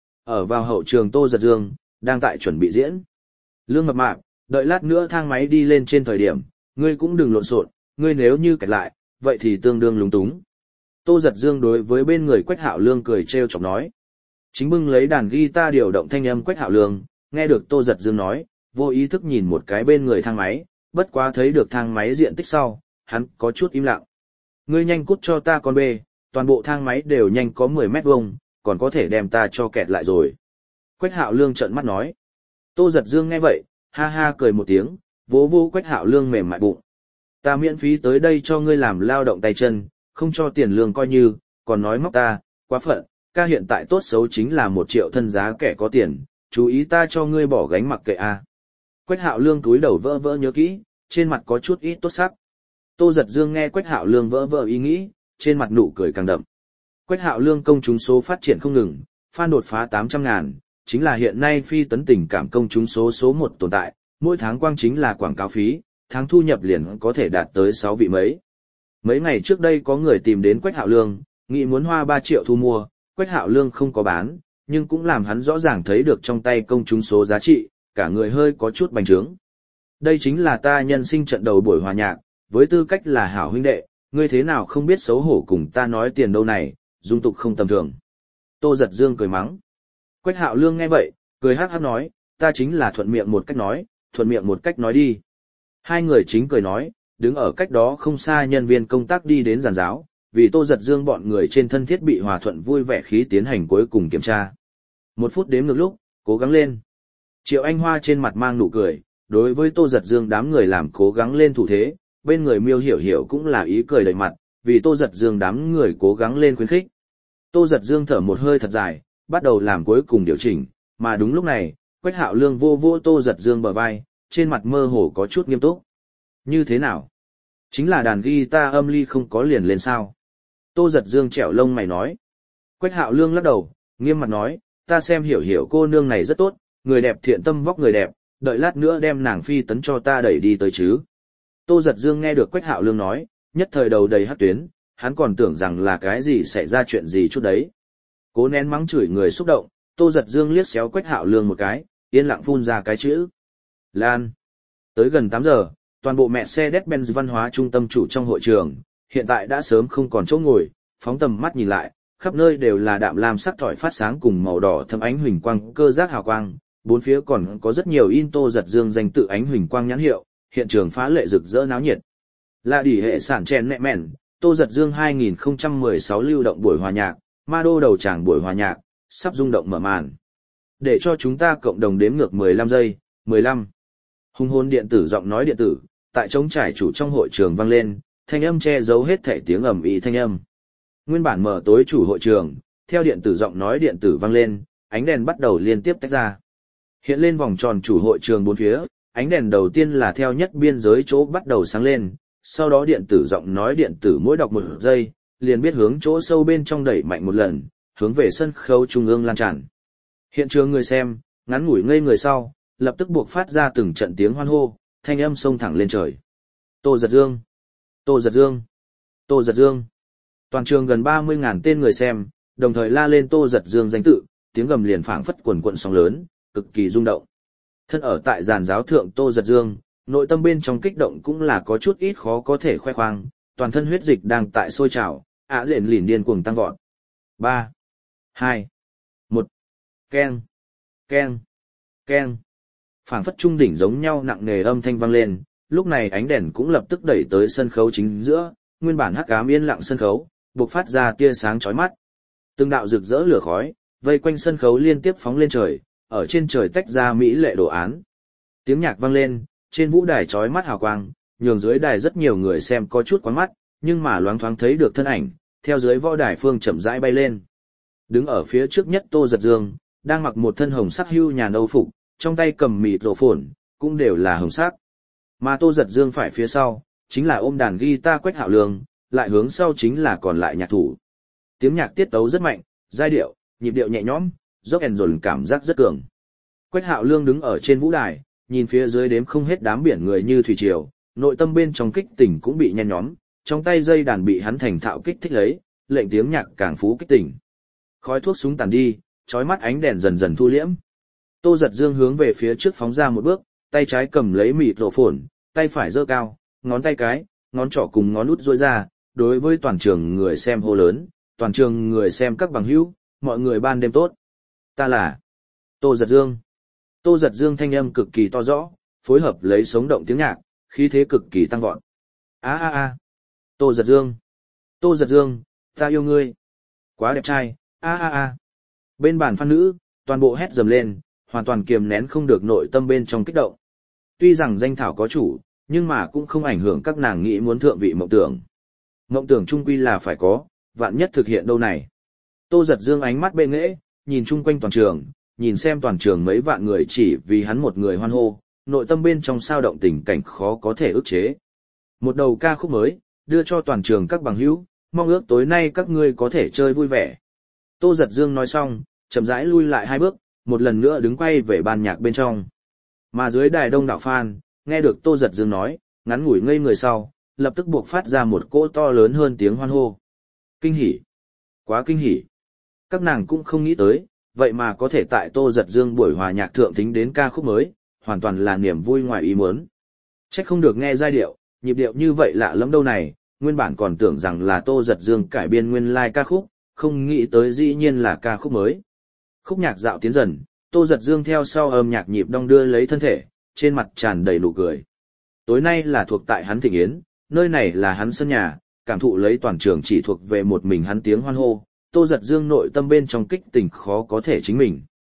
Ở vào hậu trường Tô Giật Dương, đang tại chuẩn bị diễn. Lương Mập Mạp, đợi lát nữa thang máy đi lên trên thời điểm, ngươi cũng đừng lộn xộn, ngươi nếu như kẹt lại, vậy thì tương đương lúng túng. Tô Giật Dương đối với bên người Quách Hạo Lương cười trêu chọc nói. Chính bưng lấy đàn guitar điều động thanh âm Quách Hạo Lương, nghe được Tô Giật Dương nói, vô ý thức nhìn một cái bên người thang máy, bất quá thấy được thang máy diện tích sau, hắn có chút im lặng. Ngươi nhanh cút cho ta con bê, toàn bộ thang máy đều nhanh có mười mét vuông, còn có thể đem ta cho kẹt lại rồi. Quách Hạo Lương trợn mắt nói. Tô Giật Dương nghe vậy, ha ha cười một tiếng, vỗ vỗ Quách Hạo Lương mềm mại bụng. Ta miễn phí tới đây cho ngươi làm lao động tay chân, không cho tiền lương coi như, còn nói móc ta, quá phận, ca hiện tại tốt xấu chính là một triệu thân giá kẻ có tiền, chú ý ta cho ngươi bỏ gánh mặc kệ a. Quách Hạo Lương túi đầu vỡ vỡ nhớ kỹ, trên mặt có chút ít tốt sắc. Tô Giật Dương nghe Quách Hạo Lương vỡ vỡ ý nghĩ, trên mặt nụ cười càng đậm. Quách Hạo Lương công chúng số phát triển không ngừng, fan đột phá tám trăm ngàn, chính là hiện nay phi tấn tình cảm công chúng số số một tồn tại, mỗi tháng quang chính là quảng cáo phí, tháng thu nhập liền có thể đạt tới sáu vị mấy. Mấy ngày trước đây có người tìm đến Quách Hạo Lương, nghĩ muốn hoa ba triệu thu mua, Quách Hạo Lương không có bán, nhưng cũng làm hắn rõ ràng thấy được trong tay công chúng số giá trị, cả người hơi có chút bành trướng. Đây chính là ta nhân sinh trận đầu buổi hòa nhạc, với tư cách là hảo huynh đệ, ngươi thế nào không biết xấu hổ cùng ta nói tiền đâu này, dung tục không tầm thường. Tô Giật Dương cười mắng. Quách Hạo Lương nghe vậy, cười hắc hắc nói, ta chính là thuận miệng một cách nói, thuận miệng một cách nói đi. Hai người chính cười nói, đứng ở cách đó không xa nhân viên công tác đi đến giàn giáo, vì Tô Giật Dương bọn người trên thân thiết bị hòa thuận vui vẻ khí tiến hành cuối cùng kiểm tra. Một phút đếm ngược lúc, Cố gắng lên. Triệu Anh Hoa trên mặt mang nụ cười, đối với Tô Giật Dương đám người làm cố gắng lên thủ thế, bên người Miêu Hiểu Hiểu cũng là ý cười đầy mặt, vì Tô Giật Dương đám người cố gắng lên khuyến khích. Tô Giật Dương thở một hơi thật dài, bắt đầu làm cuối cùng điều chỉnh, mà đúng lúc này, Quách Hạo Lương vô vô Tô Giật Dương bờ vai, trên mặt mơ hồ có chút nghiêm túc. Như thế nào? Chính là đàn guitar âm ly không có liền lên sao? Tô Giật Dương trẻo lông mày nói. Quách Hạo Lương lắc đầu, nghiêm mặt nói, ta xem Hiểu Hiểu cô nương này rất tốt, người đẹp thiện tâm vóc người đẹp, đợi lát nữa đem nàng phi tấn cho ta đẩy đi tới chứ. Tô Giật Dương nghe được Quách Hạo Lương nói, nhất thời đầu đầy hắc tuyến, hắn còn tưởng rằng là cái gì xảy ra chuyện gì chút đấy. Cố nén mắng chửi người xúc động, Tô Giật Dương liếc xéo Quách Hạo Lương một cái, yên lặng phun ra cái chữ. Lan. Tới gần tám giờ, toàn bộ Mercedes-Benz văn hóa trung tâm chủ trong hội trường, hiện tại đã sớm không còn chỗ ngồi, phóng tầm mắt nhìn lại, khắp nơi đều là đạm lam sắc thỏi phát sáng cùng màu đỏ thâm ánh huỳnh quang cơ giác hào quang, bốn phía còn có rất nhiều in Tô Giật Dương danh tự ánh huỳnh quang nhãn hiệu, hiện trường phá lệ rực rỡ náo nhiệt. Là đỉ hệ sản chèn nẹ mẹn, Tô Giật Dương hai nghìn không trăm mười sáu lưu động buổi hòa nhạc, ma đô đầu tràng buổi hòa nhạc, sắp rung động mở màn. Để cho chúng ta cộng đồng đếm ngược mười lăm giây, mười lăm. Hùng hồn điện tử giọng nói điện tử, tại trống trải chủ trong hội trường vang lên, thanh âm che giấu hết thể tiếng ầm ĩ thanh âm. Nguyên bản mở tối chủ hội trường, theo điện tử giọng nói điện tử vang lên, ánh đèn bắt đầu liên tiếp tách ra. Hiện lên vòng tròn chủ hội trường bốn phía, ánh đèn đầu tiên là theo nhất biên giới chỗ bắt đầu sáng lên, sau đó điện tử giọng nói điện tử mỗi đọc một giây, liền biết hướng chỗ sâu bên trong đẩy mạnh một lần, hướng về sân khấu trung ương lan tràn. Hiện trường người xem, ngắn ngủi ngây người sau, lập tức buộc phát ra từng trận tiếng hoan hô, thanh âm xông thẳng lên trời. Tô Giật Dương! Tô Giật Dương! Tô Giật Dương! Toàn trường gần ba mươi nghìn tên người xem, đồng thời la lên Tô Giật Dương danh tự, tiếng gầm liền phảng phất quần quận sóng lớn, cực kỳ rung động. Thân ở tại giàn giáo thượng Tô Giật Dương, nội tâm bên trong kích động cũng là có chút ít khó có thể khoe khoang, toàn thân huyết dịch đang tại sôi trào, ạ rện lìn điên cuồng tăng vọt. ba, hai, một, keng, keng, keng. Phảng phất trung đỉnh giống nhau nặng nề âm thanh vang lên, lúc này ánh đèn cũng lập tức đẩy tới sân khấu chính giữa, nguyên bản hắc ám yên lặng sân khấu, bộc phát ra tia sáng chói mắt. Từng đạo rực rỡ lửa khói, vây quanh sân khấu liên tiếp phóng lên trời, ở trên trời tách ra mỹ lệ đồ án. Tiếng nhạc vang lên, trên vũ đài chói mắt hào quang, nhường dưới đài rất nhiều người xem có chút quán mắt, nhưng mà loáng thoáng thấy được thân ảnh, theo dưới võ đài phương chậm rãi bay lên. Đứng ở phía trước nhất Tô Giật Dương, đang mặc một thân hồng sắc hưu nhàn âu phục, trong tay cầm mịt rổ phồn, cũng đều là hồng sắc. Mà Tô Giật Dương phải phía sau, chính là ôm đàn guitar Quách Hạo Lương, lại hướng sau chính là còn lại nhạc thủ. Tiếng nhạc tiết tấu rất mạnh, giai điệu, nhịp điệu nhẹ nhõm, dốc ẻn dồn cảm giác rất cường. Quách Hạo Lương đứng ở trên vũ đài, nhìn phía dưới đếm không hết đám biển người như thủy triều, nội tâm bên trong kích tỉnh cũng bị nhen nhóm, trong tay dây đàn bị hắn thành thạo kích thích lấy, lệnh tiếng nhạc càng phú kích tỉnh. Khói thuốc súng tàn đi, chói mắt ánh đèn dần dần thu liễm. Tô Giật Dương hướng về phía trước phóng ra một bước, tay trái cầm lấy mịt rổ phồn, tay phải giơ cao, ngón tay cái, ngón trỏ cùng ngón út duỗi ra, đối với toàn trường người xem hô lớn, toàn trường người xem các bằng hữu, mọi người ban đêm tốt. Ta là Tô Giật Dương. Tô Giật Dương thanh âm cực kỳ to rõ, phối hợp lấy sống động tiếng nhạc, khí thế cực kỳ tăng vọt. A a a. Tô Giật Dương. Tô Giật Dương, ta yêu ngươi. Quá đẹp trai. A a a. Bên bàn fan nữ, toàn bộ hét dầm lên, hoàn toàn kiềm nén không được nội tâm bên trong kích động. Tuy rằng danh thảo có chủ, nhưng mà cũng không ảnh hưởng các nàng nghĩ muốn thượng vị mộng tưởng. Mộng tưởng chung quy là phải có, vạn nhất thực hiện đâu này. Tô Giật Dương ánh mắt bệ nghễ, nhìn chung quanh toàn trường, nhìn xem toàn trường mấy vạn người chỉ vì hắn một người hoan hô, nội tâm bên trong sao động tình cảnh khó có thể ức chế. Một đầu ca khúc mới, đưa cho toàn trường các bằng hữu, mong ước tối nay các ngươi có thể chơi vui vẻ. Tô Giật Dương nói xong, chậm rãi lui lại hai bước, một lần nữa đứng quay về ban nhạc bên trong. Mà dưới đài đông đảo fan, nghe được Tô Giật Dương nói, ngắn ngủi ngây người sau, lập tức buộc phát ra một cỗ to lớn hơn tiếng hoan hô. Kinh hỉ! Quá kinh hỉ! Các nàng cũng không nghĩ tới, vậy mà có thể tại Tô Giật Dương buổi hòa nhạc thượng thính đến ca khúc mới, hoàn toàn là niềm vui ngoài ý muốn. Chắc không được nghe giai điệu, nhịp điệu như vậy lạ lắm đâu này, nguyên bản còn tưởng rằng là Tô Giật Dương cải biên nguyên lai ca khúc, không nghĩ tới dĩ nhiên là ca khúc mới. Khúc nhạc dạo tiến dần, Tô Giật Dương theo sau âm nhạc nhịp đong đưa lấy thân thể, trên mặt tràn đầy nụ cười. Tối nay là thuộc tại hắn thịnh yến, nơi này là hắn sân nhà, cảm thụ lấy toàn trường chỉ thuộc về một mình hắn tiếng hoan hô, Tô Giật Dương nội tâm bên trong kích tình khó có thể chính mình.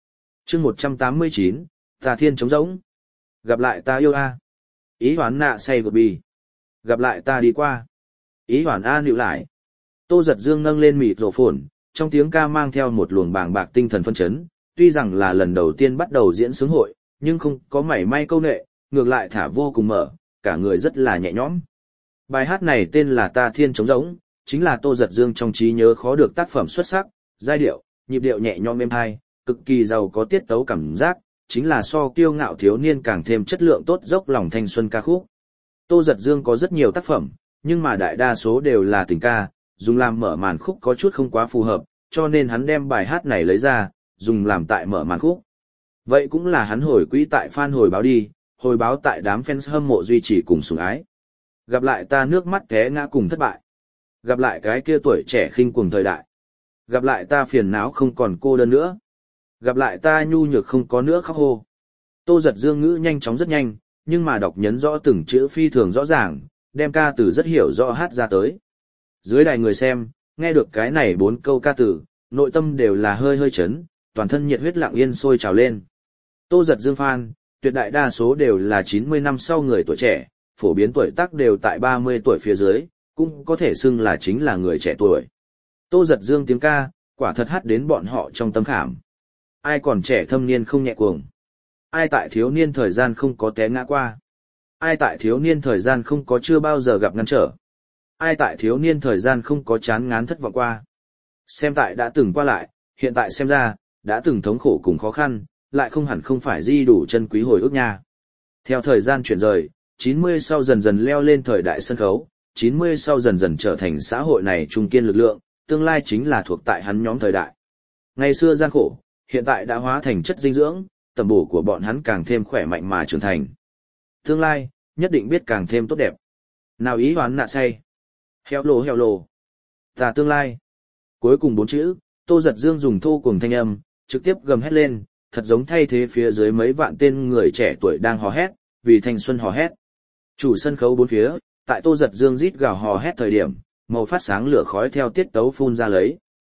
chương một trăm tám mươi chín, Tà Thiên trống rỗng. Gặp lại ta yêu a. Ý hoán nạ say gột bì. Gặp lại ta đi qua. Ý hoán a nịu lại. Tô Giật Dương nâng lên mịt rổ phồn, trong tiếng ca mang theo một luồng bàng bạc tinh thần phân chấn, tuy rằng là lần đầu tiên bắt đầu diễn xướng hội, nhưng không có mảy may câu nệ, ngược lại thả vô cùng mở, cả người rất là nhẹ nhõm. Bài hát này tên là Ta Thiên trống rỗng, chính là Tô Giật Dương trong trí nhớ khó được tác phẩm xuất sắc, giai điệu, nhịp điệu nhẹ nhõm êm tai, cực kỳ giàu có tiết tấu cảm giác, chính là so kiêu ngạo thiếu niên càng thêm chất lượng tốt dốc lòng thanh xuân ca khúc. Tô Giật Dương có rất nhiều tác phẩm, nhưng mà đại đa số đều là tình ca, dùng làm mở màn khúc có chút không quá phù hợp, cho nên hắn đem bài hát này lấy ra, dùng làm tại mở màn khúc. Vậy cũng là hắn hồi quỹ tại fan hồi báo đi, hồi báo tại đám fans hâm mộ duy trì cùng sủng ái. Gặp lại ta nước mắt té ngã cùng thất bại. Gặp lại cái kia tuổi trẻ khinh cuồng thời đại. Gặp lại ta phiền não không còn cô đơn nữa. Gặp lại ta nhu nhược không có nữa khóc hô. Tô Giật Dương ngữ nhanh chóng rất nhanh, nhưng mà đọc nhấn rõ từng chữ phi thường rõ ràng, đem ca từ rất hiểu rõ hát ra tới. Dưới đài người xem, nghe được cái này bốn câu ca từ, nội tâm đều là hơi hơi chấn, toàn thân nhiệt huyết lặng yên sôi trào lên. Tô Giật Dương fan, tuyệt đại đa số đều là chín mươi năm sau người tuổi trẻ, phổ biến tuổi tác đều tại ba mươi tuổi phía dưới, cũng có thể xưng là chính là người trẻ tuổi. Tô Giật Dương tiếng ca, quả thật hát đến bọn họ trong tâm khảm. Ai còn trẻ thâm niên không nhẹ cuồng? Ai tại thiếu niên thời gian không có té ngã qua? Ai tại thiếu niên thời gian không có chưa bao giờ gặp ngăn trở? Ai tại thiếu niên thời gian không có chán ngán thất vọng qua? Xem tại đã từng qua lại, hiện tại xem ra, đã từng thống khổ cùng khó khăn, lại không hẳn không phải di đủ chân quý hồi ức nha. Theo thời gian chuyển rời, chín mươi sau dần dần leo lên thời đại sân khấu, chín mươi sau dần dần trở thành xã hội này trung kiên lực lượng, tương lai chính là thuộc tại hắn nhóm thời đại. Ngày xưa gian khổ, hiện tại đã hóa thành chất dinh dưỡng, tầm bổ của bọn hắn càng thêm khỏe mạnh mà trưởng thành. Tương lai, nhất định biết càng thêm tốt đẹp. Nào ý hoán nạ say. Heo lồ heo lồ. Ta tương lai. Cuối cùng bốn chữ, Tô Giật Dương dùng thô cùng thanh âm, trực tiếp gầm hét lên, thật giống thay thế phía dưới mấy vạn tên người trẻ tuổi đang hò hét, vì thanh xuân hò hét. Chủ sân khấu bốn phía, tại Tô Giật Dương rít gào hò hét thời điểm, màu phát sáng lửa khói theo tiết tấu phun ra lấy.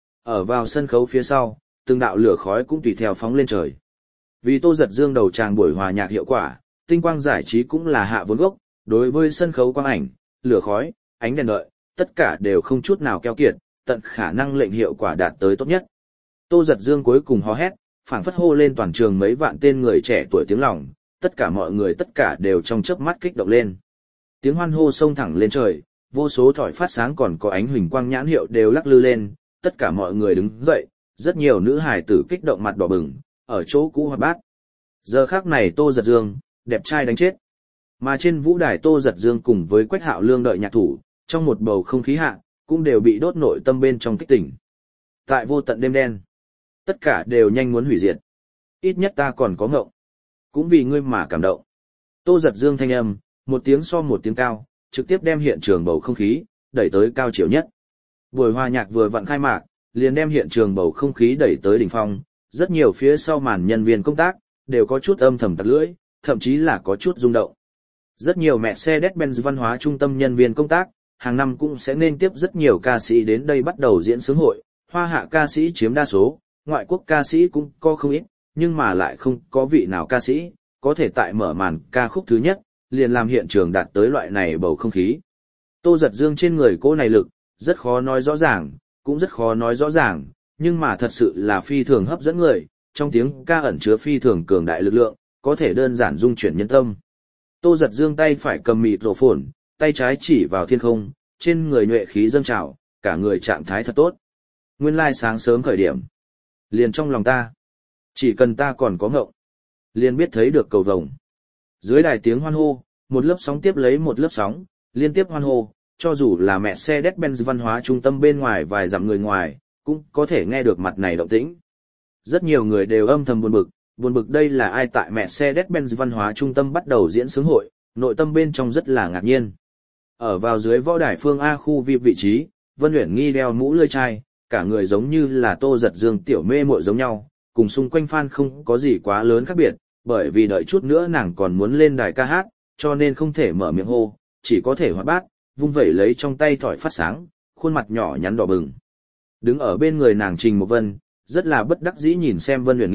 Ở vào sân khấu phía sau, từng đạo lửa khói cũng tùy theo phóng lên trời. Vì Tô Giật Dương đầu tràng buổi hòa nhạc hiệu quả, tinh quang giải trí cũng là hạ vốn gốc, đối với sân khấu quang ảnh, lửa khói, ánh đèn đợi, tất cả đều không chút nào keo kiệt, tận khả năng lệnh hiệu quả đạt tới tốt nhất. Tô Giật Dương cuối cùng hò hét, phảng phất hô lên toàn trường mấy vạn tên người trẻ tuổi tiếng lòng, tất cả mọi người tất cả đều trong chớp mắt kích động lên. Tiếng hoan hô xông thẳng lên trời, vô số thỏi phát sáng còn có ánh huỳnh quang nhãn hiệu đều lắc lư lên, tất cả mọi người đứng dậy, rất nhiều nữ hài tử kích động mặt đỏ bừng, ở chỗ cũ hoạt bát. Giờ khắc này Tô Giật Dương, đẹp trai đánh chết. Mà trên vũ đài Tô Giật Dương cùng với Quách Hạo Lương đợi nhạc thủ, trong một bầu không khí hạ, cũng đều bị đốt nội tâm bên trong kích tỉnh. Tại vô tận đêm đen, tất cả đều nhanh muốn hủy diệt. Ít nhất ta còn có ngộng. Cũng vì ngươi mà cảm động. Tô Giật Dương thanh âm, một tiếng so một tiếng cao, trực tiếp đem hiện trường bầu không khí, đẩy tới cao chiều nhất. Buổi hòa nhạc vừa vặn khai mạc, liền đem hiện trường bầu không khí đẩy tới đỉnh phong, rất nhiều phía sau màn nhân viên công tác, đều có chút âm thầm tặc lưỡi, thậm chí là có chút rung động. Rất nhiều Mercedes-Benz văn hóa trung tâm nhân viên công tác, hàng năm cũng sẽ nên tiếp rất nhiều ca sĩ đến đây bắt đầu diễn xướng hội, hoa hạ ca sĩ chiếm đa số, ngoại quốc ca sĩ cũng có không ít, nhưng mà lại không có vị nào ca sĩ, có thể tại mở màn ca khúc thứ nhất, liền làm hiện trường đạt tới loại này bầu không khí. Tô Giật Dương trên người cô này lực, rất khó nói rõ ràng, cũng rất khó nói rõ ràng, nhưng mà thật sự là phi thường hấp dẫn người, trong tiếng ca ẩn chứa phi thường cường đại lực lượng, có thể đơn giản dung chuyển nhân tâm. Tô Giật Dương tay phải cầm mịt rổ phồn, tay trái chỉ vào thiên không, trên người nhuệ khí dâng trào, cả người trạng thái thật tốt. Nguyên lai sáng sớm khởi điểm, liền trong lòng ta, chỉ cần ta còn có ngộng, liền biết thấy được cầu vồng. Dưới đài tiếng hoan hô, một lớp sóng tiếp lấy một lớp sóng, liên tiếp hoan hô, cho dù là mẹ Mercedes-Benz văn hóa trung tâm bên ngoài vài dặm người ngoài, cũng có thể nghe được mặt này động tĩnh. Rất nhiều người đều âm thầm buồn bực, buồn bực đây là ai tại mẹ Mercedes-Benz văn hóa trung tâm bắt đầu diễn xướng hội, nội tâm bên trong rất là ngạc nhiên. Ở vào dưới võ đài phương A khu vi vị trí, Vân Uyển Nghi đeo mũ lưỡi chai, cả người giống như là Tô Giật Dương tiểu mê muội giống nhau, cùng xung quanh fan không có gì quá lớn khác biệt, bởi vì đợi chút nữa nàng còn muốn lên đài ca hát, cho nên không thể mở miệng hô, chỉ có thể hoạt bát, vung vẩy lấy trong tay thỏi phát sáng, khuôn mặt nhỏ nhắn đỏ bừng. Đứng ở bên người nàng Trình Một Vân, rất là bất đắc dĩ nhìn xem Vân Uyển Nghi,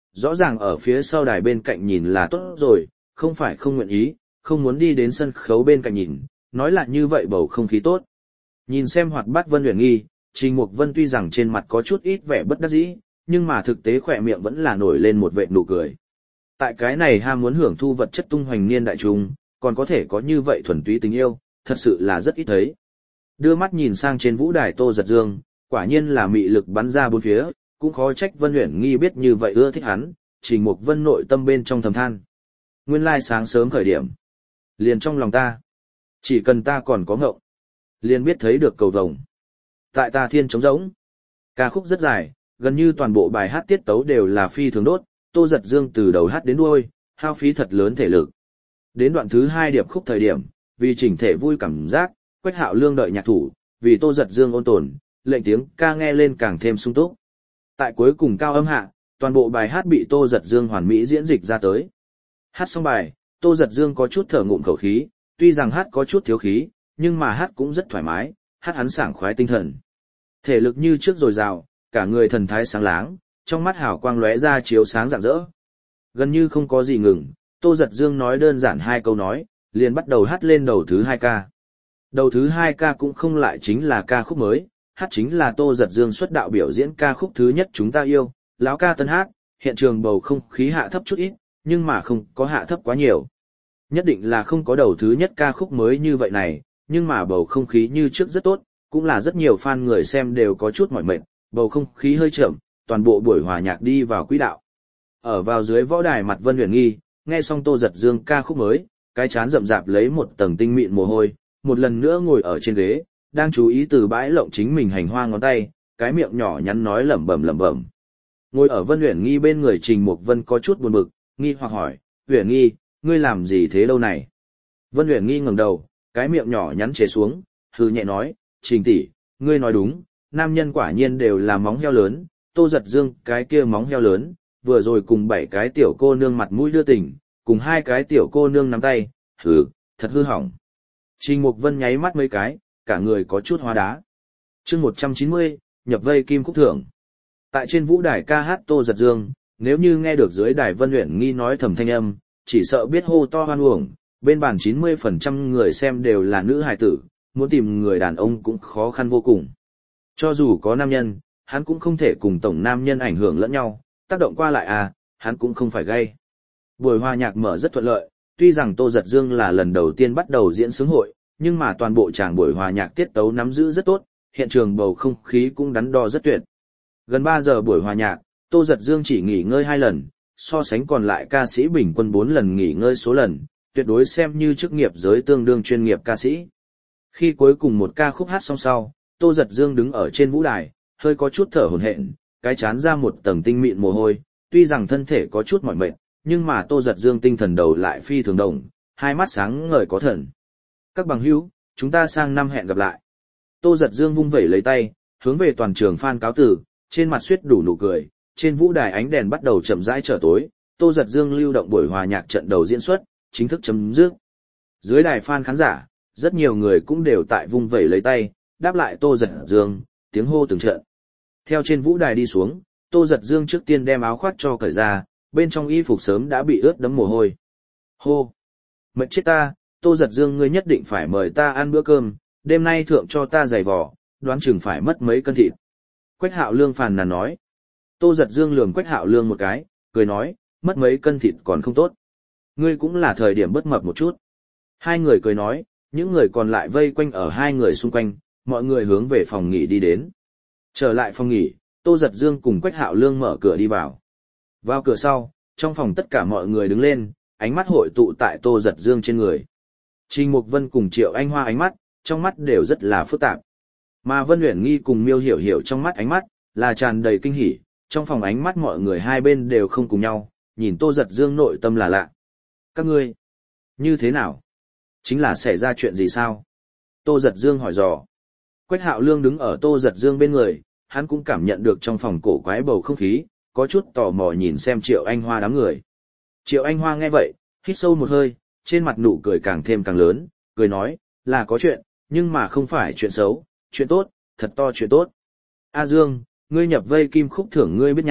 rõ ràng ở phía sau đài bên cạnh nhìn là tốt rồi, không phải không nguyện ý, không muốn đi đến sân khấu bên cạnh nhìn, nói là như vậy bầu không khí tốt. Nhìn xem hoạt bát Vân Uyển Nghi, Trình Mục Vân tuy rằng trên mặt có chút ít vẻ bất đắc dĩ, nhưng mà thực tế khỏe miệng vẫn là nổi lên một vệt nụ cười. Tại cái này ham muốn hưởng thu vật chất tung hoành niên đại trung, còn có thể có như vậy thuần túy tình yêu, thật sự là rất ít thấy. Đưa mắt nhìn sang trên vũ đài Tô Giật Dương, quả nhiên là mị lực bắn ra bốn phía, cũng khó trách Vân Uyển Nghi biết như vậy ưa thích hắn, Trình Mục Vân nội tâm bên trong thầm than. Nguyên lai sáng sớm khởi điểm, liền trong lòng ta, chỉ cần ta còn có ngộng, liền biết thấy được cầu vồng. Tại ta thiên trống rỗng, ca khúc rất dài, gần như toàn bộ bài hát tiết tấu đều là phi thường đốt, Tô Giật Dương từ đầu hát đến đuôi, hao phí thật lớn thể lực. Đến đoạn thứ hai điệp khúc thời điểm, vì chỉnh thể vui cảm giác, Quách Hạo Lương đợi nhạc thủ, vì Tô Giật Dương ôn tồn, lệnh tiếng ca nghe lên càng thêm sung túc. Tại cuối cùng cao âm hạ, toàn bộ bài hát bị Tô Giật Dương hoàn mỹ diễn dịch ra tới. Hát xong bài, Tô Giật Dương có chút thở ngụm khẩu khí, tuy rằng hát có chút thiếu khí, nhưng mà hát cũng rất thoải mái, hát hắn sảng khoái tinh thần. Thể lực như trước dồi dào, cả người thần thái sáng láng, trong mắt hào quang lóe ra chiếu sáng rạng rỡ. Gần như không có gì ngừng, Tô Giật Dương nói đơn giản hai câu nói, liền bắt đầu hát lên đầu thứ hai ca. Đầu thứ hai ca cũng không lại chính là ca khúc mới, hát chính là Tô Giật Dương xuất đạo biểu diễn ca khúc thứ nhất Chúng Ta Yêu, lão ca tân hát, hiện trường bầu không khí hạ thấp chút ít, nhưng mà không có hạ thấp quá nhiều. Nhất định là không có đầu thứ nhất ca khúc mới như vậy này, nhưng mà bầu không khí như trước rất tốt, cũng là rất nhiều fan người xem đều có chút mỏi mệt, bầu không khí hơi chậm, toàn bộ buổi hòa nhạc đi vào quỹ đạo. Ở vào dưới võ đài mặt Vân Uyển Nghi, nghe xong Tô Giật Dương ca khúc mới, cái chán rậm rạp lấy một tầng tinh mịn mồ hôi, một lần nữa ngồi ở trên ghế, đang chú ý từ bãi lộng chính mình hành hoa ngón tay, cái miệng nhỏ nhắn nói lẩm bẩm lẩm bẩm. Ngồi ở Vân Uyển Nghi bên người Trình Mục Vân có chút buồn bực, nghi hoặc hỏi, "Uyển Nghi, ngươi làm gì thế lâu này?" Vân Uyển Nghi ngẩng đầu, cái miệng nhỏ nhắn chế xuống, hừ nhẹ nói, "Trình tỷ, ngươi nói đúng, nam nhân quả nhiên đều là móng heo lớn, Tô Giật Dương cái kia móng heo lớn, vừa rồi cùng bảy cái tiểu cô nương mặt mũi đưa tình, cùng hai cái tiểu cô nương nắm tay, hừ, thật hư hỏng." Trình Mục Vân nháy mắt mấy cái, cả người có chút hóa đá. Chương một trăm chín mươi, nhập vây kim khúc thưởng. Tại trên vũ đài ca hát Tô Giật Dương, nếu như nghe được dưới đài Vân Uyển Nghi nói thầm thanh âm, chỉ sợ biết hô to hoan uổng, bên bàn chín mươi phần trăm người xem đều là nữ hài tử, muốn tìm người đàn ông cũng khó khăn vô cùng. Cho dù có nam nhân, hắn cũng không thể cùng tổng nam nhân ảnh hưởng lẫn nhau, tác động qua lại à, hắn cũng không phải gay. Buổi hòa nhạc mở rất thuận lợi, tuy rằng Tô Giật Dương là lần đầu tiên bắt đầu diễn xướng hội, nhưng mà toàn bộ tràng buổi hòa nhạc tiết tấu nắm giữ rất tốt, hiện trường bầu không khí cũng đắn đo rất tuyệt. Gần ba giờ buổi hòa nhạc, Tô Giật Dương chỉ nghỉ ngơi hai lần, so sánh còn lại ca sĩ bình quân bốn lần nghỉ ngơi số lần, tuyệt đối xem như chức nghiệp giới tương đương chuyên nghiệp ca sĩ. Khi cuối cùng một ca khúc hát xong sau, Tô Giật Dương đứng ở trên vũ đài, hơi có chút thở hổn hển, cái chán ra một tầng tinh mịn mồ hôi, tuy rằng thân thể có chút mỏi mệt, nhưng mà Tô Giật Dương tinh thần đầu lại phi thường đồng, hai mắt sáng ngời có thần. Các bằng hữu, chúng ta sang năm hẹn gặp lại. Tô Giật Dương vung vẩy lấy tay, hướng về toàn trường fan cáo từ, trên mặt suýt đủ nụ cười, trên vũ đài ánh đèn bắt đầu chậm rãi trở tối, Tô Giật Dương lưu động buổi hòa nhạc trận đầu diễn xuất, chính thức chấm dứt. Dưới đài fan khán giả, rất nhiều người cũng đều tại vung vẩy lấy tay, đáp lại Tô Giật Dương, tiếng hô từng trận. Theo trên vũ đài đi xuống, Tô Giật Dương trước tiên đem áo khoác cho cởi ra, bên trong y phục sớm đã bị ướt đẫm mồ hôi. Hô! Mệt chết ta, Tô Giật Dương ngươi nhất định phải mời ta ăn bữa cơm, đêm nay thượng cho ta giày vò, đoán chừng phải mất mấy cân thịt. Quách Hạo Lương phàn nàn nói. Tô Giật Dương lườm Quách Hạo Lương một cái, cười nói, mất mấy cân thịt còn không tốt. Ngươi cũng là thời điểm bớt mập một chút. Hai người cười nói, những người còn lại vây quanh ở hai người xung quanh, mọi người hướng về phòng nghỉ đi đến. Trở lại phòng nghỉ, Tô Giật Dương cùng Quách Hạo Lương mở cửa đi vào. Vào cửa sau, trong phòng tất cả mọi người đứng lên, ánh mắt hội tụ tại Tô Giật Dương trên người. Trình Mục Vân cùng Triệu Anh Hoa ánh mắt, trong mắt đều rất là phức tạp. Mà Vân Uyển Nghi cùng Miêu Hiểu Hiểu trong mắt ánh mắt, là tràn đầy kinh hỉ, trong phòng ánh mắt mọi người hai bên đều không cùng nhau, nhìn Tô Giật Dương nội tâm là lạ. Các ngươi, như thế nào? Chính là xảy ra chuyện gì sao? Tô Giật Dương hỏi dò. Quách Hạo Lương đứng ở Tô Giật Dương bên người, hắn cũng cảm nhận được trong phòng cổ quái bầu không khí, có chút tò mò nhìn xem Triệu Anh Hoa đám người. Triệu Anh Hoa nghe vậy, hít sâu một hơi, trên mặt nụ cười càng thêm càng lớn, cười nói, là có chuyện, nhưng mà không phải chuyện xấu, chuyện tốt, thật to chuyện tốt. A Dương, ngươi nhập vây kim khúc thưởng ngươi biết nha,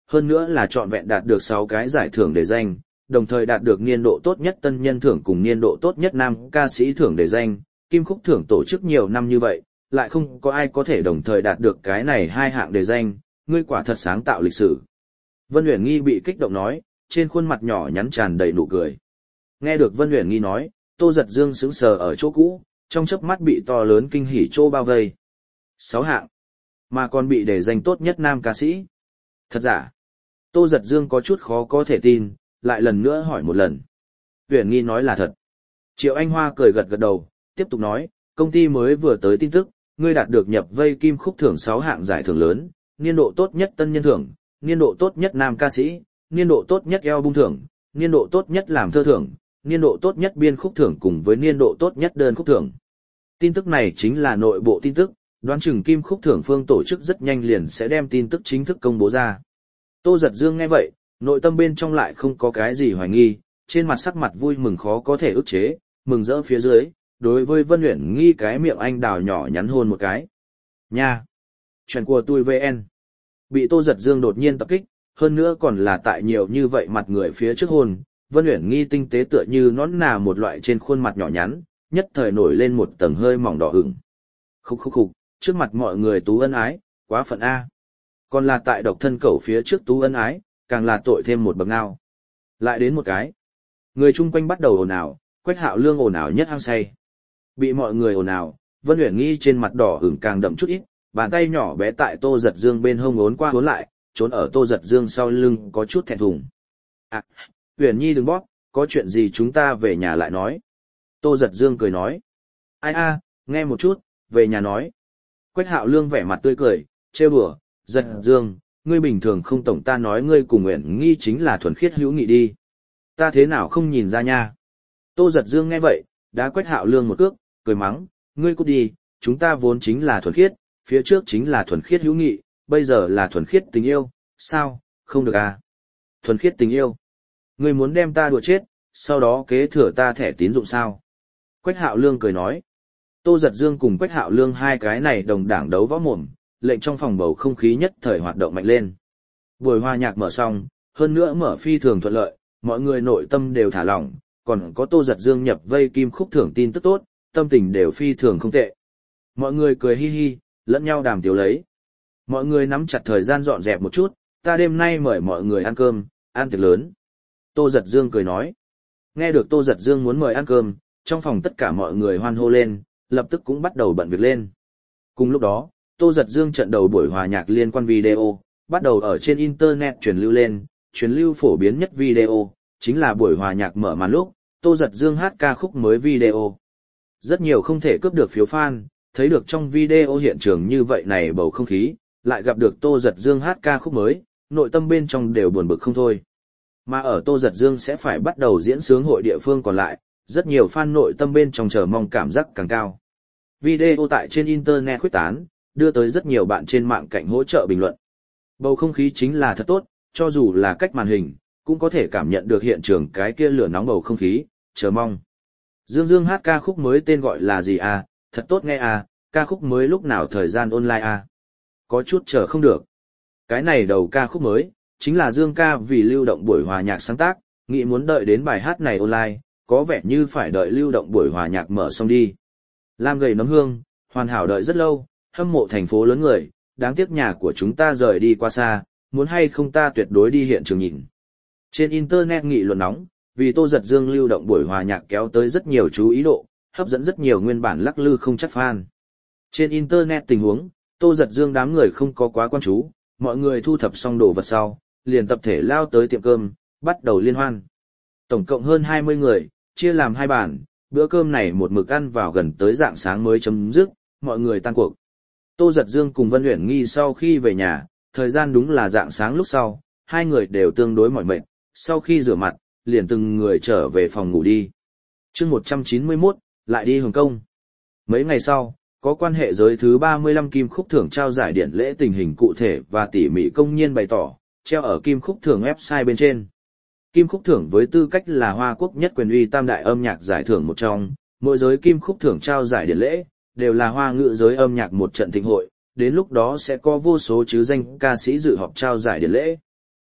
hơn nữa là trọn vẹn đạt được sáu cái giải thưởng đề danh, đồng thời đạt được niên độ tốt nhất tân nhân thưởng cùng niên độ tốt nhất nam ca sĩ thưởng đề danh, Kim Khúc thưởng tổ chức nhiều năm như vậy, lại không có ai có thể đồng thời đạt được cái này hai hạng đề danh, ngươi quả thật sáng tạo lịch sử. Vân Uyển Nghi bị kích động nói, trên khuôn mặt nhỏ nhắn tràn đầy nụ cười. Nghe được Vân Uyển Nghi nói, Tô Giật Dương sững sờ ở chỗ cũ, trong chớp mắt bị to lớn kinh hỉ trô bao vây. Sáu hạng, mà còn bị đề danh tốt nhất nam ca sĩ. Thật giả? Tô Giật Dương có chút khó có thể tin, lại lần nữa hỏi một lần. Uyển Nghi nói là thật. Triệu Anh Hoa cười gật gật đầu, tiếp tục nói, công ty mới vừa tới tin tức, ngươi đạt được nhập vây Kim Khúc thưởng sáu hạng giải thưởng lớn, niên độ tốt nhất tân nhân thưởng, niên độ tốt nhất nam ca sĩ, niên độ tốt nhất album thưởng, niên độ tốt nhất làm thơ thưởng, niên độ tốt nhất biên khúc thưởng cùng với niên độ tốt nhất đơn khúc thưởng. Tin tức này chính là nội bộ tin tức, đoán chừng Kim Khúc thưởng phương tổ chức rất nhanh liền sẽ đem tin tức chính thức công bố ra. Tô Giật Dương nghe vậy, nội tâm bên trong lại không có cái gì hoài nghi, trên mặt sắc mặt vui mừng khó có thể ức chế, mừng rỡ phía dưới, đối với Vân Uyển Nghi cái miệng anh đào nhỏ nhắn hôn một cái. Nha! Chuyện của tôi vê en. Bị Tô Giật Dương đột nhiên tập kích, hơn nữa còn là tại nhiều như vậy mặt người phía trước hôn, Vân Uyển Nghi tinh tế tựa như nón nà một loại trên khuôn mặt nhỏ nhắn, nhất thời nổi lên một tầng hơi mỏng đỏ ửng. Khúc khúc khúc, trước mặt mọi người tú ân ái, quá phận A. Còn là tại độc thân cẩu phía trước tú ân ái, càng là tội thêm một bậc ngao. Lại đến một cái. Người chung quanh bắt đầu ồn ào, Quách Hạo Lương ồn ào nhất hăng say. Bị mọi người ồn ào, Vân Uyển Nghi trên mặt đỏ ửng càng đậm chút ít, bàn tay nhỏ bé tại Tô Giật Dương bên hông ốn qua ốn lại, trốn ở Tô Giật Dương sau lưng có chút thẹn thùng. À, Uyển Nhi đừng bóp, có chuyện gì chúng ta về nhà lại nói. Tô Giật Dương cười nói. Ai a, nghe một chút, về nhà nói. Quách Hạo Lương vẻ mặt tươi cười, trêu đùa, Giật Dương, ngươi bình thường không tổng ta nói ngươi cùng Uyển Nghi chính là thuần khiết hữu nghị đi. Ta thế nào không nhìn ra nha. Tô Giật Dương nghe vậy, đá Quách Hạo Lương một cước, cười mắng, ngươi cút đi, chúng ta vốn chính là thuần khiết, phía trước chính là thuần khiết hữu nghị, bây giờ là thuần khiết tình yêu, sao, không được à? Thuần khiết tình yêu. Ngươi muốn đem ta đùa chết, sau đó kế thừa ta thẻ tín dụng sao? Quách Hạo Lương cười nói. Tô Giật Dương cùng Quách Hạo Lương hai cái này đồng đảng đấu võ mồm, lệnh trong phòng bầu không khí nhất thời hoạt động mạnh lên. Buổi hòa nhạc mở xong, hơn nữa mở phi thường thuận lợi, mọi người nội tâm đều thả lỏng, còn có Tô Giật Dương nhập vây Kim Khúc thưởng tin tức tốt, tâm tình đều phi thường không tệ. Mọi người cười hi hi, lẫn nhau đàm tiếu lấy. Mọi người nắm chặt thời gian dọn dẹp một chút, ta đêm nay mời mọi người ăn cơm, ăn tiệc lớn. Tô Giật Dương cười nói. Nghe được Tô Giật Dương muốn mời ăn cơm, trong phòng tất cả mọi người hoan hô lên, lập tức cũng bắt đầu bận việc lên. Cùng lúc đó, Tô Giật Dương trận đầu buổi hòa nhạc liên quan video, bắt đầu ở trên Internet truyền lưu lên, truyền lưu phổ biến nhất video, chính là buổi hòa nhạc mở màn lúc, Tô Giật Dương hát ca khúc mới video. Rất nhiều không thể cướp được phiếu fan, thấy được trong video hiện trường như vậy này bầu không khí, lại gặp được Tô Giật Dương hát ca khúc mới, nội tâm bên trong đều buồn bực không thôi. Mà ở Tô Giật Dương sẽ phải bắt đầu diễn sướng hội địa phương còn lại, rất nhiều fan nội tâm bên trong chờ mong cảm giác càng cao. Video tại trên Internet khuếch tán, đưa tới rất nhiều bạn trên mạng cạnh hỗ trợ bình luận. Bầu không khí chính là thật tốt, cho dù là cách màn hình, cũng có thể cảm nhận được hiện trường cái kia lửa nóng bầu không khí, chờ mong. Dương Dương hát ca khúc mới tên gọi là gì à, thật tốt nghe à, ca khúc mới lúc nào thời gian online à. Có chút chờ không được. Cái này đầu ca khúc mới, chính là Dương ca vì lưu động buổi hòa nhạc sáng tác, nghĩ muốn đợi đến bài hát này online, có vẻ như phải đợi lưu động buổi hòa nhạc mở xong đi. Lam gầy nấm hương, hoàn hảo đợi rất lâu, hâm mộ thành phố lớn người, đáng tiếc nhà của chúng ta rời đi qua xa, muốn hay không ta tuyệt đối đi hiện trường nhìn. Trên Internet nghị luận nóng, vì Tô Giật Dương lưu động buổi hòa nhạc kéo tới rất nhiều chú ý độ, hấp dẫn rất nhiều nguyên bản lắc lư không chắc fan. Trên Internet tình huống, Tô Giật Dương đám người không có quá quan chú, mọi người thu thập xong đồ vật sau, liền tập thể lao tới tiệm cơm, bắt đầu liên hoan. Tổng cộng hơn hai mươi người, chia làm hai bàn, bữa cơm này một mực ăn vào gần tới rạng sáng mới chấm dứt, mọi người tan cuộc. Tô Giật Dương cùng Vân Uyển Nghi sau khi về nhà, thời gian đúng là rạng sáng lúc sau, hai người đều tương đối mỏi mệt, sau khi rửa mặt, liền từng người trở về phòng ngủ đi. Chương một trăm chín mươi mốt, lại đi Hồng Kông. Mấy ngày sau, có quan hệ giới thứ ba mươi lăm Kim Khúc thưởng trao giải điện lễ tình hình cụ thể và tỉ mỉ công nhiên bày tỏ, treo ở Kim Khúc thưởng website bên trên. Kim Khúc thưởng với tư cách là Hoa Quốc nhất quyền uy tam đại âm nhạc giải thưởng một trong, mỗi giới Kim Khúc thưởng trao giải điện lễ, đều là Hoa ngữ giới âm nhạc một trận thịnh hội, đến lúc đó sẽ có vô số chứ danh ca sĩ dự họp trao giải điện lễ.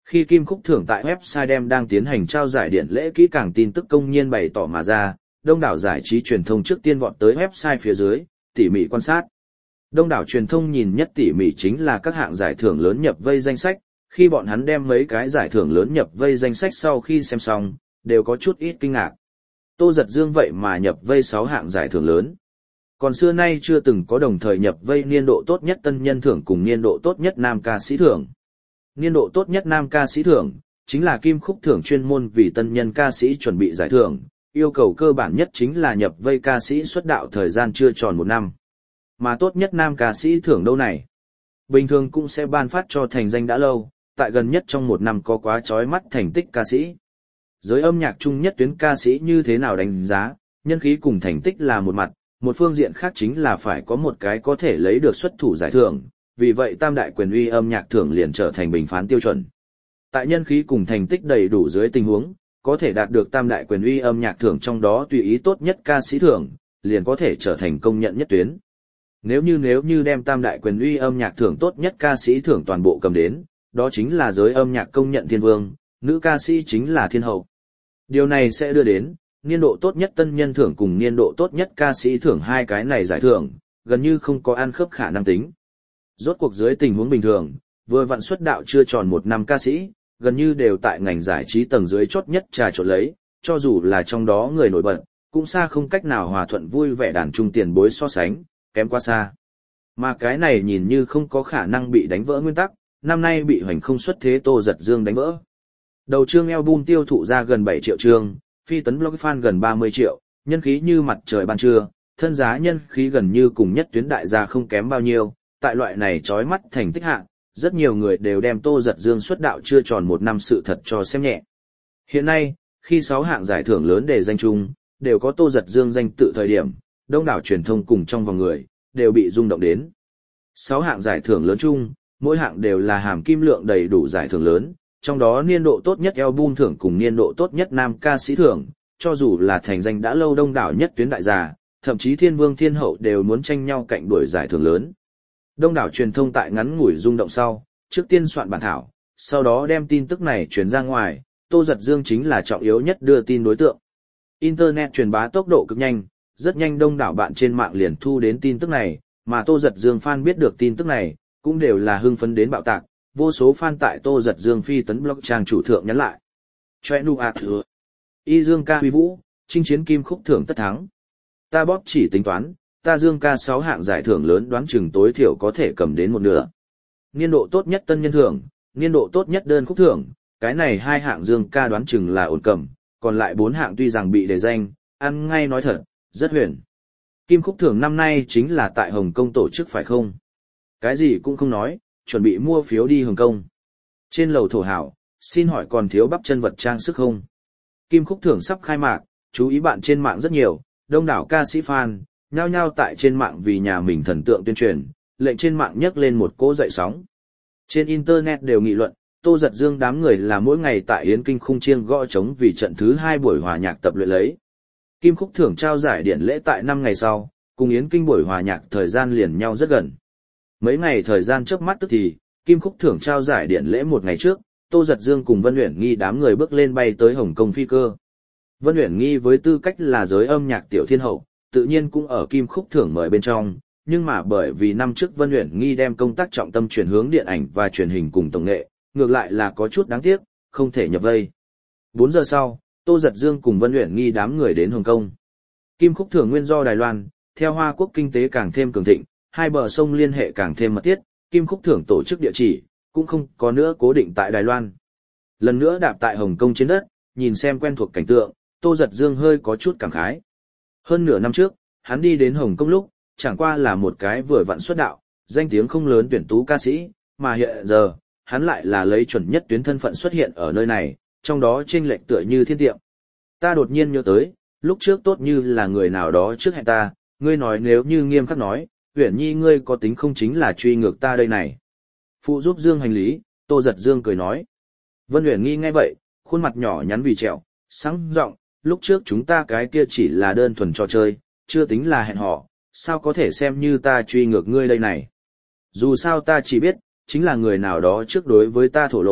Khi Kim Khúc Thưởng tại website đem đang tiến hành trao giải điện lễ kỹ càng tin tức công nhiên bày tỏ mà ra, đông đảo giải trí truyền thông trước tiên vọt tới website phía dưới, tỉ mỉ quan sát. Đông đảo truyền thông nhìn nhất tỉ mỉ chính là các hạng giải thưởng lớn nhập vây danh sách, khi bọn hắn đem mấy cái giải thưởng lớn nhập vây danh sách sau khi xem xong, đều có chút ít kinh ngạc. Tô Giật Dương vậy mà nhập vây sáu hạng giải thưởng lớn. Còn xưa nay chưa từng có đồng thời nhập vây niên độ tốt nhất tân nhân thưởng cùng niên độ tốt nhất nam ca sĩ thưởng. Niên độ tốt nhất nam ca sĩ thưởng, chính là Kim Khúc Thưởng chuyên môn vì tân nhân ca sĩ chuẩn bị giải thưởng, yêu cầu cơ bản nhất chính là nhập vây ca sĩ xuất đạo thời gian chưa tròn một năm. Mà tốt nhất nam ca sĩ thưởng đâu này? Bình thường cũng sẽ ban phát cho thành danh đã lâu, tại gần nhất trong một năm có quá chói mắt thành tích ca sĩ. Giới âm nhạc chung nhất tuyến ca sĩ như thế nào đánh giá, nhân khí cùng thành tích là một mặt, một phương diện khác chính là phải có một cái có thể lấy được xuất thủ giải thưởng, vì vậy tam đại quyền uy âm nhạc thưởng liền trở thành bình phán tiêu chuẩn. Tại nhân khí cùng thành tích đầy đủ dưới tình huống, có thể đạt được tam đại quyền uy âm nhạc thưởng trong đó tùy ý tốt nhất ca sĩ thưởng, liền có thể trở thành công nhận nhất tuyến. Nếu như nếu như đem tam đại quyền uy âm nhạc thưởng tốt nhất ca sĩ thưởng toàn bộ cầm đến, đó chính là giới âm nhạc công nhận thiên vương, nữ ca sĩ chính là thiên hậu. Điều này sẽ đưa đến, niên độ tốt nhất tân nhân thưởng cùng niên độ tốt nhất ca sĩ thưởng hai cái này giải thưởng, gần như không có ăn khớp khả năng tính. Rốt cuộc dưới tình huống bình thường, vừa vặn xuất đạo chưa tròn một năm ca sĩ, gần như đều tại ngành giải trí tầng dưới chót nhất trà trộn lấy, cho dù là trong đó người nổi bật, cũng xa không cách nào hòa thuận vui vẻ đàn trung tiền bối so sánh, kém quá xa. Mà cái này nhìn như không có khả năng bị đánh vỡ nguyên tắc, năm nay bị hoành không xuất thế Tô Giật Dương đánh vỡ. Đầu chương album tiêu thụ ra gần bảy triệu chương, phi tấn blog fan gần ba mươi triệu, nhân khí như mặt trời ban trưa, thân giá nhân khí gần như cùng nhất tuyến đại gia không kém bao nhiêu, tại loại này chói mắt thành tích hạng, rất nhiều người đều đem Tô Giật Dương xuất đạo chưa tròn một năm sự thật cho xem nhẹ. Hiện nay, khi sáu hạng giải thưởng lớn đề danh chung, đều có Tô Giật Dương danh tự thời điểm, đông đảo truyền thông cùng trong vòng người, đều bị rung động đến. Sáu hạng giải thưởng lớn chung, mỗi hạng đều là hàm kim lượng đầy đủ giải thưởng lớn, trong đó niên độ tốt nhất album thưởng cùng niên độ tốt nhất nam ca sĩ thưởng, cho dù là thành danh đã lâu đông đảo nhất tuyến đại gia, thậm chí thiên vương thiên hậu đều muốn tranh nhau cạnh đuổi giải thưởng lớn. Đông đảo truyền thông tại ngắn ngủi rung động sau, trước tiên soạn bản thảo, sau đó đem tin tức này truyền ra ngoài, Tô Giật Dương chính là trọng yếu nhất đưa tin đối tượng. Internet truyền bá tốc độ cực nhanh, rất nhanh đông đảo bạn trên mạng liền thu đến tin tức này, mà Tô Giật Dương fan biết được tin tức này, cũng đều là hưng phấn đến bạo tạc, vô số fan tại Tô Giật Dương phi tấn blog trang chủ thượng nhắn lại. Choe nu ạt thừa. Y Dương ca huy vũ, chinh chiến Kim Khúc Thưởng tất thắng. Ta bóp chỉ tính toán, ta Dương ca sáu hạng giải thưởng lớn đoán chừng tối thiểu có thể cầm đến một nửa. Niên độ tốt nhất tân nhân thưởng, niên độ tốt nhất đơn khúc thưởng, cái này hai hạng Dương ca đoán chừng là ổn cầm, còn lại bốn hạng tuy rằng bị đề danh, ăn ngay nói thật, rất huyền. Kim Khúc Thưởng năm nay chính là tại Hồng Kông tổ chức phải không? Cái gì cũng không nói, chuẩn bị mua phiếu đi Hồng Kông. Trên lầu thổ hảo, xin hỏi còn thiếu bắp chân vật trang sức không? Kim Khúc Thưởng sắp khai mạc, chú ý bạn trên mạng rất nhiều, đông đảo ca sĩ fan, nhao nhao tại trên mạng vì nhà mình thần tượng tuyên truyền, lệnh trên mạng nhấc lên một cỗ dậy sóng. Trên Internet đều nghị luận, Tô Giật Dương đám người là mỗi ngày tại Yến Kinh khung chiêng gõ trống vì trận thứ hai buổi hòa nhạc tập luyện lấy. Kim Khúc Thưởng trao giải điện lễ tại năm ngày sau, cùng Yến Kinh buổi hòa nhạc thời gian liền nhau rất gần. Mấy ngày thời gian chớp mắt tức thì, Kim Khúc Thưởng trao giải điện lễ một ngày trước, Tô Giật Dương cùng Vân Uyển Nghi đám người bước lên bay tới Hồng Kông phi cơ. Vân Uyển Nghi với tư cách là giới âm nhạc tiểu thiên hậu, tự nhiên cũng ở Kim Khúc Thưởng mời bên trong, nhưng mà bởi vì năm trước Vân Uyển Nghi đem công tác trọng tâm chuyển hướng điện ảnh và truyền hình cùng tổng nghệ, ngược lại là có chút đáng tiếc, không thể nhập vây. bốn giờ sau, Tô Giật Dương cùng Vân Uyển Nghi đám người đến Hồng Kông. Kim Khúc Thưởng nguyên do Đài Loan, theo Hoa Quốc kinh tế càng thêm cường thịnh, hai bờ sông liên hệ càng thêm mật thiết, Kim Khúc Thưởng tổ chức địa chỉ cũng không có nữa cố định tại Đài Loan. Lần nữa đạp tại Hồng Kông trên đất, nhìn xem quen thuộc cảnh tượng, Tô Giật Dương hơi có chút cảm khái. Hơn nửa năm trước, hắn đi đến Hồng Kông lúc, chẳng qua là một cái vừa vặn xuất đạo, danh tiếng không lớn tuyển tú ca sĩ, mà hiện giờ, hắn lại là lấy chuẩn nhất tuyến thân phận xuất hiện ở nơi này, trong đó chênh lệch tựa như thiên tiệm. Ta đột nhiên nhớ tới, lúc trước tốt như là người nào đó trước hẹn ta, ngươi nói nếu như nghiêm khắc nói, Uyển Nhi ngươi có tính không chính là truy ngược ta đây này. Phụ giúp Dương hành lý, Tô Giật Dương cười nói. Vân Uyển Nhi nghe vậy, khuôn mặt nhỏ nhắn vì trẹo, sáng giọng, lúc trước chúng ta cái kia chỉ là đơn thuần trò chơi, chưa tính là hẹn hò, sao có thể xem như ta truy ngược ngươi đây này. Dù sao ta chỉ biết, chính là người nào đó trước đối với ta thổ lộ,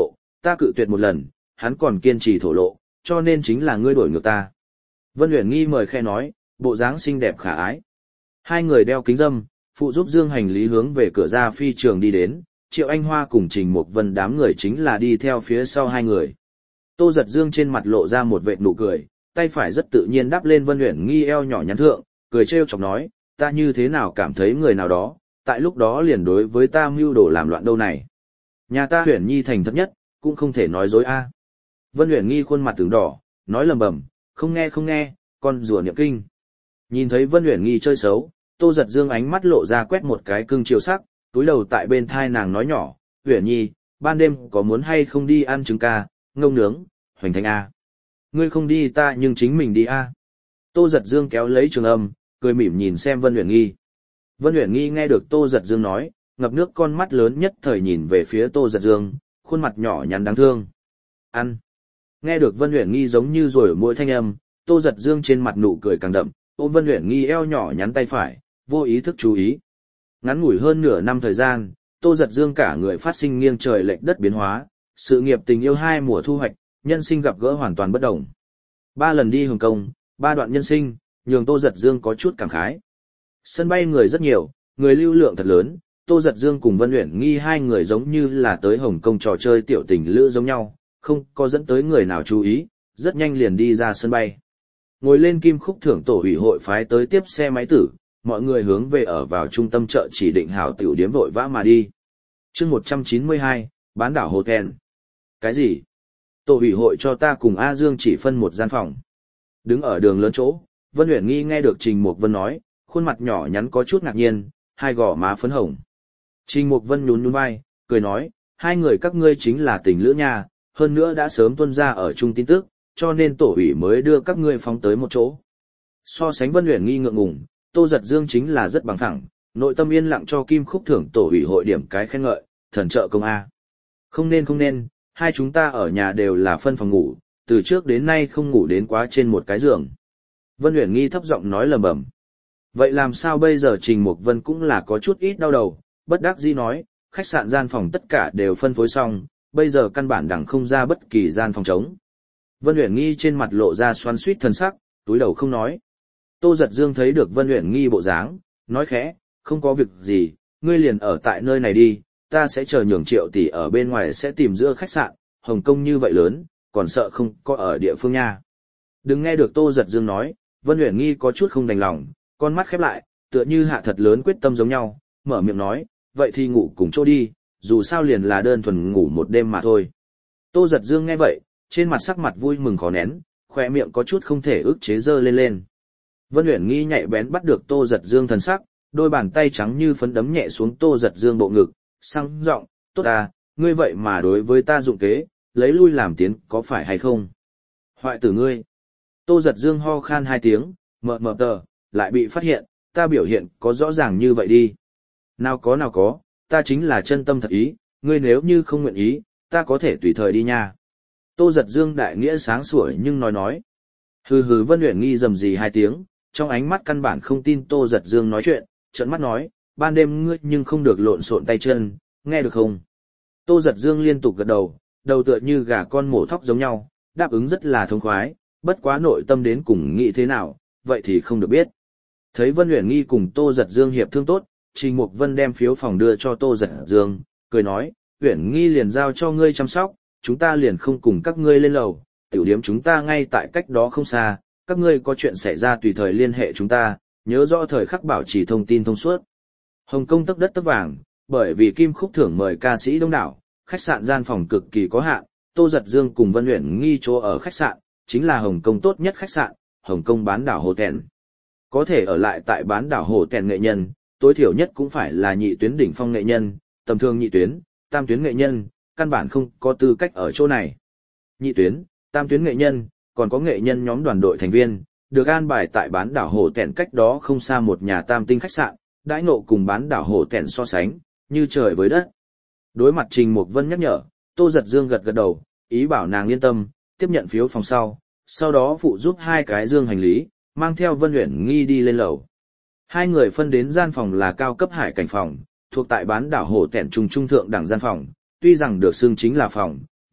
ta cự tuyệt một lần, hắn còn kiên trì thổ lộ, cho nên chính là ngươi đổi ngược ta. Vân Uyển Nghi mời khe nói, bộ dáng xinh đẹp khả ái. Hai người đeo kính râm, phụ giúp Dương hành lý hướng về cửa ra phi trường đi đến, Triệu Anh Hoa cùng Trình Mục Vân đám người chính là đi theo phía sau hai người. Tô Giật Dương trên mặt lộ ra một vệt nụ cười, tay phải rất tự nhiên đắp lên Vân Uyển Nghi eo nhỏ nhắn thượng, cười trêu chọc nói, ta như thế nào cảm thấy người nào đó, tại lúc đó liền đối với ta mưu đồ làm loạn đâu này. Nhà ta Uyển Nhi thành thật nhất, cũng không thể nói dối a. Vân Uyển Nghi khuôn mặt tướng đỏ, nói lầm bầm, không nghe không nghe, con rùa niệm kinh. Nhìn thấy Vân Uyển Nghi chơi xấu, Tô Giật Dương ánh mắt lộ ra quét một cái cưng chiều sắc, túi đầu tại bên thai nàng nói nhỏ, Uyển Nhi, ban đêm có muốn hay không đi ăn trứng ca, ngông nướng, hoành thành a. Ngươi không đi ta nhưng chính mình đi a. Tô Giật Dương kéo lấy trường âm, cười mỉm nhìn xem Vân Uyển Nghi. Vân Uyển Nghi nghe được Tô Giật Dương nói, ngập nước con mắt lớn nhất thời nhìn về phía Tô Giật Dương, khuôn mặt nhỏ nhắn đáng thương. Ăn. Nghe được Vân Uyển Nghi giống như rồi mỗi thanh âm, Tô Giật Dương trên mặt nụ cười càng đậm, ôm Vân Uyển Nghi eo nhỏ nhắn tay phải, vô ý thức chú ý. Ngắn ngủi hơn nửa năm thời gian, Tô Giật Dương cả người phát sinh nghiêng trời lệch đất biến hóa, sự nghiệp tình yêu hai mùa thu hoạch, nhân sinh gặp gỡ hoàn toàn bất đồng. Ba lần đi Hồng Kông, ba đoạn nhân sinh, nhường Tô Giật Dương có chút cảm khái. Sân bay người rất nhiều, người lưu lượng thật lớn, Tô Giật Dương cùng Vân Uyển Nghi hai người giống như là tới Hồng Kông trò chơi tiểu tình lữ giống nhau, không có dẫn tới người nào chú ý, rất nhanh liền đi ra sân bay. Ngồi lên kim khúc thưởng tổ ủy hội phái tới tiếp xe máy tử, mọi người hướng về ở vào trung tâm chợ chỉ định hảo tiểu điếm vội vã mà đi. Chương một trăm chín mươi hai, bán đảo Hotel. Cái gì? Tổ ủy hội cho ta cùng A Dương chỉ phân một gian phòng. Đứng ở đường lớn chỗ, Vân Uyển Nghi nghe được Trình Mục Vân nói, khuôn mặt nhỏ nhắn có chút ngạc nhiên, hai gò má phấn hồng. Trình Mục Vân nhún nhún vai, cười nói, hai người các ngươi chính là tình lữ nha, hơn nữa đã sớm tuân ra ở chung tin tức, cho nên tổ ủy mới đưa các ngươi phóng tới một chỗ. So sánh Vân Uyển Nghi ngượng ngùng, Tô Giật Dương chính là rất bằng thẳng, nội tâm yên lặng cho kim khúc thưởng tổ ủy hội điểm cái khen ngợi, thần trợ công A. Không nên không nên, hai chúng ta ở nhà đều là phân phòng ngủ, từ trước đến nay không ngủ đến quá trên một cái giường. Vân Uyển Nghi thấp giọng nói lầm bầm. Vậy làm sao bây giờ? Trình Mục Vân cũng là có chút ít đau đầu, bất đắc dĩ nói, khách sạn gian phòng tất cả đều phân phối xong, bây giờ căn bản đẳng không ra bất kỳ gian phòng trống. Vân Uyển Nghi trên mặt lộ ra xoắn xuýt thần sắc, túi đầu không nói. Tô Giật Dương thấy được Vân Uyển Nghi bộ dáng, nói khẽ, không có việc gì, ngươi liền ở tại nơi này đi, ta sẽ chờ nhường Triệu tỷ ở bên ngoài sẽ tìm giữa khách sạn, Hồng Kông như vậy lớn, còn sợ không có ở địa phương nha. Đừng nghe được Tô Giật Dương nói, Vân Uyển Nghi có chút không đành lòng, con mắt khép lại, tựa như hạ thật lớn quyết tâm giống nhau, mở miệng nói, vậy thì ngủ cùng chỗ đi, dù sao liền là đơn thuần ngủ một đêm mà thôi. Tô Giật Dương nghe vậy, trên mặt sắc mặt vui mừng khó nén, khỏe miệng có chút không thể ức chế dơ lên lên. Vân Uyển Nghi nhạy bén bắt được Tô Giật Dương thần sắc, đôi bàn tay trắng như phấn đấm nhẹ xuống Tô Giật Dương bộ ngực, sang giọng, tốt à, ngươi vậy mà đối với ta dụng kế, lấy lui làm tiến có phải hay không? Hoại tử ngươi. Tô Giật Dương ho khan hai tiếng, mờ mờ tờ, lại bị phát hiện, ta biểu hiện có rõ ràng như vậy đi. Nào có nào có, ta chính là chân tâm thật ý, ngươi nếu như không nguyện ý, ta có thể tùy thời đi nha. Tô Giật Dương đại nghĩa sáng sủa nhưng nói nói. Hừ hừ. Vân Uyển Nghi rầm rì hai tiếng, trong ánh mắt căn bản không tin Tô Giật Dương nói chuyện, trợn mắt nói, ban đêm ngươi nhưng không được lộn xộn tay chân, nghe được không? Tô Giật Dương liên tục gật đầu, đầu tựa như gà con mổ thóc giống nhau, đáp ứng rất là thông khoái, bất quá nội tâm đến cùng nghĩ thế nào, vậy thì không được biết. Thấy Vân Uyển Nghi cùng Tô Giật Dương hiệp thương tốt, Trình Mục Vân đem phiếu phòng đưa cho Tô Giật Dương, cười nói, Uyển Nghi liền giao cho ngươi chăm sóc, chúng ta liền không cùng các ngươi lên lầu, tiểu điếm chúng ta ngay tại cách đó không xa, các ngươi có chuyện xảy ra tùy thời liên hệ chúng ta, nhớ rõ thời khắc bảo trì thông tin thông suốt. Hồng Kông tấp đất tấp vàng, bởi vì kim khúc thưởng mời ca sĩ đông đảo, khách sạn gian phòng cực kỳ có hạn, Tô Giật Dương cùng Vân Uyển Nghi chỗ ở khách sạn, chính là Hồng Kông tốt nhất khách sạn, Hồng Kông bán đảo Hotel. Có thể ở lại tại bán đảo Hotel nghệ nhân, tối thiểu nhất cũng phải là nhị tuyến đỉnh phong nghệ nhân, tầm thường nhị tuyến, tam tuyến nghệ nhân, căn bản không có tư cách ở chỗ này. Nhị tuyến, tam tuyến nghệ nhân, còn có nghệ nhân nhóm đoàn đội thành viên, được an bài tại bán đảo Hotel cách đó không xa một nhà tam tinh khách sạn, đãi ngộ cùng bán đảo Hotel so sánh, như trời với đất. Đối mặt Trình Mục Vân nhắc nhở, Tô Giật Dương gật gật đầu, ý bảo nàng yên tâm, tiếp nhận phiếu phòng sau, sau đó phụ giúp hai cái dương hành lý, mang theo Vân Uyển Nghi đi lên lầu. Hai người phân đến gian phòng là cao cấp hải cảnh phòng, thuộc tại bán đảo Hồ Tẻn trung trung thượng đẳng gian phòng, tuy rằng được xưng chính là phòng,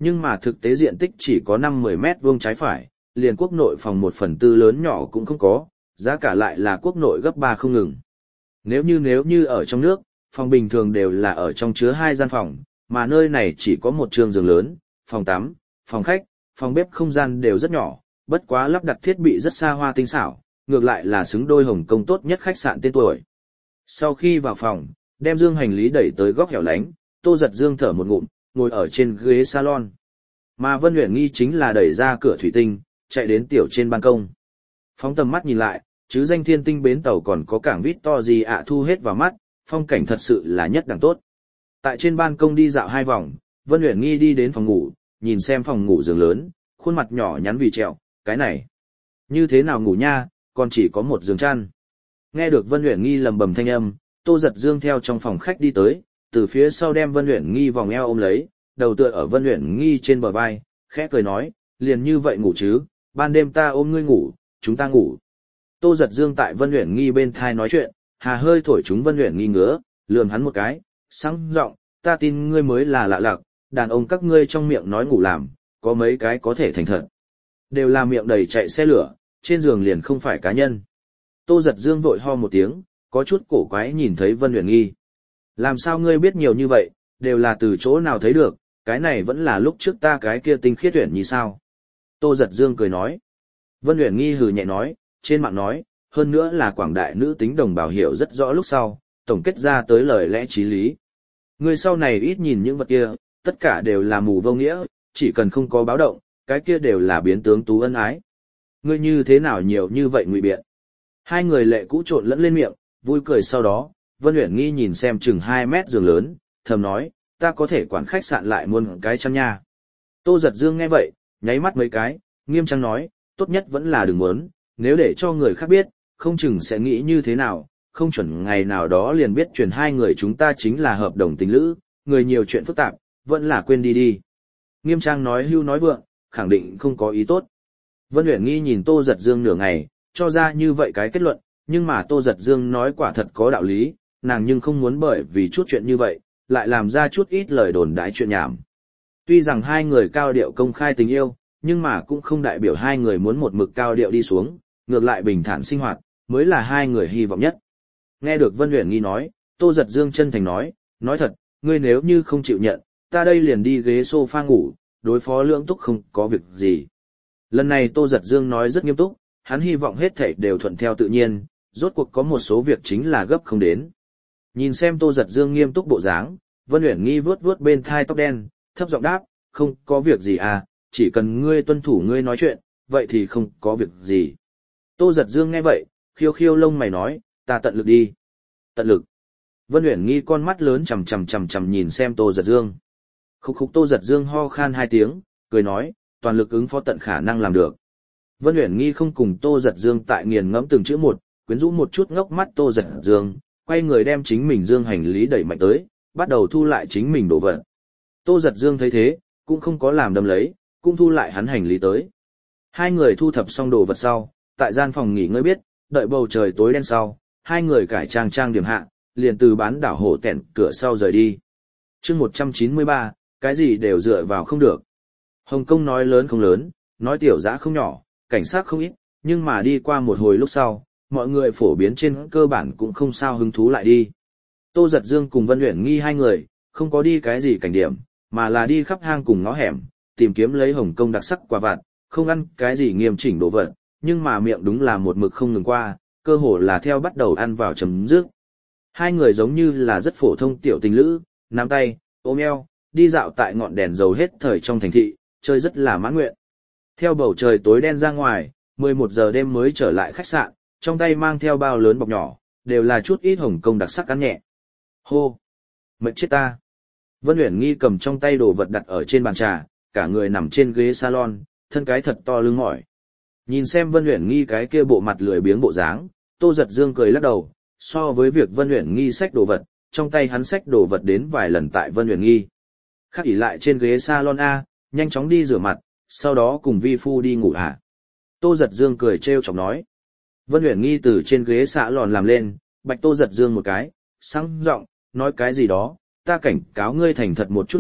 nhưng mà thực tế diện tích chỉ có năm mười mét vuông trái phải, liền quốc nội phòng một phần tư lớn nhỏ cũng không có, giá cả lại là quốc nội gấp ba không ngừng. Nếu như nếu như ở trong nước, phòng bình thường đều là ở trong chứa hai gian phòng, mà nơi này chỉ có một trường giường lớn, phòng tắm, phòng khách, phòng bếp không gian đều rất nhỏ, bất quá lắp đặt thiết bị rất xa hoa tinh xảo, ngược lại là xứng đôi Hồng Kông tốt nhất khách sạn tên tuổi. Sau khi vào phòng, đem dương hành lý đẩy tới góc hẻo lánh, Tô Giật Dương thở một ngụm, ngồi ở trên ghế salon. Mà Vân Uyển Nghi chính là đẩy ra cửa thủy tinh, chạy đến tiểu trên ban công. Phóng tầm mắt nhìn lại, chứ danh Thiên Tinh bến tàu còn có cảng Victory ạ thu hết vào mắt, phong cảnh thật sự là nhất đẳng tốt. Tại trên ban công đi dạo hai vòng, Vân Uyển Nghi đi đến phòng ngủ, nhìn xem phòng ngủ giường lớn, khuôn mặt nhỏ nhắn vì trẹo, cái này, như thế nào ngủ nha, còn chỉ có một giường chăn. Nghe được Vân Uyển Nghi lầm bầm thanh âm, Tô Giật Dương theo trong phòng khách đi tới, từ phía sau đem Vân Uyển Nghi vòng eo ôm lấy, đầu tựa ở Vân Uyển Nghi trên bờ vai, khẽ cười nói, liền như vậy ngủ chứ, ban đêm ta ôm ngươi ngủ, chúng ta ngủ. Tô Giật Dương tại Vân Uyển Nghi bên thai nói chuyện, hà hơi thổi chúng Vân Uyển Nghi ngứa, lườm hắn một cái, sáng giọng, ta tin ngươi mới là lạ lặc, đàn ông các ngươi trong miệng nói ngủ làm, có mấy cái có thể thành thật. Đều là miệng đầy chạy xe lửa, trên giường liền không phải cá nhân. Tô Giật Dương vội ho một tiếng, có chút cổ quái nhìn thấy Vân Uyển Nghi. Làm sao ngươi biết nhiều như vậy, đều là từ chỗ nào thấy được, cái này vẫn là lúc trước ta cái kia tinh khiết Uyển Nhi sao? Tô Giật Dương cười nói. Vân Uyển Nghi hừ nhẹ nói, trên mạng nói, hơn nữa là quảng đại nữ tính đồng bào hiểu rất rõ lúc sau, tổng kết ra tới lời lẽ chí lý. Ngươi sau này ít nhìn những vật kia, tất cả đều là mù vô nghĩa, chỉ cần không có báo động, cái kia đều là biến tướng tú ân ái. Ngươi như thế nào nhiều như vậy ngụy biện? Hai người lệ cũ trộn lẫn lên miệng, vui cười sau đó, Vân Uyển Nghi nhìn xem chừng hai mét giường lớn, thầm nói, ta có thể quản khách sạn lại muôn cái chăn nha. Tô Giật Dương nghe vậy, nháy mắt mấy cái, nghiêm trang nói, tốt nhất vẫn là đừng muốn, nếu để cho người khác biết, không chừng sẽ nghĩ như thế nào, không chuẩn ngày nào đó liền biết truyền hai người chúng ta chính là hợp đồng tình lữ, người nhiều chuyện phức tạp, vẫn là quên đi đi. Nghiêm trang nói hưu nói vượng, khẳng định không có ý tốt. Vân Uyển Nghi nhìn Tô Giật Dương nửa ngày, cho ra như vậy cái kết luận, nhưng mà Tô Giật Dương nói quả thật có đạo lý, nàng nhưng không muốn bởi vì chút chuyện như vậy, lại làm ra chút ít lời đồn đãi chuyện nhảm. Tuy rằng hai người cao điệu công khai tình yêu, nhưng mà cũng không đại biểu hai người muốn một mực cao điệu đi xuống, ngược lại bình thản sinh hoạt, mới là hai người hy vọng nhất. Nghe được Vân Uyển Nghi nói, Tô Giật Dương chân thành nói, nói thật, ngươi nếu như không chịu nhận, ta đây liền đi ghế sofa ngủ, đối phó Lưỡng Túc không có việc gì. Lần này Tô Giật Dương nói rất nghiêm túc, hắn hy vọng hết thảy đều thuận theo tự nhiên, rốt cuộc có một số việc chính là gấp không đến. Nhìn xem Tô Giật Dương nghiêm túc bộ dáng, Vân Uyển Nghi vuốt vuốt bên thai tóc đen, thấp giọng đáp, không có việc gì à, chỉ cần ngươi tuân thủ ngươi nói chuyện, vậy thì không có việc gì. Tô Giật Dương nghe vậy, khiêu khiêu lông mày nói, ta tận lực đi. Tận lực. Vân Uyển Nghi con mắt lớn chằm chằm chằm chằm nhìn xem Tô Giật Dương. Khúc khúc Tô Giật Dương ho khan hai tiếng, cười nói, toàn lực ứng phó tận khả năng làm được. Vân Uyển Nghi không cùng Tô Giật Dương tại nghiền ngẫm từng chữ một, quyến rũ một chút ngốc mắt Tô Giật Dương, quay người đem chính mình dương hành lý đẩy mạnh tới, bắt đầu thu lại chính mình đồ vật. Tô Giật Dương thấy thế, cũng không có làm đâm lấy, cũng thu lại hắn hành lý tới. Hai người thu thập xong đồ vật sau, tại gian phòng nghỉ ngơi biết, đợi bầu trời tối đen sau, hai người cải trang trang điểm hạ, liền từ bán đảo hổ tẹn cửa sau rời đi. Chương một trăm chín mươi ba, cái gì đều dựa vào không được. Hồng Kông nói lớn không lớn, nói tiểu dã không nhỏ, cảnh sát không ít, nhưng mà đi qua một hồi lúc sau, mọi người phổ biến trên cơ bản cũng không sao hứng thú lại đi. Tô Giật Dương cùng Vân Uyển Nghi hai người, không có đi cái gì cảnh điểm, mà là đi khắp hang cùng ngõ hẻm, tìm kiếm lấy Hồng Kông đặc sắc quà vặt, không ăn cái gì nghiêm chỉnh đồ vật, nhưng mà miệng đúng là một mực không ngừng qua, cơ hồ là theo bắt đầu ăn vào chấm dứt. Hai người giống như là rất phổ thông tiểu tình lữ, nắm tay, ôm eo, đi dạo tại ngọn đèn dầu hết thời trong thành thị, chơi rất là mãn nguyện. Theo bầu trời tối đen ra ngoài, mười một giờ đêm mới trở lại khách sạn, trong tay mang theo bao lớn bọc nhỏ, đều là chút ít Hồng Kông đặc sắc ăn nhẹ. Hô! Mệt chết ta! Vân Uyển Nghi cầm trong tay đồ vật đặt ở trên bàn trà, cả người nằm trên ghế salon, thân cái thật to lưng mỏi. Nhìn xem Vân Uyển Nghi cái kia bộ mặt lười biếng bộ dáng, Tô Giật Dương cười lắc đầu, so với việc Vân Uyển Nghi xách đồ vật, trong tay hắn xách đồ vật đến vài lần tại Vân Uyển Nghi. Khắc ỉ lại trên ghế salon A, nhanh chóng đi rửa mặt, sau đó cùng vi phu đi ngủ hả? Tô Giật Dương cười trêu chọc nói. Vân Uyển Nghi từ trên ghế xạ lòn làm lên, bạch Tô Giật Dương một cái, sáng giọng nói cái gì đó, ta cảnh cáo ngươi thành thật một chút à,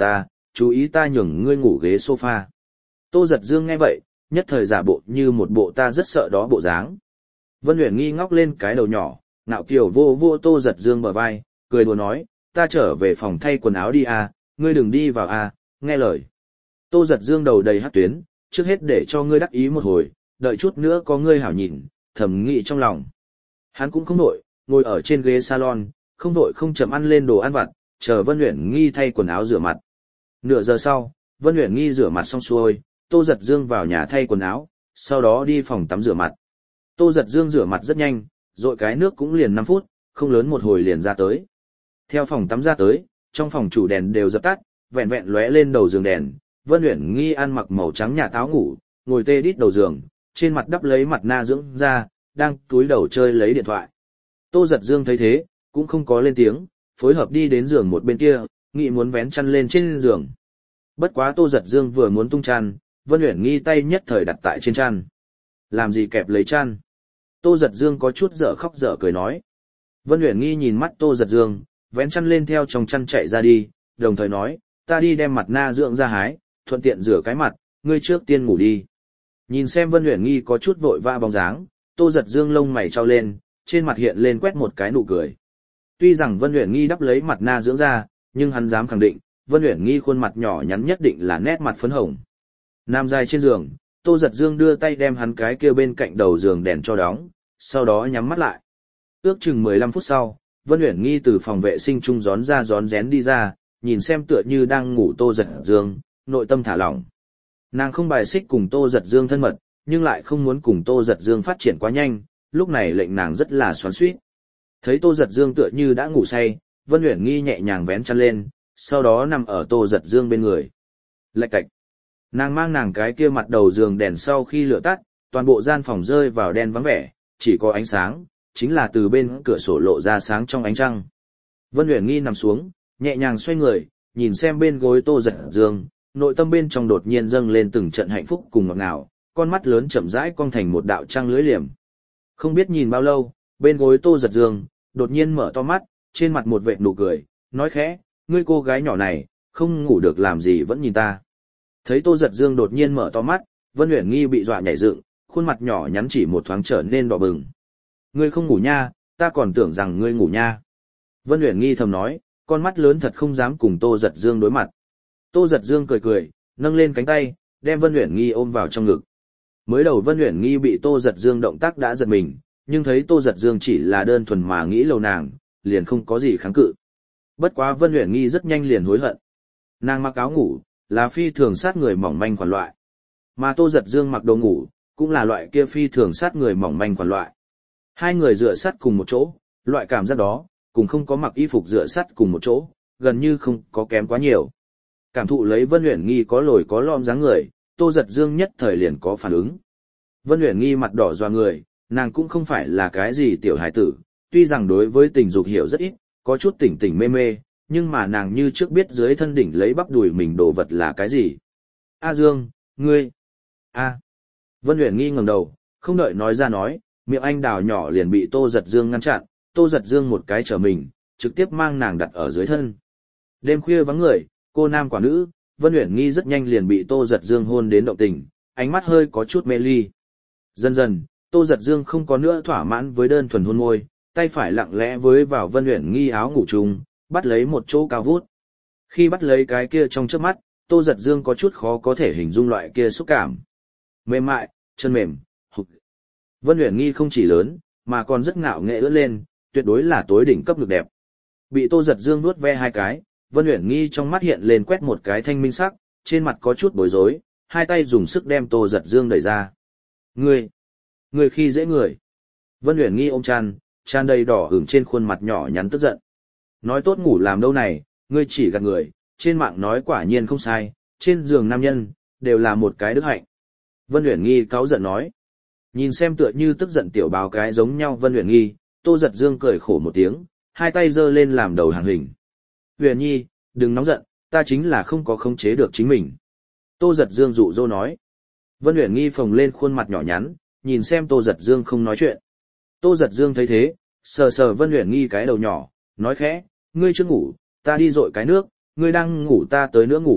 chú ý ta nhường ngươi ngủ ghế sofa. Tô Giật Dương nghe vậy, nhất thời giả bộ như một bộ ta rất sợ đó bộ dáng. Vân Uyển Nghi ngóc lên cái đầu nhỏ, ngạo kiều vô vô Tô Giật Dương bờ vai, cười đùa nói, ta trở về phòng thay quần áo đi à, ngươi đừng đi vào à, nghe lời. Tô Giật Dương đầu đầy hắc tuyến, trước hết để cho ngươi đắc ý một hồi, đợi chút nữa có ngươi hảo nhìn, thầm nghĩ trong lòng. Hắn cũng không nổi, ngồi ở trên ghế salon, không vội không chậm ăn lên đồ ăn vặt, chờ Vân Uyển Nghi thay quần áo rửa mặt. Nửa giờ sau, Vân Uyển Nghi rửa mặt xong xuôi, Tô Giật Dương vào nhà thay quần áo, sau đó đi phòng tắm rửa mặt. Tô Giật Dương rửa mặt rất nhanh, rội cái nước cũng liền năm phút, không lớn một hồi liền ra tới. Theo phòng tắm ra tới, trong phòng chủ đèn đều dập tắt, vẹn vẹn lóe lên đầu giường đèn, Vân Uyển Nghi ăn mặc màu trắng nhà táo ngủ, ngồi tê đít đầu giường, trên mặt đắp lấy mặt na dưỡng da, đang túi đầu chơi lấy điện thoại. Tô Giật Dương thấy thế, cũng không có lên tiếng, phối hợp đi đến giường một bên kia, nghĩ muốn vén chăn lên trên giường. Bất quá Tô Giật Dương vừa muốn tung chăn, Vân Uyển Nghi tay nhất thời đặt tại trên chăn. Làm gì kẹp lấy chăn? Tô Giật Dương có chút dở khóc dở cười nói. Vân Uyển Nghi nhìn mắt Tô Giật Dương, vén chăn lên theo trong chăn chạy ra đi, đồng thời nói, ta đi đem mặt na dưỡng ra hái, thuận tiện rửa cái mặt, ngươi trước tiên ngủ đi. Nhìn xem Vân Uyển Nghi có chút vội vã bóng dáng, Tô Giật Dương lông mày trao lên, trên mặt hiện lên quét một cái nụ cười. Tuy rằng Vân Uyển Nghi đắp lấy mặt na dưỡng ra, nhưng hắn dám khẳng định, Vân Uyển Nghi khuôn mặt nhỏ nhắn nhất định là nét mặt phấn hồng. Nam dài trên giường, Tô Giật Dương đưa tay đem hắn cái kia bên cạnh đầu giường đèn cho đóng, sau đó nhắm mắt lại. Ước chừng mười lăm phút sau, Vân Uyển Nghi từ phòng vệ sinh trung gión ra gión rén đi ra, nhìn xem tựa như đang ngủ Tô Giật Dương, nội tâm thả lỏng. Nàng không bài xích cùng Tô Giật Dương thân mật, nhưng lại không muốn cùng Tô Giật Dương phát triển quá nhanh, lúc này lệnh nàng rất là xoắn xuýt. Thấy Tô Giật Dương tựa như đã ngủ say, Vân Uyển Nghi nhẹ nhàng vén chăn lên, sau đó nằm ở Tô Giật Dương bên người. Lạch cạch. Nàng mang nàng cái kia mặt đầu giường đèn sau khi lửa tắt, toàn bộ gian phòng rơi vào đen vắng vẻ, chỉ có ánh sáng, chính là từ bên cửa sổ lộ ra sáng trong ánh trăng. Vân Uyển Nghi nằm xuống, nhẹ nhàng xoay người, nhìn xem bên gối Tô Giật Dương, nội tâm bên trong đột nhiên dâng lên từng trận hạnh phúc cùng ngọt ngào, con mắt lớn chậm rãi cong thành một đạo trăng lưới liềm. Không biết nhìn bao lâu, bên gối Tô Giật Dương, đột nhiên mở to mắt, trên mặt một vệt nụ cười, nói khẽ, ngươi cô gái nhỏ này, không ngủ được làm gì vẫn nhìn ta. Thấy Tô Giật Dương đột nhiên mở to mắt, Vân Uyển Nghi bị dọa nhảy dựng, khuôn mặt nhỏ nhắn chỉ một thoáng trở nên đỏ bừng. Ngươi không ngủ nha, ta còn tưởng rằng ngươi ngủ nha. Vân Uyển Nghi thầm nói, con mắt lớn thật không dám cùng Tô Giật Dương đối mặt. Tô Giật Dương cười cười, nâng lên cánh tay, đem Vân Uyển Nghi ôm vào trong ngực. Mới đầu Vân Uyển Nghi bị Tô Giật Dương động tác đã giật mình, nhưng thấy Tô Giật Dương chỉ là đơn thuần mà nghĩ lầu nàng, liền không có gì kháng cự. Bất quá Vân Uyển Nghi rất nhanh liền hối hận. Nàng mặc áo ngủ, là phi thường sát người mỏng manh khoản loại. Mà Tô Giật Dương mặc đồ ngủ, cũng là loại kia phi thường sát người mỏng manh khoản loại. Hai người dựa sát cùng một chỗ, loại cảm giác đó, cùng không có mặc y phục dựa sát cùng một chỗ, gần như không có kém quá nhiều. Cảm thụ lấy Vân Uyển Nghi có lồi có lõm dáng người, Tô Giật Dương nhất thời liền có phản ứng. Vân Uyển Nghi mặt đỏ doa người, nàng cũng không phải là cái gì tiểu hài tử, tuy rằng đối với tình dục hiểu rất ít, có chút tỉnh tỉnh mê mê, nhưng mà nàng như trước biết dưới thân đỉnh lấy bắp đùi mình đồ vật là cái gì. A Dương, ngươi. A. Vân Uyển Nghi ngẩng đầu, không đợi nói ra nói, miệng anh đào nhỏ liền bị Tô Giật Dương ngăn chặn, Tô Giật Dương một cái trở mình, trực tiếp mang nàng đặt ở dưới thân. Đêm khuya vắng người, cô nam quả nữ, Vân Uyển Nghi rất nhanh liền bị Tô Giật Dương hôn đến động tình, ánh mắt hơi có chút mê ly. Dần dần, Tô Giật Dương không có nữa thỏa mãn với đơn thuần hôn môi, tay phải lặng lẽ với vào Vân Uyển Nghi áo ngủ chung, bắt lấy một chỗ cao vút. Khi bắt lấy cái kia trong chớp mắt, Tô Giật Dương có chút khó có thể hình dung loại kia xúc cảm. Mềm mại, chân mềm, hụt. Vân Uyển Nghi không chỉ lớn, mà còn rất ngạo nghệ ưỡn lên, tuyệt đối là tối đỉnh cấp lực đẹp. Bị Tô Giật Dương nuốt ve hai cái, Vân Uyển Nghi trong mắt hiện lên quét một cái thanh minh sắc, trên mặt có chút bối rối, hai tay dùng sức đem Tô Giật Dương đẩy ra. Ngươi, ngươi khi dễ người. Vân Uyển Nghi ôm chăn, tràn đầy đỏ ửng trên khuôn mặt nhỏ nhắn tức giận. Nói tốt ngủ làm đâu này, ngươi chỉ gạt người, trên mạng nói quả nhiên không sai, trên giường nam nhân, đều là một cái đức hạnh. Vân Uyển Nghi cáu giận nói. Nhìn xem tựa như tức giận tiểu báo cái giống nhau Vân Uyển Nghi, Tô Giật Dương cười khổ một tiếng, hai tay giơ lên làm đầu hàng hình. Uyển Nhi, đừng nóng giận, ta chính là không có khống chế được chính mình. Tô Giật Dương dụ dỗ nói. Vân Uyển Nghi phồng lên khuôn mặt nhỏ nhắn, nhìn xem Tô Giật Dương không nói chuyện. Tô Giật Dương thấy thế, sờ sờ Vân Uyển Nghi cái đầu nhỏ, nói khẽ, ngươi chưa ngủ, ta đi dội cái nước, ngươi đang ngủ ta tới nữa ngủ,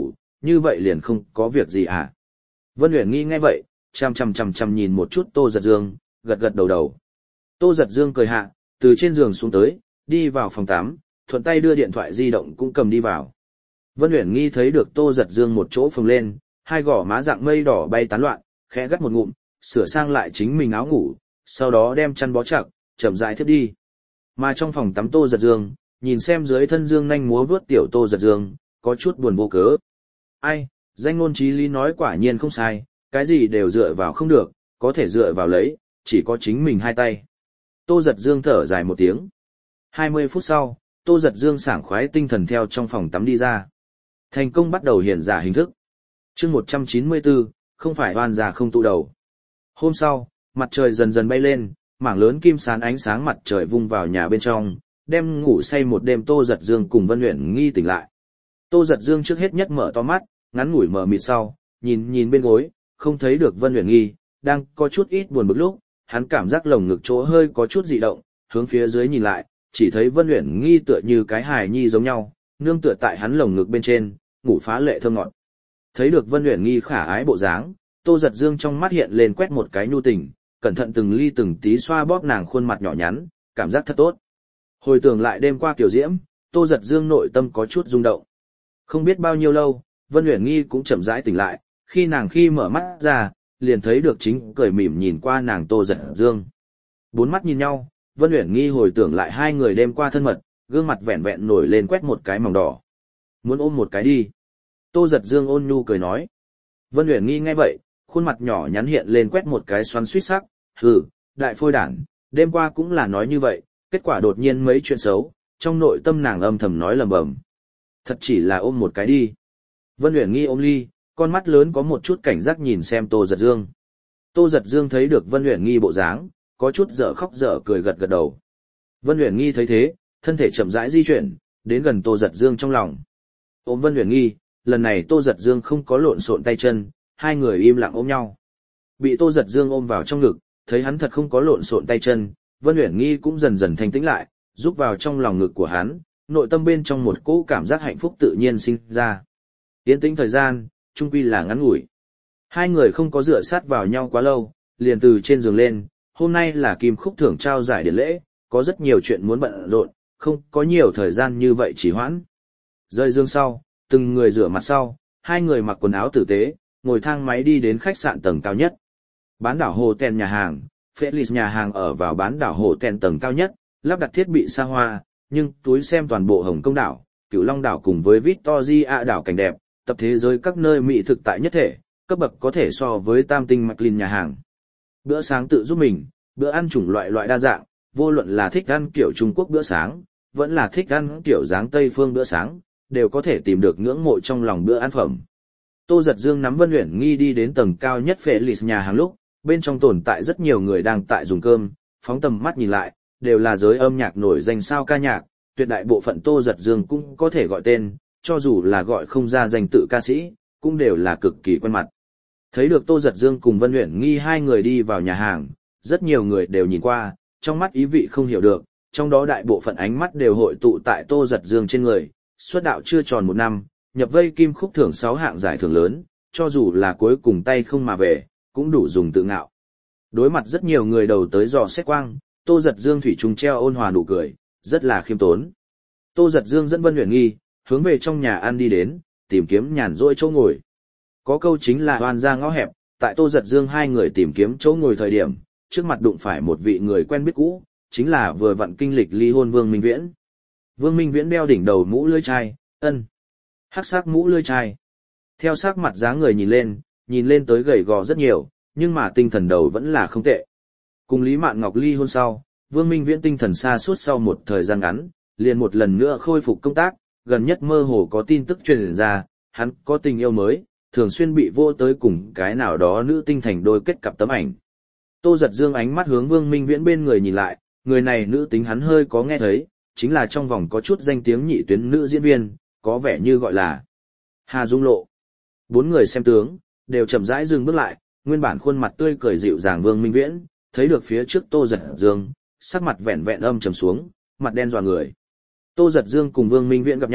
như vậy liền không có việc gì à? Vân Uyển Nghi nghe vậy, chằm chằm chằm chằm nhìn một chút Tô Giật Dương, gật gật đầu đầu. Tô Giật Dương cười hạ, từ trên giường xuống tới, đi vào phòng tắm, thuận tay đưa điện thoại di động cũng cầm đi vào. Vân Uyển Nghi thấy được Tô Giật Dương một chỗ phồng lên, hai gò má dạng mây đỏ bay tán loạn, khẽ gắt một ngụm, sửa sang lại chính mình áo ngủ, sau đó đem chăn bó chặt, chậm rãi thiếp đi. Mà trong phòng tắm Tô Giật Dương, nhìn xem dưới thân dương nhanh múa vướt tiểu Tô Giật Dương, có chút buồn vô cớ. Ai, danh ngôn chí lý nói quả nhiên không sai, cái gì đều dựa vào không được, có thể dựa vào lấy, chỉ có chính mình hai tay. Tô Giật Dương thở dài một tiếng. hai mươi phút sau, Tô Giật Dương sảng khoái tinh thần theo trong phòng tắm đi ra. Thành công bắt đầu hiện giả hình thức. chương một trăm chín mươi bốn, không phải oan già không tụ đầu. Hôm sau, mặt trời dần dần bay lên, mảng lớn kim sán ánh sáng mặt trời vung vào nhà bên trong, đem ngủ say một đêm Tô Giật Dương cùng Vân Uyển Nghi tỉnh lại. Tô Giật Dương trước hết nhất mở to mắt, ngắn ngủi mở mịt sau, nhìn nhìn bên gối, không thấy được Vân Uyển Nghi, đang có chút ít buồn bực lúc, hắn cảm giác lồng ngực chỗ hơi có chút dị động, hướng phía dưới nhìn lại, chỉ thấy Vân Uyển Nghi tựa như cái hài nhi giống nhau, nương tựa tại hắn lồng ngực bên trên, ngủ phá lệ thơm ngọt. Thấy được Vân Uyển Nghi khả ái bộ dáng, Tô Giật Dương trong mắt hiện lên quét một cái nhu tình, cẩn thận từng ly từng tí xoa bóp nàng khuôn mặt nhỏ nhắn, cảm giác thật tốt. Hồi tưởng lại đêm qua kiểu diễm, Tô Giật Dương nội tâm có chút rung động. Không biết bao nhiêu lâu, Vân Uyển Nghi cũng chậm rãi tỉnh lại, khi nàng khi mở mắt ra, liền thấy được chính cười mỉm nhìn qua nàng Tô Giật Dương. Bốn mắt nhìn nhau, Vân Uyển Nghi hồi tưởng lại hai người đêm qua thân mật, gương mặt vẹn vẹn nổi lên quét một cái mỏng đỏ. Muốn ôm một cái đi. Tô Giật Dương ôn nhu cười nói. Vân Uyển Nghi nghe vậy, khuôn mặt nhỏ nhắn hiện lên quét một cái xoắn xuýt sắc, hừ, đại phôi đản, đêm qua cũng là nói như vậy, kết quả đột nhiên mấy chuyện xấu, trong nội tâm nàng âm thầm nói lầm bầm. Thật chỉ là ôm một cái đi. Vân Uyển Nghi ôm ly, con mắt lớn có một chút cảnh giác nhìn xem Tô Giật Dương. Tô Giật Dương thấy được Vân Uyển Nghi bộ dáng, có chút dở khóc dở cười gật gật đầu. Vân Uyển Nghi thấy thế, thân thể chậm rãi di chuyển, đến gần Tô Giật Dương trong lòng. Ôm Vân Uyển Nghi, lần này Tô Giật Dương không có lộn xộn tay chân, hai người im lặng ôm nhau. Bị Tô Giật Dương ôm vào trong ngực, thấy hắn thật không có lộn xộn tay chân, Vân Uyển Nghi cũng dần dần thanh tĩnh lại, rúc vào trong lòng ngực của hắn, nội tâm bên trong một cỗ cảm giác hạnh phúc tự nhiên sinh ra. Yên tĩnh thời gian, chung quy là ngắn ngủi. Hai người không có dựa sát vào nhau quá lâu, liền từ trên giường lên, hôm nay là Kim Khúc thưởng trao giải điện lễ, có rất nhiều chuyện muốn bận rộn, không có nhiều thời gian như vậy chỉ hoãn. Rời giường sau, từng người rửa mặt sau, hai người mặc quần áo tử tế, ngồi thang máy đi đến khách sạn tầng cao nhất. Bán đảo hồ tèn nhà hàng, Felix nhà hàng ở vào bán đảo hồ tèn tầng cao nhất, lắp đặt thiết bị xa hoa, nhưng túi xem toàn bộ Hồng Kông đảo, Cửu Long đảo cùng với Victoria đảo cảnh đẹp, tập thế giới các nơi mỹ thực tại nhất thể, cấp bậc có thể so với tam tinh Maclean nhà hàng. Bữa sáng tự giúp mình, bữa ăn chủng loại loại đa dạng, vô luận là thích ăn kiểu Trung Quốc bữa sáng, vẫn là thích ăn kiểu dáng Tây phương bữa sáng, đều có thể tìm được ngưỡng mộ trong lòng bữa ăn phẩm. Tô Giật Dương nắm Vân Uyển Nghi đi đến tầng cao nhất Felix nhà hàng lúc, bên trong tồn tại rất nhiều người đang tại dùng cơm, phóng tầm mắt nhìn lại, đều là giới âm nhạc nổi danh sao ca nhạc, tuyệt đại bộ phận Tô Giật Dương cũng có thể gọi tên, cho dù là gọi không ra danh tự ca sĩ, cũng đều là cực kỳ quen mặt. Thấy được Tô Giật Dương cùng Vân Uyển Nghi hai người đi vào nhà hàng, rất nhiều người đều nhìn qua, trong mắt ý vị không hiểu được, trong đó đại bộ phận ánh mắt đều hội tụ tại Tô Giật Dương trên người, xuất đạo chưa tròn một năm, nhập vây Kim Khúc thưởng sáu hạng giải thưởng lớn, cho dù là cuối cùng tay không mà về, cũng đủ dùng tự ngạo. Đối mặt rất nhiều người đầu tới dò xét quang, Tô Giật Dương thủy chung treo ôn hòa nụ cười, rất là khiêm tốn. Tô Giật Dương dẫn Vân Uyển Nghi, hướng về trong nhà ăn đi đến, tìm kiếm nhàn rỗi chỗ ngồi. Có câu chính là oan ra ngõ hẹp, tại Tô Giật Dương hai người tìm kiếm chỗ ngồi thời điểm, trước mặt đụng phải một vị người quen biết cũ, chính là vừa vặn kinh lịch ly hôn Vương Minh Viễn. Vương Minh Viễn đeo đỉnh đầu mũ lưỡi chai, ân, hắc sắc mũ lưỡi chai. Theo sắc mặt dáng người nhìn lên, nhìn lên tới gầy gò rất nhiều, nhưng mà tinh thần đầu vẫn là không tệ. Cùng Lý Mạn Ngọc ly hôn sau, Vương Minh Viễn tinh thần sa sút sau một thời gian ngắn, liền một lần nữa khôi phục công tác, gần nhất mơ hồ có tin tức truyền ra, hắn có tình yêu mới, thường xuyên bị vô tới cùng cái nào đó nữ tinh thành đôi kết cặp tấm ảnh. Tô Giật Dương ánh mắt hướng Vương Minh Viễn bên người nhìn lại, người này nữ tính hắn hơi có nghe thấy, chính là trong vòng có chút danh tiếng nhị tuyến nữ diễn viên, có vẻ như gọi là Hà Dung Lộ. Bốn người xem tướng, đều chậm rãi dừng bước lại, nguyên bản khuôn mặt tươi cười dịu dàng Vương Minh Viễn, thấy được phía trước Tô Giật Dương, sắc mặt vẹn vẹn âm trầm xuống, mặt đen dọa người. Tô Giật Dương cùng Vương Minh Viễn gặp nhau,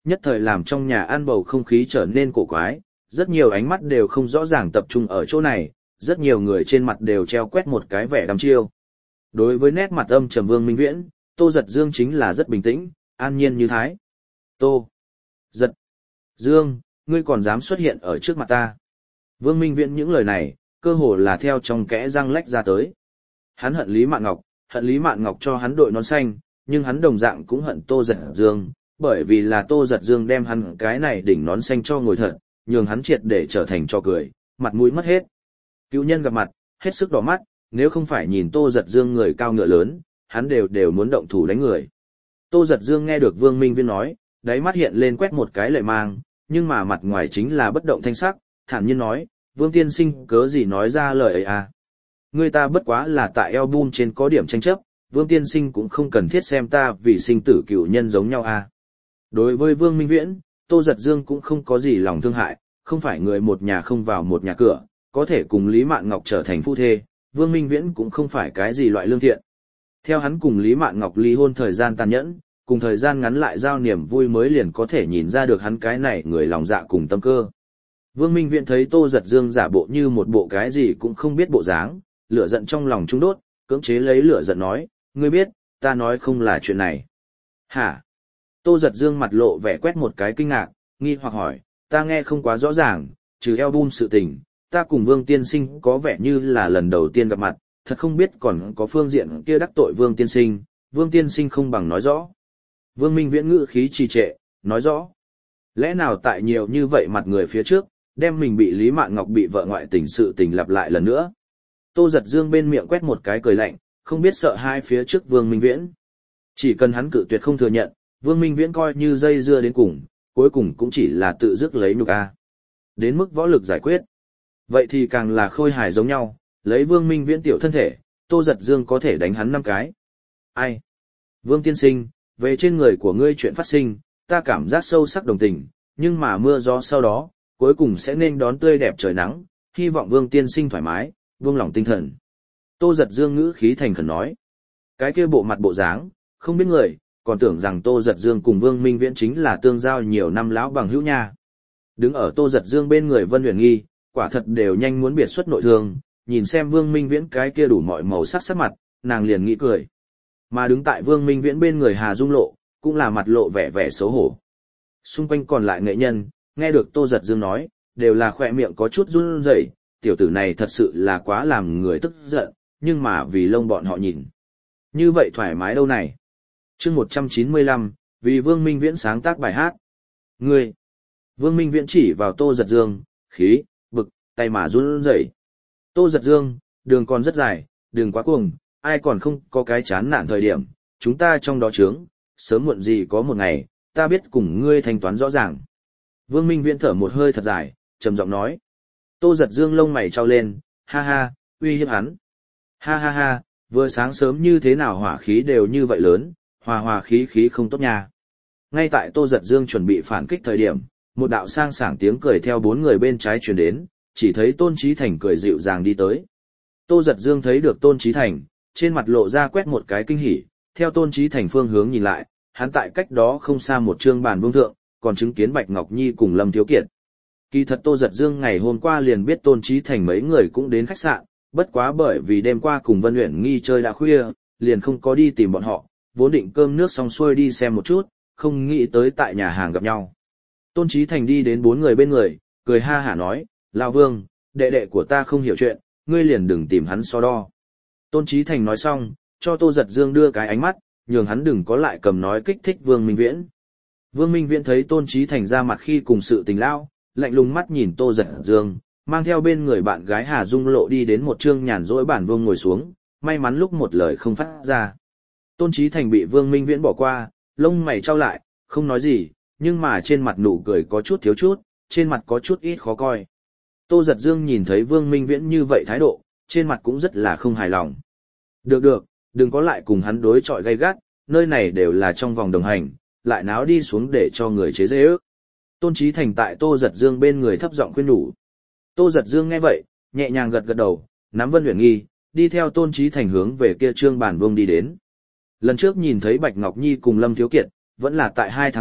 nhất thời làm trong nhà ăn bầu không khí trở nên cổ quái, rất nhiều ánh mắt đều không rõ ràng tập trung ở chỗ này, rất nhiều người trên mặt đều treo quét một cái vẻ đăm chiêu. Đối với nét mặt âm trầm Vương Minh Viễn, Tô Giật Dương chính là rất bình tĩnh, an nhiên như thái. Tô Giật Dương, ngươi còn dám xuất hiện ở trước mặt ta. Vương Minh Viễn những lời này, cơ hồ là theo trong kẽ răng lách ra tới. Hắn hận Lý Mạn Ngọc, hận Lý Mạn Ngọc cho hắn đội nón xanh, nhưng hắn đồng dạng cũng hận Tô Giật Dương, bởi vì là Tô Giật Dương đem hắn cái này đỉnh nón xanh cho ngồi thật, nhường hắn triệt để trở thành trò cười, mặt mũi mất hết. Cựu nhân gặp mặt, hết sức đỏ mắt, nếu không phải nhìn Tô Giật Dương người cao ngựa lớn, hắn đều đều muốn động thủ đánh người. Tô Giật Dương nghe được Vương Minh Viễn nói, đáy mắt hiện lên quét một cái lệ mang, nhưng mà mặt ngoài chính là bất động thanh sắc, thản nhiên nói, Vương tiên sinh cớ gì nói ra lời ấy à. Người ta bất quá là tại album trên có điểm tranh chấp, Vương tiên sinh cũng không cần thiết xem ta vì sinh tử cựu nhân giống nhau à. Đối với Vương Minh Viễn, Tô Giật Dương cũng không có gì lòng thương hại, không phải người một nhà không vào một nhà cửa, có thể cùng Lý Mạn Ngọc trở thành phu thê, Vương Minh Viễn cũng không phải cái gì loại lương thiện. Theo hắn cùng Lý Mạn Ngọc ly hôn thời gian tàn nhẫn, cùng thời gian ngắn lại giao niềm vui mới liền có thể nhìn ra được hắn cái này người lòng dạ cùng tâm cơ. Vương Minh Viễn thấy Tô Giật Dương giả bộ như một bộ cái gì cũng không biết bộ dáng, lửa giận trong lòng trung đốt, cưỡng chế lấy lửa giận nói, ngươi biết, ta nói không là chuyện này. Hả? Tô Giật Dương mặt lộ vẻ quét một cái kinh ngạc, nghi hoặc hỏi, ta nghe không quá rõ ràng, trừ album sự tình, ta cùng Vương Tiên Sinh có vẻ như là lần đầu tiên gặp mặt, thật không biết còn có phương diện kia đắc tội Vương Tiên Sinh, Vương Tiên Sinh không bằng nói rõ. Vương Minh Viễn ngữ khí trì trệ, nói rõ. Lẽ nào tại nhiều như vậy mặt người phía trước, đem mình bị Lý Mạn Ngọc bị vợ ngoại tình sự tình lặp lại lần nữa. Tô Giật Dương bên miệng quét một cái cười lạnh, không biết sợ hai phía trước Vương Minh Viễn. Chỉ cần hắn cự tuyệt không thừa nhận, Vương Minh Viễn coi như dây dưa đến cùng, cuối cùng cũng chỉ là tự dứt lấy nhục a. Đến mức võ lực giải quyết. Vậy thì càng là khôi hài giống nhau, lấy Vương Minh Viễn tiểu thân thể, Tô Giật Dương có thể đánh hắn năm cái. Ai? Vương tiên sinh, về trên người của ngươi chuyện phát sinh, ta cảm giác sâu sắc đồng tình, nhưng mà mưa gió sau đó, cuối cùng sẽ nên đón tươi đẹp trời nắng, hy vọng Vương tiên sinh thoải mái, vương lòng tinh thần. Tô Giật Dương ngữ khí thành khẩn nói. Cái kia bộ mặt bộ dáng, không biết người, còn tưởng rằng Tô Giật Dương cùng Vương Minh Viễn chính là tương giao nhiều năm lão bằng hữu nha. Đứng ở Tô Giật Dương bên người Vân Uyển Nghi, quả thật đều nhanh muốn biệt xuất nội thương, nhìn xem Vương Minh Viễn cái kia đủ mọi màu sắc sắc mặt, nàng liền nghĩ cười. Mà đứng tại Vương Minh Viễn bên người Hà Dung Lộ, cũng là mặt lộ vẻ vẻ xấu hổ. Xung quanh còn lại nghệ nhân, nghe được Tô Giật Dương nói, đều là khỏe miệng có chút run rẩy, tiểu tử này thật sự là quá làm người tức giận, nhưng mà vì lông bọn họ nhìn. Như vậy thoải mái đâu này. Chương một trăm chín mươi lăm, vì Vương Minh Viễn sáng tác bài hát. Ngươi! Vương Minh Viễn chỉ vào Tô Giật Dương, khí, bực, tay mà run rẩy. Tô Giật Dương, đường còn rất dài, đừng quá cuồng, ai còn không có cái chán nản thời điểm, chúng ta trong đó chướng, sớm muộn gì có một ngày, ta biết cùng ngươi thanh toán rõ ràng. Vương Minh Viễn thở một hơi thật dài, trầm giọng nói. Tô Giật Dương lông mày trao lên, ha ha, uy hiếp hắn. Ha ha ha, vừa sáng sớm như thế nào hỏa khí đều như vậy lớn, hòa hòa khí khí không tốt nha. Ngay tại Tô Giật Dương chuẩn bị phản kích thời điểm, một đạo sang sảng tiếng cười theo bốn người bên trái truyền đến, chỉ thấy Tôn Chí Thành cười dịu dàng đi tới. Tô Giật Dương thấy được Tôn Chí Thành, trên mặt lộ ra quét một cái kinh hỉ, theo Tôn Chí Thành phương hướng nhìn lại, hắn tại cách đó không xa một trương bàn vương thượng, còn chứng kiến Bạch Ngọc Nhi cùng Lâm Thiếu Kiệt. Kỳ thật Tô Giật Dương ngày hôm qua liền biết Tôn Chí Thành mấy người cũng đến khách sạn, bất quá bởi vì đêm qua cùng Vân Uyển Nghi chơi đã khuya, liền không có đi tìm bọn họ, vốn định cơm nước xong xuôi đi xem một chút, không nghĩ tới tại nhà hàng gặp nhau. Tôn Chí Thành đi đến bốn người bên người, cười ha hả nói, Lão Vương, đệ đệ của ta không hiểu chuyện, ngươi liền đừng tìm hắn so đo. Tôn Chí Thành nói xong, cho Tô Giật Dương đưa cái ánh mắt, nhường hắn đừng có lại cầm nói kích thích Vương Minh Viễn. Vương Minh Viễn thấy Tôn Chí Thành ra mặt khi cùng sự tình lão, lạnh lùng mắt nhìn Tô Giật Dương, mang theo bên người bạn gái Hà Dung Lộ đi đến một trương nhàn rỗi bản vương ngồi xuống, may mắn lúc một lời không phát ra. Tôn Chí Thành bị Vương Minh Viễn bỏ qua, lông mày trao lại, không nói gì, nhưng mà trên mặt nụ cười có chút thiếu chút, trên mặt có chút ít khó coi. Tô Giật Dương nhìn thấy Vương Minh Viễn như vậy thái độ, trên mặt cũng rất là không hài lòng. Được được, đừng có lại cùng hắn đối chọi gay gắt, nơi này đều là trong vòng đồng hành, lại náo đi xuống để cho người chế giễu. Tôn Chí Thành tại Tô Giật Dương bên người thấp giọng khuyên nhủ. Tô Giật Dương nghe vậy, nhẹ nhàng gật gật đầu, nắm Vân Uyển Nghi, đi theo Tôn Chí Thành hướng về kia trương bản vương đi đến. Lần trước nhìn thấy Bạch Ngọc Nhi cùng Lâm Thiếu Kiệt, vẫn là tại hai tháng trước,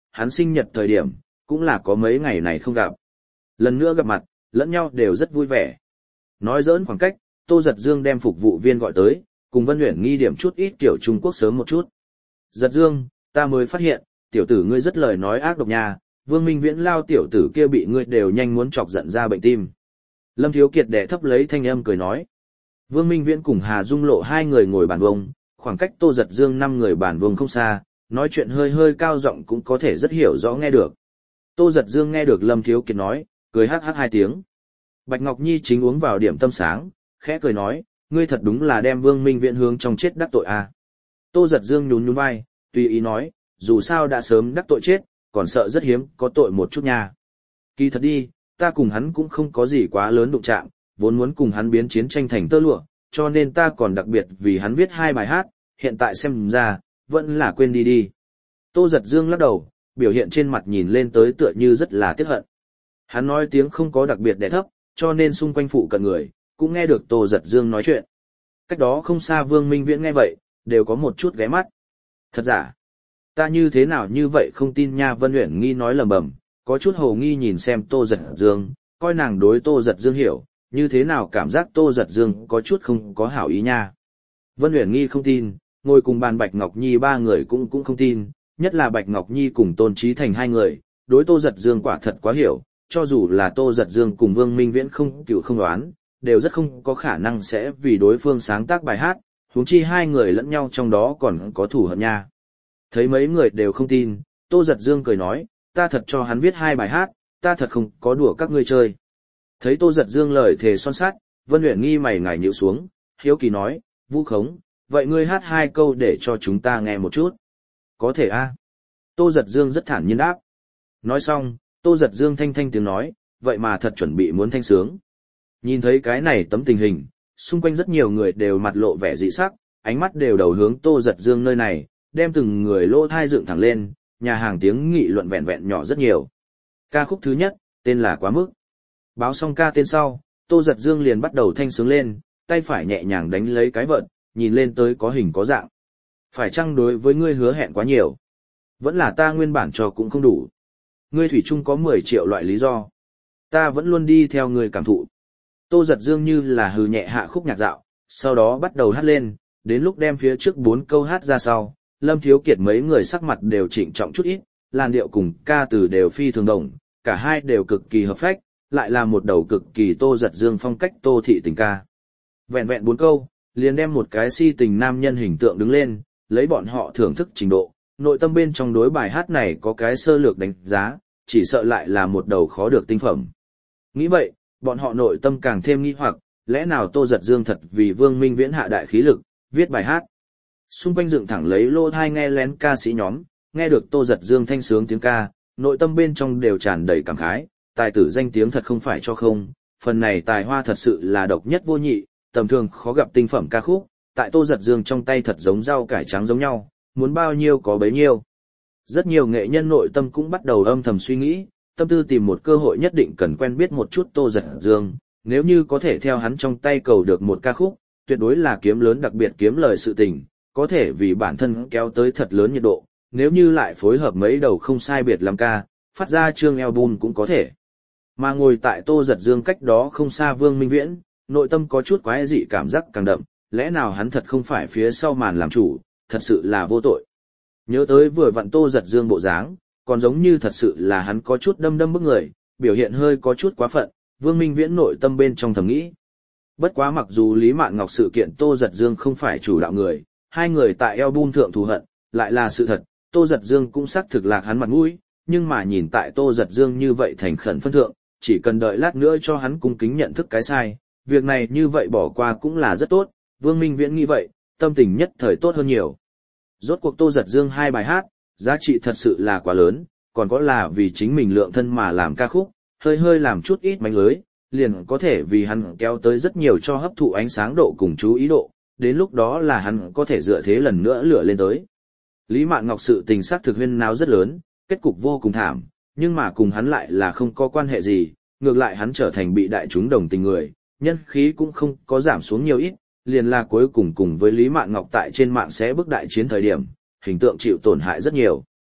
hắn sinh nhật thời điểm, cũng là có mấy ngày này không gặp. Lần nữa gặp mặt, lẫn nhau đều rất vui vẻ. Nói giỡn khoảng cách, Tô Giật Dương đem phục vụ viên gọi tới, cùng Vân Uyển Nghi điểm chút ít kiểu Trung Quốc sớm một chút. Giật Dương, ta mới phát hiện, tiểu tử ngươi rất lời nói ác độc nha, Vương Minh Viễn lao tiểu tử kia bị ngươi đều nhanh muốn chọc giận ra bệnh tim. Lâm Thiếu Kiệt đè thấp lấy thanh âm cười nói. Vương Minh Viễn cùng Hà Dung Lộ hai người ngồi bàn vông, khoảng cách Tô Giật Dương năm người bàn vông không xa, nói chuyện hơi hơi cao giọng cũng có thể rất hiểu rõ nghe được. Tô Giật Dương nghe được Lâm Thiếu Kiệt nói, cười hắc hắc hai tiếng. Bạch Ngọc Nhi chính uống vào điểm tâm sáng, khẽ cười nói, ngươi thật đúng là đem Vương Minh Viễn hướng trong chết đắc tội à. Tô Giật Dương nhún nhún vai, tùy ý nói, dù sao đã sớm đắc tội chết, còn sợ rất hiếm có tội một chút nha. Kỳ thật đi, ta cùng hắn cũng không có gì quá lớn đụng chạm, vốn muốn cùng hắn biến chiến tranh thành tơ lụa, cho nên ta còn đặc biệt vì hắn viết hai bài hát, hiện tại xem ra, vẫn là quên đi đi. Tô Giật Dương lắc đầu, biểu hiện trên mặt nhìn lên tới tựa như rất là tiếc hận. Hắn nói tiếng không có đặc biệt đè thấp, cho nên xung quanh phụ cận người, cũng nghe được Tô Giật Dương nói chuyện. Cách đó không xa Vương Minh Viễn nghe vậy, đều có một chút ghé mắt. Thật giả, ta như thế nào như vậy không tin nha. Vân Uyển Nghi nói lầm bầm, có chút hồ nghi nhìn xem Tô Giật Dương, coi nàng đối Tô Giật Dương hiểu, như thế nào cảm giác Tô Giật Dương có chút không có hảo ý nha. Vân Uyển Nghi không tin, ngồi cùng bàn Bạch Ngọc Nhi ba người cũng cũng không tin, nhất là Bạch Ngọc Nhi cùng Tôn Trí Thành hai người, đối Tô Giật Dương quả thật quá hiểu, cho dù là Tô Giật Dương cùng Vương Minh Viễn không cựu không đoán, đều rất không có khả năng sẽ vì đối phương sáng tác bài hát, huống chi hai người lẫn nhau trong đó còn có thủ hận nha. Thấy mấy người đều không tin, Tô Giật Dương cười nói, ta thật cho hắn viết hai bài hát, ta thật không có đùa các ngươi chơi. Thấy Tô Giật Dương lời thề son sắt, Vân Uyển Nghi mày ngài nhíu xuống, hiếu kỳ nói, Vu Khống, vậy ngươi hát hai câu để cho chúng ta nghe một chút. Có thể a. Tô Giật Dương rất thản nhiên đáp. Nói xong, Tô Giật Dương thanh thanh tiếng nói, vậy mà thật chuẩn bị muốn thanh sướng. Nhìn thấy cái này tấm tình hình, xung quanh rất nhiều người đều mặt lộ vẻ dị sắc, ánh mắt đều đầu hướng Tô Giật Dương nơi này, đem từng người lỗ thai dựng thẳng lên, nhà hàng tiếng nghị luận vẹn vẹn nhỏ rất nhiều. Ca khúc thứ nhất, tên là Quá Mức. Báo xong ca tên sau, Tô Giật Dương liền bắt đầu thanh sướng lên, tay phải nhẹ nhàng đánh lấy cái vợt, nhìn lên tới có hình có dạng. Phải chăng đối với ngươi hứa hẹn quá nhiều? Vẫn là ta nguyên bản cho cũng không đủ. Ngươi thủy chung có mười triệu loại lý do. Ta vẫn luôn đi theo ngươi cảm thụ. Tô Giật Dương như là hừ nhẹ hạ khúc nhạc dạo, sau đó bắt đầu hát lên, đến lúc đem phía trước bốn câu hát ra sau, Lâm Thiếu Kiệt mấy người sắc mặt đều trịnh trọng chút ít, làn điệu cùng ca từ đều phi thường đồng, cả hai đều cực kỳ hợp phách, lại là một đầu cực kỳ Tô Giật Dương phong cách Tô thị tình ca. Vẹn vẹn bốn câu, liền đem một cái si tình nam nhân hình tượng đứng lên, lấy bọn họ thưởng thức trình độ, nội tâm bên trong đối bài hát này có cái sơ lược đánh giá, chỉ sợ lại là một đầu khó được tinh phẩm. Nghĩ vậy, bọn họ nội tâm càng thêm nghi hoặc, lẽ nào Tô Giật Dương thật vì Vương Minh Viễn hạ đại khí lực, viết bài hát. Xung quanh dựng thẳng lấy lô thai nghe lén ca sĩ nhóm, nghe được Tô Giật Dương thanh sướng tiếng ca, nội tâm bên trong đều tràn đầy cảm khái, tài tử danh tiếng thật không phải cho không, phần này tài hoa thật sự là độc nhất vô nhị, tầm thường khó gặp tinh phẩm ca khúc, tại Tô Giật Dương trong tay thật giống rau cải trắng giống nhau, muốn bao nhiêu có bấy nhiêu. Rất nhiều nghệ nhân nội tâm cũng bắt đầu âm thầm suy nghĩ, tâm tư tìm một cơ hội nhất định cần quen biết một chút Tô Giật Dương, nếu như có thể theo hắn trong tay cầu được một ca khúc, tuyệt đối là kiếm lớn đặc biệt kiếm lời sự tình, có thể vì bản thân kéo tới thật lớn nhiệt độ, nếu như lại phối hợp mấy đầu không sai biệt làm ca, phát ra chương album cũng có thể. Mà ngồi tại Tô Giật Dương cách đó không xa Vương Minh Viễn, nội tâm có chút quái dị cảm giác càng đậm, lẽ nào hắn thật không phải phía sau màn làm chủ, thật sự là vô tội. Nhớ tới vừa vặn Tô Giật Dương bộ dáng, còn giống như thật sự là hắn có chút đâm đâm bức người, biểu hiện hơi có chút quá phận, Vương Minh Viễn nội tâm bên trong thầm nghĩ. Bất quá mặc dù Lý Mạn Ngọc sự kiện Tô Giật Dương không phải chủ đạo người, hai người tại album thượng thù hận, lại là sự thật, Tô Giật Dương cũng xác thực lạc hắn mặt mũi, nhưng mà nhìn tại Tô Giật Dương như vậy thành khẩn phân thượng, chỉ cần đợi lát nữa cho hắn cung kính nhận thức cái sai, việc này như vậy bỏ qua cũng là rất tốt, Vương Minh Viễn nghĩ vậy, tâm tình nhất thời tốt hơn nhiều. Rốt cuộc Tô Giật Dương hai bài hát, giá trị thật sự là quá lớn, còn có là vì chính mình lượng thân mà làm ca khúc, hơi hơi làm chút ít mánh lưới, liền có thể vì hắn kéo tới rất nhiều cho hấp thụ ánh sáng độ cùng chú ý độ, đến lúc đó là hắn có thể dựa thế lần nữa lửa lên tới. Lý Mạn Ngọc sự tình xác thực huyên náo rất lớn, kết cục vô cùng thảm, nhưng mà cùng hắn lại là không có quan hệ gì, ngược lại hắn trở thành bị đại chúng đồng tình người, nhân khí cũng không có giảm xuống nhiều ít, liền là cuối cùng cùng với Lý Mạn Ngọc tại trên mạng sẽ bước đại chiến thời điểm, hình tượng chịu tổn hại rất nhiều.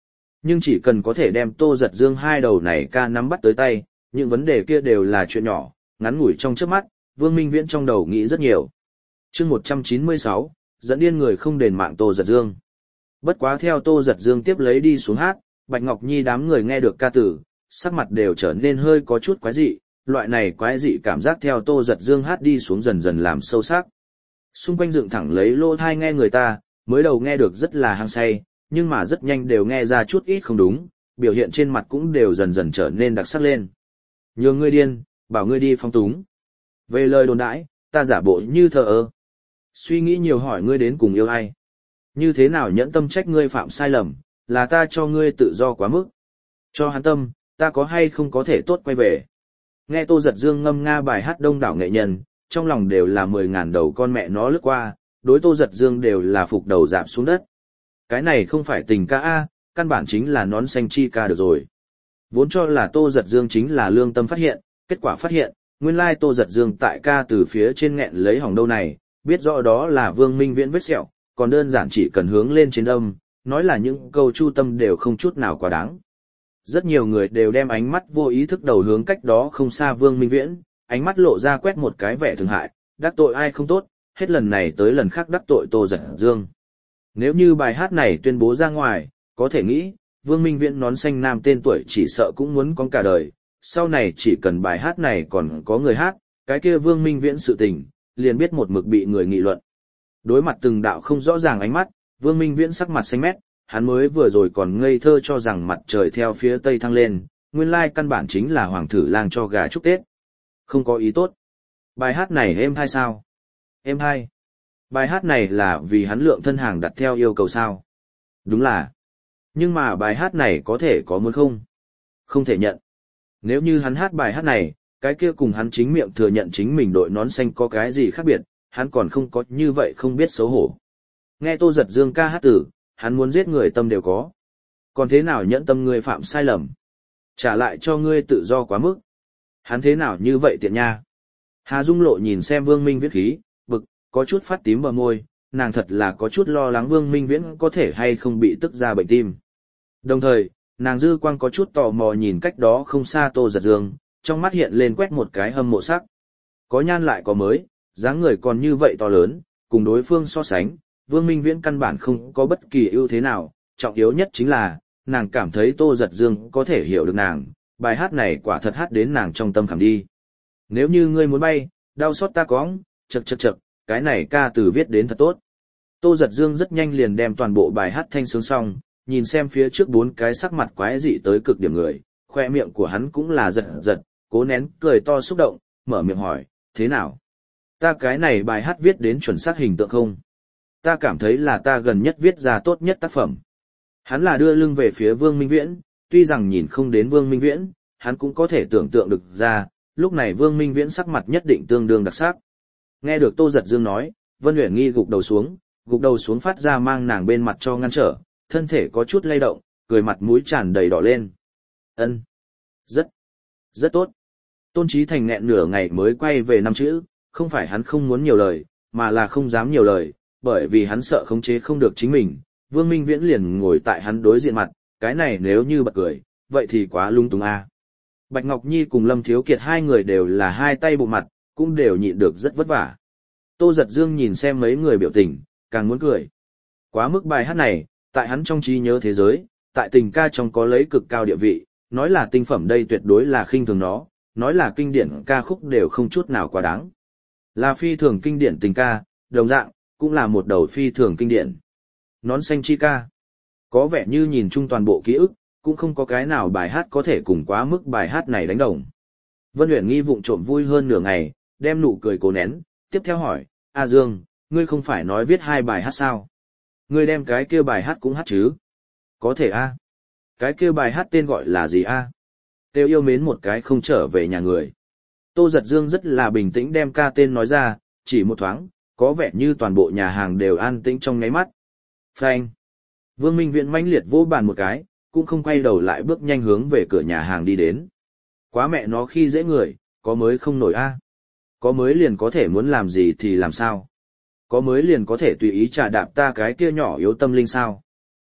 Nhưng chỉ cần có thể đem Tô Giật Dương hai đầu này ca nắm bắt tới tay, những vấn đề kia đều là chuyện nhỏ, ngắn ngủi trong chớp mắt, Vương Minh Viễn trong đầu nghĩ rất nhiều. Chương một trăm chín mươi sáu, dẫn điên người không đền mạng Tô Giật Dương. Bất quá theo Tô Giật Dương tiếp lấy đi xuống hát, Bạch Ngọc Nhi đám người nghe được ca tử, sắc mặt đều trở nên hơi có chút quái dị, loại này quái dị cảm giác theo Tô Giật Dương hát đi xuống dần dần làm sâu sắc. Xung quanh dựng thẳng lấy lô thai nghe người ta, mới đầu nghe được rất là hăng say, nhưng mà rất nhanh đều nghe ra chút ít không đúng, biểu hiện trên mặt cũng đều dần dần trở nên đặc sắc lên. Nhường ngươi điên, bảo ngươi đi phong túng. Về lời đồn đãi, ta giả bộ như thờ ơ. Suy nghĩ nhiều hỏi ngươi đến cùng yêu ai. Như thế nào nhẫn tâm trách ngươi phạm sai lầm, là ta cho ngươi tự do quá mức. Cho hắn tâm, ta có hay không có thể tốt quay về. Nghe Tô Giật Dương ngâm nga bài hát đông đảo nghệ nhân, trong lòng đều là mười ngàn đầu con mẹ nó lướt qua, đối Tô Giật Dương đều là phục đầu dạp xuống đất. Cái này không phải tình ca A, căn bản chính là nón xanh chi ca được rồi. Vốn cho là Tô Giật Dương chính là lương tâm phát hiện, kết quả phát hiện, nguyên lai Tô Giật Dương tại ca từ phía trên nghẹn lấy hỏng đâu này, biết rõ đó là Vương Minh Viễn vết sẹo, còn đơn giản chỉ cần hướng lên trên âm, nói là những câu chu tâm đều không chút nào quá đáng. Rất nhiều người đều đem ánh mắt vô ý thức đầu hướng cách đó không xa Vương Minh Viễn, ánh mắt lộ ra quét một cái vẻ thương hại, đắc tội ai không tốt, hết lần này tới lần khác đắc tội Tô Giật Dương. Nếu như bài hát này tuyên bố ra ngoài, có thể nghĩ, Vương Minh Viễn nón xanh nam tên tuổi chỉ sợ cũng muốn có cả đời, sau này chỉ cần bài hát này còn có người hát, cái kia Vương Minh Viễn sự tình, liền biết một mực bị người nghị luận. Đối mặt từng đạo không rõ ràng ánh mắt, Vương Minh Viễn sắc mặt xanh mét, hắn mới vừa rồi còn ngây thơ cho rằng mặt trời theo phía tây thăng lên, nguyên lai căn bản chính là hoàng thử lang cho gà chúc Tết. Không có ý tốt. Bài hát này êm hay sao? Êm hay. Bài hát này là vì hắn lượng thân hàng đặt theo yêu cầu sao? Đúng là. Nhưng mà bài hát này có thể có muốn không? Không thể nhận. Nếu như hắn hát bài hát này, cái kia cùng hắn chính miệng thừa nhận chính mình đội nón xanh có cái gì khác biệt, hắn còn không có như vậy không biết xấu hổ. Nghe Tô Giật Dương ca hát tử, hắn muốn giết người tâm đều có. Còn thế nào nhẫn tâm ngươi phạm sai lầm? Trả lại cho ngươi tự do quá mức. Hắn thế nào như vậy tiện nha? Hà Dung Lộ nhìn xem Vương Minh Viễn khí, bực, có chút phát tím bờ môi, nàng thật là có chút lo lắng Vương Minh Viễn có thể hay không bị tức ra bệnh tim. Đồng thời, nàng dư quang có chút tò mò nhìn cách đó không xa Tô Giật Dương, trong mắt hiện lên quét một cái hâm mộ sắc. Có nhan lại có mới, dáng người còn như vậy to lớn, cùng đối phương so sánh, Vương Minh Viễn căn bản không có bất kỳ ưu thế nào, trọng yếu nhất chính là, nàng cảm thấy Tô Giật Dương có thể hiểu được nàng, bài hát này quả thật hát đến nàng trong tâm khảm đi. Nếu như ngươi muốn bay, đau xót ta cóng, chậc chậc chậc, cái này ca từ viết đến thật tốt. Tô Giật Dương rất nhanh liền đem toàn bộ bài hát thanh sướng xong, nhìn xem phía trước bốn cái sắc mặt quái dị tới cực điểm người, khoe miệng của hắn cũng là giật giật, cố nén cười to xúc động, mở miệng hỏi, thế nào? Ta cái này bài hát viết đến chuẩn xác hình tượng không? Ta cảm thấy là ta gần nhất viết ra tốt nhất tác phẩm. Hắn là đưa lưng về phía Vương Minh Viễn, tuy rằng nhìn không đến Vương Minh Viễn, hắn cũng có thể tưởng tượng được ra, lúc này Vương Minh Viễn sắc mặt nhất định tương đương đặc sắc. Nghe được Tô Giật Dương nói, Vân Uyển Nghi gục đầu xuống, gục đầu xuống phát ra mang nàng bên mặt cho ngăn trở, thân thể có chút lay động, cười mặt mũi tràn đầy đỏ lên. Ân, Rất, rất tốt. Tôn Chí Thành nghẹn nửa ngày mới quay về năm chữ, không phải hắn không muốn nhiều lời, mà là không dám nhiều lời, bởi vì hắn sợ khống chế không được chính mình. Vương Minh Viễn liền ngồi tại hắn đối diện mặt, cái này nếu như bật cười, vậy thì quá lung tung a. Bạch Ngọc Nhi cùng Lâm Thiếu Kiệt hai người đều là hai tay bụng mặt, cũng đều nhịn được rất vất vả. Tô Giật Dương nhìn xem mấy người biểu tình, càng muốn cười. Quá mức bài hát này, tại hắn trong trí nhớ thế giới, tại tình ca trong có lấy cực cao địa vị, nói là tinh phẩm đây tuyệt đối là khinh thường nó, nói là kinh điển ca khúc đều không chút nào quá đáng. Là phi thường kinh điển tình ca, đồng dạng, cũng là một đầu phi thường kinh điển. Nón xanh chi ca. Có vẻ như nhìn chung toàn bộ ký ức, cũng không có cái nào bài hát có thể cùng quá mức bài hát này đánh đồng. Vân Uyển Nghi vụng trộm vui hơn nửa ngày, đem nụ cười cố nén, tiếp theo hỏi, A Dương, ngươi không phải nói viết hai bài hát sao? Ngươi đem cái kia bài hát cũng hát chứ? Có thể a. Cái kia bài hát tên gọi là gì a? Tiêu yêu mến một cái không trở về nhà người. Tô Giật Dương rất là bình tĩnh đem ca tên nói ra, chỉ một thoáng, có vẻ như toàn bộ nhà hàng đều an tĩnh trong ngáy mắt. Phanh. Vương Minh Viễn mãnh liệt vỗ bàn một cái, cũng không quay đầu lại bước nhanh hướng về cửa nhà hàng đi đến. Quá mẹ nó khi dễ người, có mới không nổi a. Có mới liền có thể muốn làm gì thì làm sao. Có mới liền có thể tùy ý trà đạp ta cái kia nhỏ yếu tâm linh sao.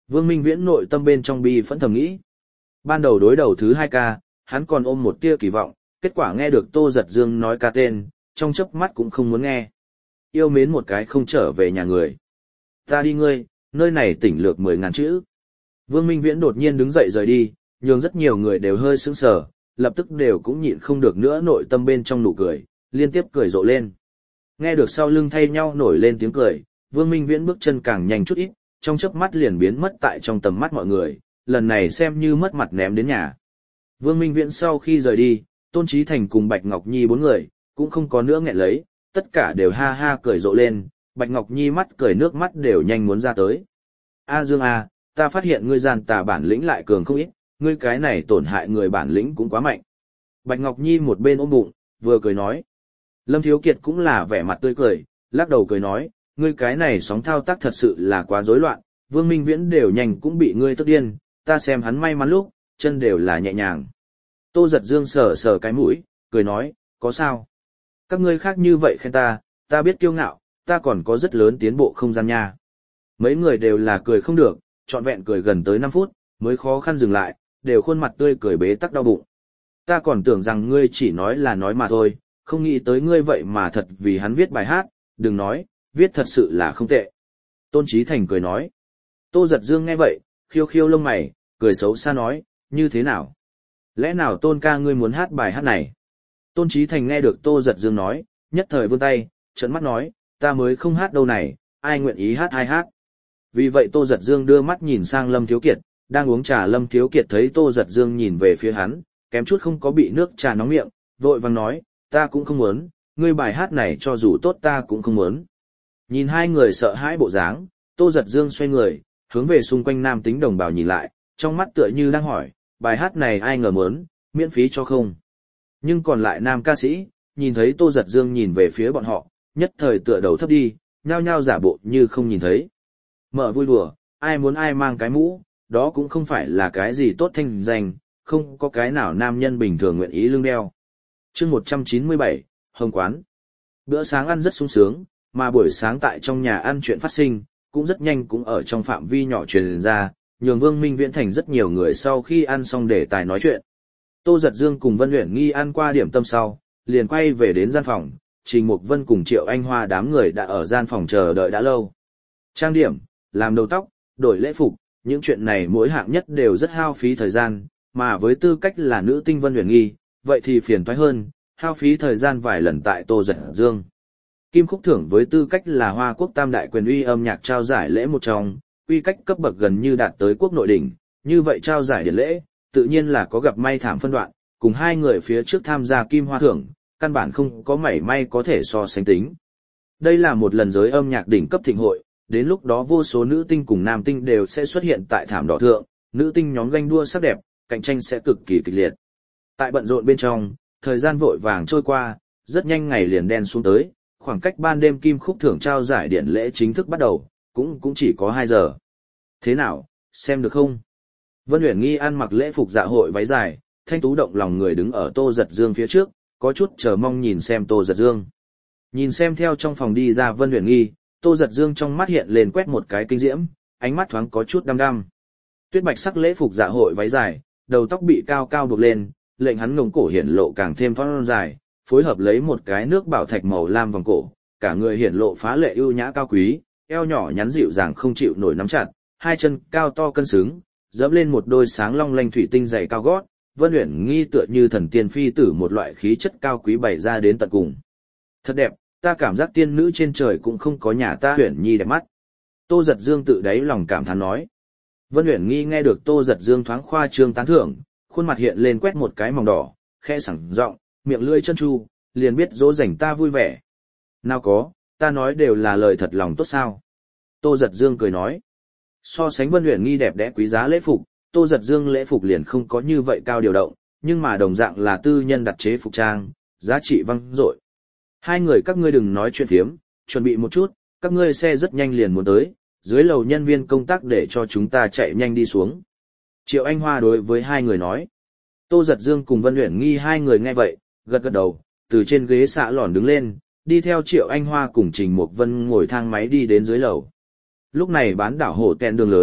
Vương Minh Viễn nội tâm bên trong bi phẫn thầm nghĩ. Ban đầu đối đầu thứ hai ca, hắn còn ôm một tia kỳ vọng, kết quả nghe được Tô Giật Dương nói ca tên, trong chớp mắt cũng không muốn nghe. Yêu mến một cái không trở về nhà người. Ta đi ngươi, nơi này tỉnh lược mười ngàn chữ. Vương Minh Viễn đột nhiên đứng dậy rời đi, nhường rất nhiều người đều hơi sững sờ, lập tức đều cũng nhịn không được nữa nội tâm bên trong nụ cười, liên tiếp cười rộ lên. Nghe được sau lưng thay nhau nổi lên tiếng cười, Vương Minh Viễn bước chân càng nhanh chút ít, trong chớp mắt liền biến mất tại trong tầm mắt mọi người, lần này xem như mất mặt ném đến nhà. Vương Minh Viễn sau khi rời đi, Tôn Chí Thành cùng Bạch Ngọc Nhi bốn người, cũng không có nữa nghẹn lấy, tất cả đều ha ha cười rộ lên, Bạch Ngọc Nhi mắt cười nước mắt đều nhanh muốn ra tới. A Dương A, ta phát hiện ngươi gian tà bản lĩnh lại cường không ít, ngươi cái này tổn hại người bản lĩnh cũng quá mạnh. Bạch Ngọc Nhi một bên ôm bụng, vừa cười nói. Lâm Thiếu Kiệt cũng là vẻ mặt tươi cười, lắc đầu cười nói, ngươi cái này sóng thao tác thật sự là quá rối loạn, Vương Minh Viễn đều nhanh cũng bị ngươi tức điên, ta xem hắn may mắn lúc, chân đều là nhẹ nhàng. Tô Giật Dương sờ sờ cái mũi, cười nói, có sao? Các ngươi khác như vậy khen ta, ta biết kiêu ngạo, ta còn có rất lớn tiến bộ không gian nha. Mấy người đều là cười không được, trọn vẹn cười gần tới năm phút, mới khó khăn dừng lại, đều khuôn mặt tươi cười bế tắc đau bụng. Ta còn tưởng rằng ngươi chỉ nói là nói mà thôi, không nghĩ tới ngươi vậy mà thật vì hắn viết bài hát, đừng nói, viết thật sự là không tệ. Tôn Chí Thành cười nói. Tô Giật Dương nghe vậy, khiêu khiêu lông mày, cười xấu xa nói, như thế nào? Lẽ nào Tôn ca ngươi muốn hát bài hát này? Tôn Chí Thành nghe được Tô Giật Dương nói, nhất thời vươn tay, trợn mắt nói, ta mới không hát đâu này, ai nguyện ý hát ai hát. Vì vậy Tô Giật Dương đưa mắt nhìn sang Lâm Thiếu Kiệt, đang uống trà. Lâm Thiếu Kiệt thấy Tô Giật Dương nhìn về phía hắn, kém chút không có bị nước trà nóng miệng, vội vàng nói, ta cũng không muốn, ngươi bài hát này cho dù tốt ta cũng không muốn. Nhìn hai người sợ hãi bộ dáng, Tô Giật Dương xoay người, hướng về xung quanh nam tính đồng bào nhìn lại, trong mắt tựa như đang hỏi, bài hát này ai ngờ muốn, miễn phí cho không. Nhưng còn lại nam ca sĩ, nhìn thấy Tô Giật Dương nhìn về phía bọn họ, nhất thời tựa đầu thấp đi, nhao nhao giả bộ như không nhìn thấy. Mở vui đùa, ai muốn ai mang cái mũ, đó cũng không phải là cái gì tốt thanh danh, không có cái nào nam nhân bình thường nguyện ý lưng đeo. Chương một trăm chín mươi bảy, Hồng Quán. Bữa sáng ăn rất sung sướng, mà buổi sáng tại trong nhà ăn chuyện phát sinh, cũng rất nhanh cũng ở trong phạm vi nhỏ truyền ra, nhường Vương Minh Viễn thành rất nhiều người sau khi ăn xong để tài nói chuyện. Tô Giật Dương cùng Vân Uyển Nghi ăn qua điểm tâm sau, liền quay về đến gian phòng, Trình Mục Vân cùng Triệu Anh Hoa đám người đã ở gian phòng chờ đợi đã lâu. Trang điểm, làm đầu tóc, đổi lễ phục, những chuyện này mỗi hạng nhất đều rất hao phí thời gian, mà với tư cách là nữ tinh Vân Uyển Nghi, vậy thì phiền toái hơn, hao phí thời gian vài lần tại Tô Giật Dương. Kim Khúc Thưởng với tư cách là Hoa Quốc tam đại quyền uy âm nhạc trao giải lễ một trong, quy cách cấp bậc gần như đạt tới quốc nội đỉnh, như vậy trao giải điển lễ, tự nhiên là có gặp may thảm phân đoạn, cùng hai người phía trước tham gia Kim Hoa Thưởng, căn bản không có mảy may có thể so sánh tính. Đây là một lần giới âm nhạc đỉnh cấp thịnh hội, đến lúc đó vô số nữ tinh cùng nam tinh đều sẽ xuất hiện tại thảm đỏ thượng, nữ tinh nhóm ganh đua sắc đẹp, cạnh tranh sẽ cực kỳ kịch liệt. Tại bận rộn bên trong, thời gian vội vàng trôi qua, rất nhanh ngày liền đen xuống tới, khoảng cách ban đêm Kim Khúc Thưởng trao giải điển lễ chính thức bắt đầu, cũng cũng chỉ có hai giờ. Thế nào, xem được không? Vân Uyển Nghi ăn mặc lễ phục dạ hội váy dài, thanh tú động lòng người đứng ở Tô Giật Dương phía trước, có chút chờ mong nhìn xem Tô Giật Dương. Nhìn xem theo trong phòng đi ra Vân Uyển Nghi, Tô Giật Dương trong mắt hiện lên quét một cái kinh diễm, ánh mắt thoáng có chút đăm đăm. Tuyết bạch sắc lễ phục dạ hội váy dài, đầu tóc bị cao cao buộc lên, lệnh hắn ngông cổ hiển lộ càng thêm thon dài, phối hợp lấy một cái nước bảo thạch màu lam vòng cổ, cả người hiển lộ phá lệ ưu nhã cao quý, eo nhỏ nhắn dịu dàng không chịu nổi nắm chặt, hai chân cao to cân xứng, dẫm lên một đôi sáng long lanh thủy tinh giày cao gót, Vân Uyển Nghi tựa như thần tiên phi tử một loại khí chất cao quý bày ra đến tận cùng. Thật đẹp, ta cảm giác tiên nữ trên trời cũng không có nhà ta Uyển Nhi đẹp mắt. Tô Giật Dương tự đáy lòng cảm thán nói. Vân Uyển Nghi nghe được Tô Giật Dương thoáng khoa trương tán thưởng, khuôn mặt hiện lên quét một cái mỏng đỏ, khẽ sảng giọng, miệng lưỡi chân chu, liền biết dỗ dành ta vui vẻ. Nào có, ta nói đều là lời thật lòng tốt sao. Tô Giật Dương cười nói. So sánh Vân Uyển Nghi đẹp đẽ quý giá lễ phục, Tô Giật Dương lễ phục liền không có như vậy cao điều động, nhưng mà đồng dạng là tư nhân đặt chế phục trang, giá trị vang dội. Hai người các ngươi đừng nói chuyện phiếm, chuẩn bị một chút, các ngươi xe rất nhanh liền muốn tới, dưới lầu nhân viên công tác để cho chúng ta chạy nhanh đi xuống. Triệu Anh Hoa đối với hai người nói. Tô Giật Dương cùng Vân Uyển Nghi hai người nghe vậy, gật gật đầu, từ trên ghế xạ lòn đứng lên, đi theo Triệu Anh Hoa cùng Trình Mục Vân ngồi thang máy đi đến dưới lầu. Lúc này bán đảo hồ tẹn đường lớn,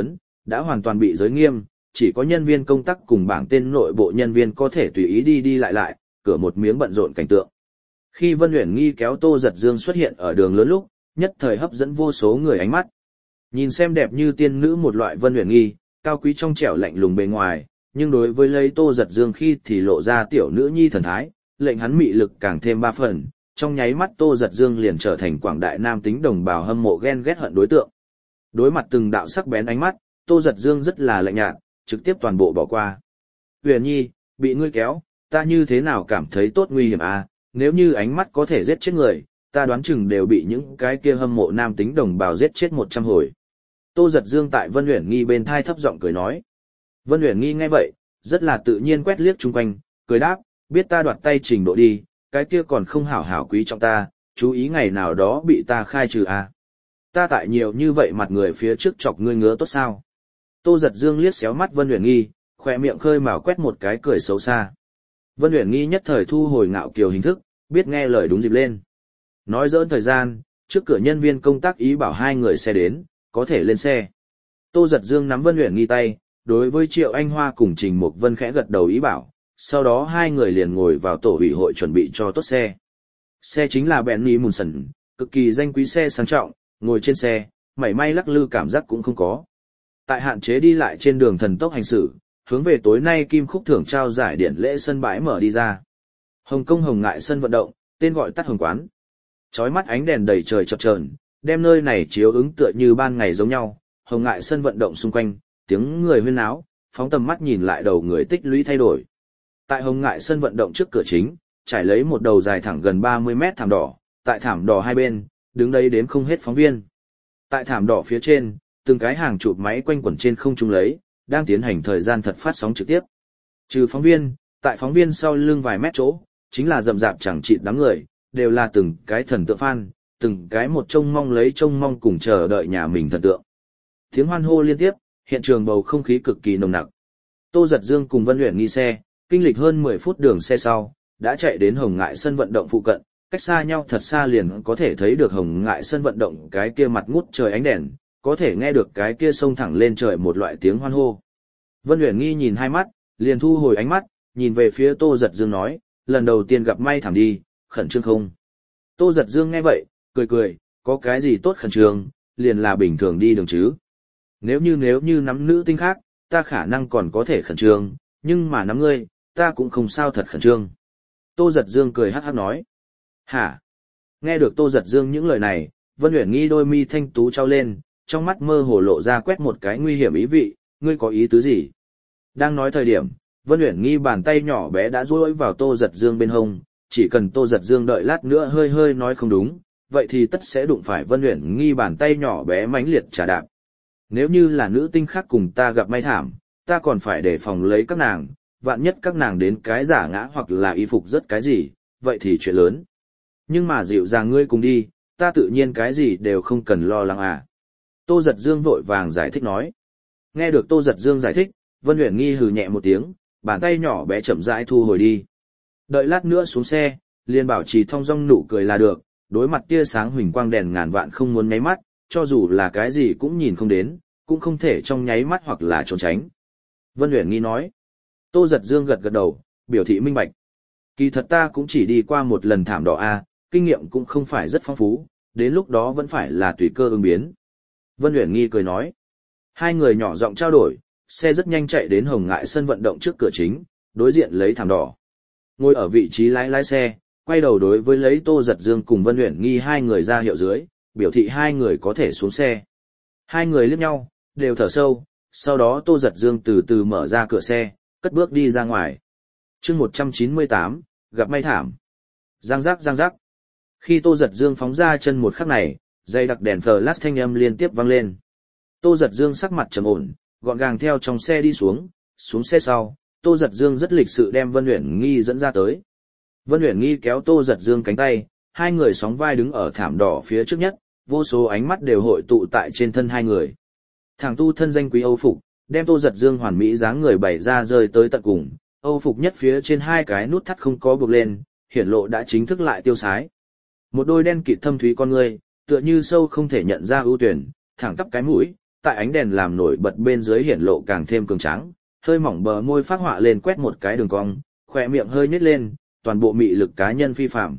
đã hoàn toàn bị giới nghiêm, chỉ có nhân viên công tác cùng bảng tên nội bộ nhân viên có thể tùy ý đi đi lại lại, cửa một miếng bận rộn cảnh tượng. Khi Vân Uyển Nghi kéo Tô Giật Dương xuất hiện ở đường lớn lúc, nhất thời hấp dẫn vô số người ánh mắt. Nhìn xem đẹp như tiên nữ một loại Vân Uyển Nghi, cao quý trong trẻo lạnh lùng bề ngoài, nhưng đối với lấy Tô Giật Dương khi thì lộ ra tiểu nữ nhi thần thái, lệnh hắn mị lực càng thêm ba phần, trong nháy mắt Tô Giật Dương liền trở thành quảng đại nam tính đồng bào hâm mộ ghen ghét hận đối tượng. Đối mặt từng đạo sắc bén ánh mắt, Tô Giật Dương rất là lạnh nhạt, trực tiếp toàn bộ bỏ qua. Uyển Nhi, bị ngươi kéo, ta như thế nào cảm thấy tốt nguy hiểm à, nếu như ánh mắt có thể giết chết người, ta đoán chừng đều bị những cái kia hâm mộ nam tính đồng bào giết chết một trăm hồi. Tô Giật Dương tại Vân Uyển Nghi bên thai thấp giọng cười nói. Vân Uyển Nghi nghe vậy, rất là tự nhiên quét liếc chung quanh, cười đáp, biết ta đoạt tay trình độ đi, cái kia còn không hảo hảo quý trọng ta, chú ý ngày nào đó bị ta khai trừ à. Ta tại nhiều như vậy mặt người phía trước chọc ngươi ngứa tốt sao. Tô Giật Dương liếc xéo mắt Vân Uyển Nghi, khỏe miệng khơi mào quét một cái cười xấu xa. Vân Uyển Nghi nhất thời thu hồi ngạo kiều hình thức, biết nghe lời đúng dịp lên. Nói dỡn thời gian, trước cửa nhân viên công tác ý bảo hai người xe đến, có thể lên xe. Tô Giật Dương nắm Vân Uyển Nghi tay, đối với Triệu Anh Hoa cùng Trình Mục Vân khẽ gật đầu ý bảo, sau đó hai người liền ngồi vào tổ ủy hội chuẩn bị cho tốt xe. Xe chính là Bentley Munson, cực kỳ danh quý xe sang trọng, ngồi trên xe, mảy may lắc lư cảm giác cũng không có. Tại hạn chế đi lại trên đường thần tốc hành xử, hướng về tối nay Kim Khúc thưởng trao giải điện lễ sân bãi mở đi ra. Hồng Kông Hồng Ngại sân vận động, tên gọi tắt Hồng Quán. Chói mắt ánh đèn đầy trời chập chờn, đem nơi này chiếu ứng tựa như ban ngày giống nhau. Hồng Ngại sân vận động xung quanh, tiếng người huyên náo, phóng tầm mắt nhìn lại đầu người tích lũy thay đổi. Tại Hồng Ngại sân vận động trước cửa chính, trải lấy một đầu dài thẳng gần ba mươi mét thảm đỏ, tại thảm đỏ hai bên, đứng đây đếm không hết phóng viên. Tại thảm đỏ phía trên, từng cái hàng chụp máy quanh quẩn trên không trung lấy, đang tiến hành thời gian thật phát sóng trực tiếp. Trừ phóng viên, tại phóng viên sau lưng vài mét chỗ, chính là rậm rạp chẳng chịt đám người, đều là từng cái thần tượng fan, từng cái một trông mong lấy trông mong cùng chờ đợi nhà mình thần tượng. Tiếng hoan hô liên tiếp, hiện trường bầu không khí cực kỳ nồng nặc. Tô Giật Dương cùng Vân Uyển Nghi xe, kinh lịch hơn mười phút đường xe sau, đã chạy đến Hồng Ngại sân vận động phụ cận, cách xa nhau thật xa liền có thể thấy được Hồng Ngại sân vận động cái kia mặt ngút trời ánh đèn, có thể nghe được cái kia sông thẳng lên trời một loại tiếng hoan hô. Vân Uyển Nghi nhìn hai mắt, liền thu hồi ánh mắt, nhìn về phía Tô Giật Dương nói, lần đầu tiên gặp may thẳng đi, khẩn trương không? Tô Giật Dương nghe vậy, cười cười, có cái gì tốt khẩn trương, liền là bình thường đi đường chứ. Nếu như nếu như nắm nữ tinh khác, ta khả năng còn có thể khẩn trương, nhưng mà nắm ngươi, ta cũng không sao thật khẩn trương. Tô Giật Dương cười hắc hắc nói. Hả? Nghe được Tô Giật Dương những lời này, Vân Uyển Nghi đôi mi thanh tú trao lên, trong mắt mơ hồ lộ ra quét một cái nguy hiểm ý vị, ngươi có ý tứ gì? Đang nói thời điểm, Vân Uyển Nghi bàn tay nhỏ bé đã duỗi vào Tô Giật Dương bên hông, chỉ cần Tô Giật Dương đợi lát nữa hơi hơi nói không đúng, vậy thì tất sẽ đụng phải Vân Uyển Nghi bàn tay nhỏ bé mãnh liệt trả đạp. Nếu như là nữ tinh khác cùng ta gặp may thảm, ta còn phải đề phòng lấy các nàng, vạn nhất các nàng đến cái giả ngã hoặc là y phục rất cái gì, vậy thì chuyện lớn. Nhưng mà dịu dàng ngươi cùng đi, ta tự nhiên cái gì đều không cần lo lắng à. Tô Giật Dương vội vàng giải thích nói. Nghe được Tô Giật Dương giải thích, Vân Uyển Nghi hừ nhẹ một tiếng, bàn tay nhỏ bé chậm rãi thu hồi đi. Đợi lát nữa xuống xe, liền bảo trì thong dong nụ cười là được, đối mặt tia sáng huỳnh quang đèn ngàn vạn không muốn nháy mắt, cho dù là cái gì cũng nhìn không đến, cũng không thể trong nháy mắt hoặc là trốn tránh. Vân Uyển Nghi nói. Tô Giật Dương gật gật đầu, biểu thị minh bạch. Kỳ thật ta cũng chỉ đi qua một lần thảm đỏ A, kinh nghiệm cũng không phải rất phong phú, đến lúc đó vẫn phải là tùy cơ ứng biến. Vân Uyển Nghi cười nói. Hai người nhỏ giọng trao đổi, xe rất nhanh chạy đến Hồng Ngại sân vận động trước cửa chính, đối diện lấy thảm đỏ. Ngồi ở vị trí lái lái xe, quay đầu đối với lấy Tô Giật Dương cùng Vân Uyển Nghi hai người ra hiệu dưới, biểu thị hai người có thể xuống xe. Hai người liếc nhau, đều thở sâu, sau đó Tô Giật Dương từ từ mở ra cửa xe, cất bước đi ra ngoài. Chương một trăm chín mươi tám, gặp may thảm. Giang giác giang giác. Khi Tô Giật Dương phóng ra chân một khắc này, dây đặc đèn flash thanh âm liên tiếp vang lên. Tô Giật Dương sắc mặt trầm ổn, gọn gàng theo trong xe đi xuống, xuống xe sau, Tô Giật Dương rất lịch sự đem Vân Uyển Nghi dẫn ra tới. Vân Uyển Nghi kéo Tô Giật Dương cánh tay, hai người sóng vai đứng ở thảm đỏ phía trước nhất, vô số ánh mắt đều hội tụ tại trên thân hai người. Thằng tu thân danh quý Âu phục, đem Tô Giật Dương hoàn mỹ dáng người bày ra rơi tới tận cùng, Âu phục nhất phía trên hai cái nút thắt không có buộc lên, hiển lộ đã chính thức lại tiêu sái. Một đôi đen kịt thâm thúy con ngươi, tựa như sâu không thể nhận ra ưu tuyển, thẳng tắp cái mũi, tại ánh đèn làm nổi bật bên dưới hiển lộ càng thêm cường tráng, hơi mỏng bờ môi phát họa lên quét một cái đường cong, khỏe miệng hơi nhếch lên, toàn bộ mị lực cá nhân phi phàm.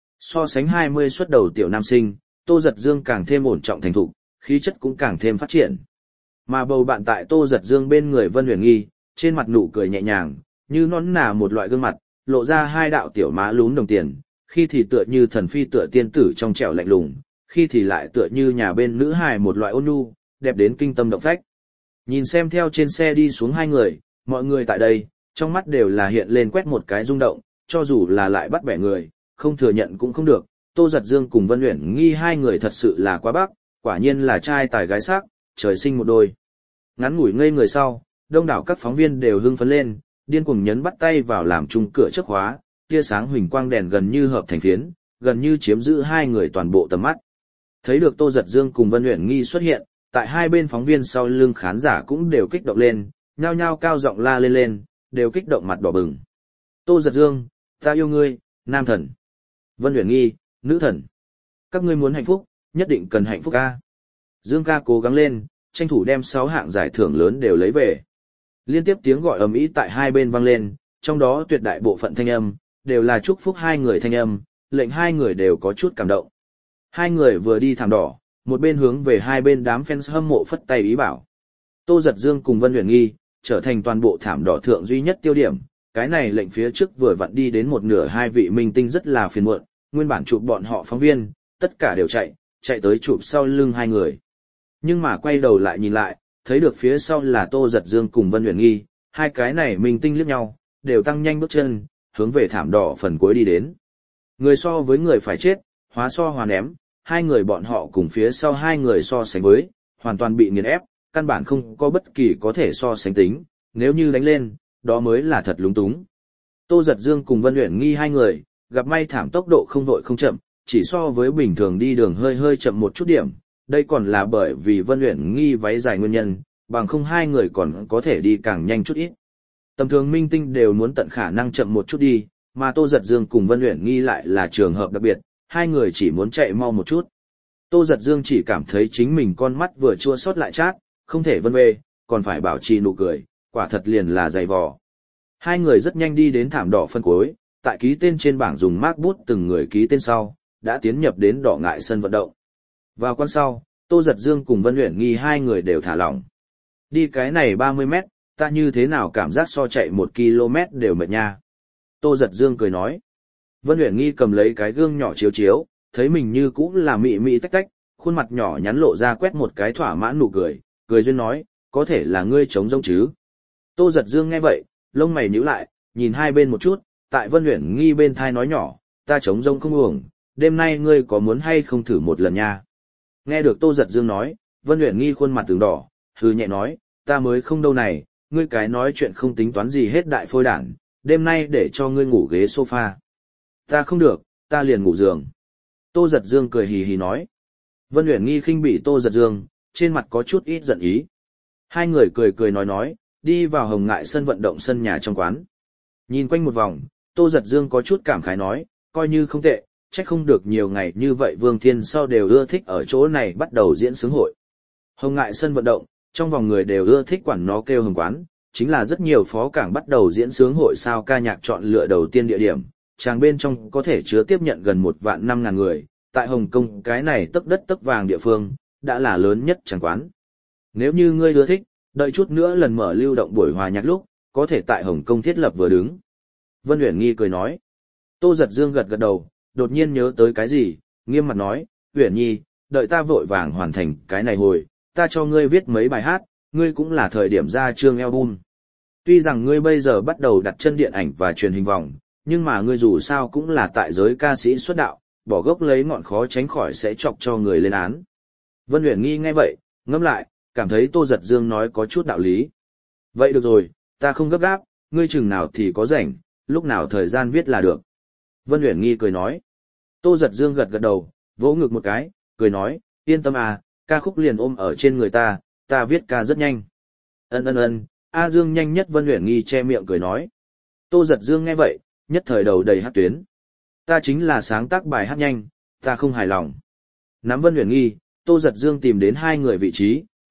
So sánh hai mươi xuất đầu tiểu nam sinh, Tô Giật Dương càng thêm ổn trọng thành thục, khí chất cũng càng thêm phát triển. Mà bầu bạn tại Tô Giật Dương bên người Vân Uyển Nghi, trên mặt nụ cười nhẹ nhàng, như nõn nà một loại gương mặt, lộ ra hai đạo tiểu má lúm đồng tiền, khi thì tựa như thần phi tựa tiên tử trong trẻo lạnh lùng, khi thì lại tựa như nhà bên nữ hài một loại ôn nhu, đẹp đến kinh tâm động phách. Nhìn xem theo trên xe đi xuống hai người, mọi người tại đây, trong mắt đều là hiện lên quét một cái rung động, cho dù là lại bắt bẻ người, không thừa nhận cũng không được. Tô Giật Dương cùng Vân Uyển Nghi hai người thật sự là quá bắc, quả nhiên là trai tài gái sắc, trời sinh một đôi. Ngắn ngủi ngây người sau, đông đảo các phóng viên đều hưng phấn lên, điên cuồng nhấn bắt tay vào làm chung cửa trước khóa, tia sáng huỳnh quang đèn gần như hợp thành phiến, gần như chiếm giữ hai người toàn bộ tầm mắt. Thấy được Tô Giật Dương cùng Vân Uyển Nghi xuất hiện, tại hai bên phóng viên sau lưng khán giả cũng đều kích động lên, nhao nhao cao giọng la lên lên, đều kích động mặt đỏ bừng. Tô Giật Dương, ta yêu ngươi, nam thần. Vân Uyển Nghi, nữ thần. Các ngươi muốn hạnh phúc, nhất định cần hạnh phúc ca. Dương ca cố gắng lên, tranh thủ đem sáu hạng giải thưởng lớn đều lấy về. Liên tiếp tiếng gọi ầm ĩ tại hai bên vang lên, trong đó tuyệt đại bộ phận thanh âm đều là chúc phúc hai người thanh âm, lệnh hai người đều có chút cảm động. Hai người vừa đi thảm đỏ, một bên hướng về hai bên đám fans hâm mộ phất tay ý bảo. Tô Giật Dương cùng Vân Uyển Nghi trở thành toàn bộ thảm đỏ thượng duy nhất tiêu điểm, cái này lệnh phía trước vừa vặn đi đến một nửa hai vị minh tinh rất là phiền muộn, nguyên bản chụp bọn họ phóng viên, tất cả đều chạy, chạy tới chụp sau lưng hai người. Nhưng mà quay đầu lại nhìn lại, thấy được phía sau là Tô Giật Dương cùng Vân Uyển Nghi, hai cái này minh tinh liếc nhau, đều tăng nhanh bước chân, hướng về thảm đỏ phần cuối đi đến. Người so với người phải chết, hóa so hòa ném, hai người bọn họ cùng phía sau hai người so sánh với, hoàn toàn bị nghiền ép, căn bản không có bất kỳ có thể so sánh tính, nếu như đánh lên, đó mới là thật lúng túng. Tô Giật Dương cùng Vân Uyển Nghi hai người, gặp may thảm tốc độ không vội không chậm, chỉ so với bình thường đi đường hơi hơi chậm một chút điểm, đây còn là bởi vì Vân Uyển Nghi váy dài nguyên nhân, bằng không hai người còn có thể đi càng nhanh chút ít. Tầm thường minh tinh đều muốn tận khả năng chậm một chút đi, mà Tô Giật Dương cùng Vân Uyển Nghi lại là trường hợp đặc biệt, hai người chỉ muốn chạy mau một chút. Tô Giật Dương chỉ cảm thấy chính mình con mắt vừa chua xót lại chát, không thể vân vê, còn phải bảo trì nụ cười, quả thật liền là dày vò. Hai người rất nhanh đi đến thảm đỏ phân cuối, tại ký tên trên bảng dùng mác bút từng người ký tên sau, đã tiến nhập đến đỏ ngại sân vận động. Vào quan sau, Tô Giật Dương cùng Vân Uyển Nghi hai người đều thả lỏng. Đi cái này ba mươi mét, ta như thế nào cảm giác so chạy một ki lô mét đều mệt nha. Tô Giật Dương cười nói. Vân Uyển Nghi cầm lấy cái gương nhỏ chiếu chiếu, thấy mình như cũng là mị mị tách tách, khuôn mặt nhỏ nhắn lộ ra quét một cái thỏa mãn nụ cười, cười duyên nói, có thể là ngươi trống rỗng chứ. Tô Giật Dương nghe vậy, lông mày nhíu lại, nhìn hai bên một chút, tại Vân Uyển Nghi bên thai nói nhỏ, ta trống rỗng không uổng, đêm nay ngươi có muốn hay không thử một lần nha. Nghe được Tô Giật Dương nói, Vân Uyển Nghi khuôn mặt từng đỏ, hừ nhẹ nói, ta mới không đâu này, ngươi cái nói chuyện không tính toán gì hết đại phôi đản, đêm nay để cho ngươi ngủ ghế sofa. Ta không được, ta liền ngủ giường. Tô Giật Dương cười hì hì nói. Vân Uyển Nghi khinh bỉ Tô Giật Dương, trên mặt có chút ít giận ý. Hai người cười cười nói nói, đi vào hồng ngại sân vận động sân nhà trong quán. Nhìn quanh một vòng, Tô Giật Dương có chút cảm khái nói, coi như không tệ, chắc không được nhiều ngày như vậy Vương Thiên sau đều ưa thích ở chỗ này bắt đầu diễn sướng hội. Hồng ngại sân vận động, trong vòng người đều ưa thích quản nó kêu hồng quán, chính là rất nhiều phó cảng bắt đầu diễn sướng hội sao ca nhạc chọn lựa đầu tiên địa điểm, tràng bên trong có thể chứa tiếp nhận gần một vạn năm ngàn người, tại Hồng Kông cái này tấc đất tấc vàng địa phương, đã là lớn nhất tràng quán. Nếu như ngươi ưa thích, đợi chút nữa lần mở lưu động buổi hòa nhạc lúc, có thể tại Hồng Kông thiết lập vừa đứng. Vân Uyển Nghi cười nói. Tô Giật Dương gật gật đầu, đột nhiên nhớ tới cái gì, nghiêm mặt nói, Uyển Nhi, đợi ta vội vàng hoàn thành cái này hồi, ta cho ngươi viết mấy bài hát, ngươi cũng là thời điểm ra chương album. Tuy rằng ngươi bây giờ bắt đầu đặt chân điện ảnh và truyền hình vòng, nhưng mà ngươi dù sao cũng là tại giới ca sĩ xuất đạo, bỏ gốc lấy ngọn khó tránh khỏi sẽ chọc cho người lên án. Vân Uyển Nghi nghe vậy, ngẫm lại, cảm thấy Tô Giật Dương nói có chút đạo lý. Vậy được rồi, ta không gấp gáp, ngươi chừng nào thì có rảnh, lúc nào thời gian viết là được. Vân Uyển Nghi cười nói. Tô Giật Dương gật gật đầu, vỗ ngực một cái, cười nói, yên tâm à, ca khúc liền ôm ở trên người ta, ta viết ca rất nhanh. Ân ân ân, A Dương nhanh nhất. Vân Uyển Nghi che miệng cười nói. Tô Giật Dương nghe vậy, nhất thời đầu đầy hát tuyến. Ta chính là sáng tác bài hát nhanh, ta không hài lòng. Nắm Vân Uyển Nghi, Tô Giật Dương tìm đến hai người vị trí,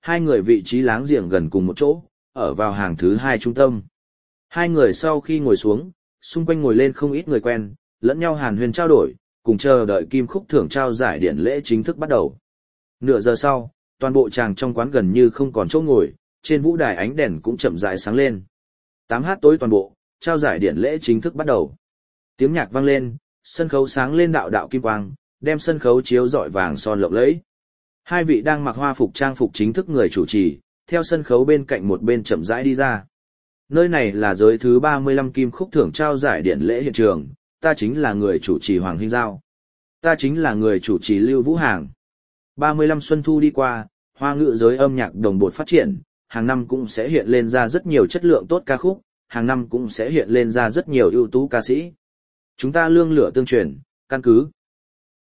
Hai người vị trí láng giềng gần cùng một chỗ, ở vào hàng thứ hai trung tâm. Hai người sau khi ngồi xuống, xung quanh ngồi lên không ít người quen, lẫn nhau hàn huyên trao đổi, cùng chờ đợi kim khúc thưởng trao giải điển lễ chính thức bắt đầu. Nửa giờ sau, toàn bộ tràng trong quán gần như không còn chỗ ngồi, trên vũ đài ánh đèn cũng chậm rãi sáng lên. tám h tối toàn bộ, trao giải điển lễ chính thức bắt đầu. Tiếng nhạc vang lên, sân khấu sáng lên đạo đạo kim quang, đem sân khấu chiếu rọi vàng son lộng lẫy. Hai vị đang mặc hoa phục trang phục chính thức người chủ trì, theo sân khấu bên cạnh một bên chậm rãi đi ra. Nơi này là giới thứ ba mươi lăm kim khúc thưởng trao giải điển lễ hiện trường, ta chính là người chủ trì Hoàng Hinh Giao. Ta chính là người chủ trì Lưu Vũ Hàng. ba mươi lăm xuân thu đi qua, hoa ngữ giới âm nhạc đồng bột phát triển, hàng năm cũng sẽ hiện lên ra rất nhiều chất lượng tốt ca khúc, hàng năm cũng sẽ hiện lên ra rất nhiều ưu tú ca sĩ. Chúng ta lương lửa tương truyền, căn cứ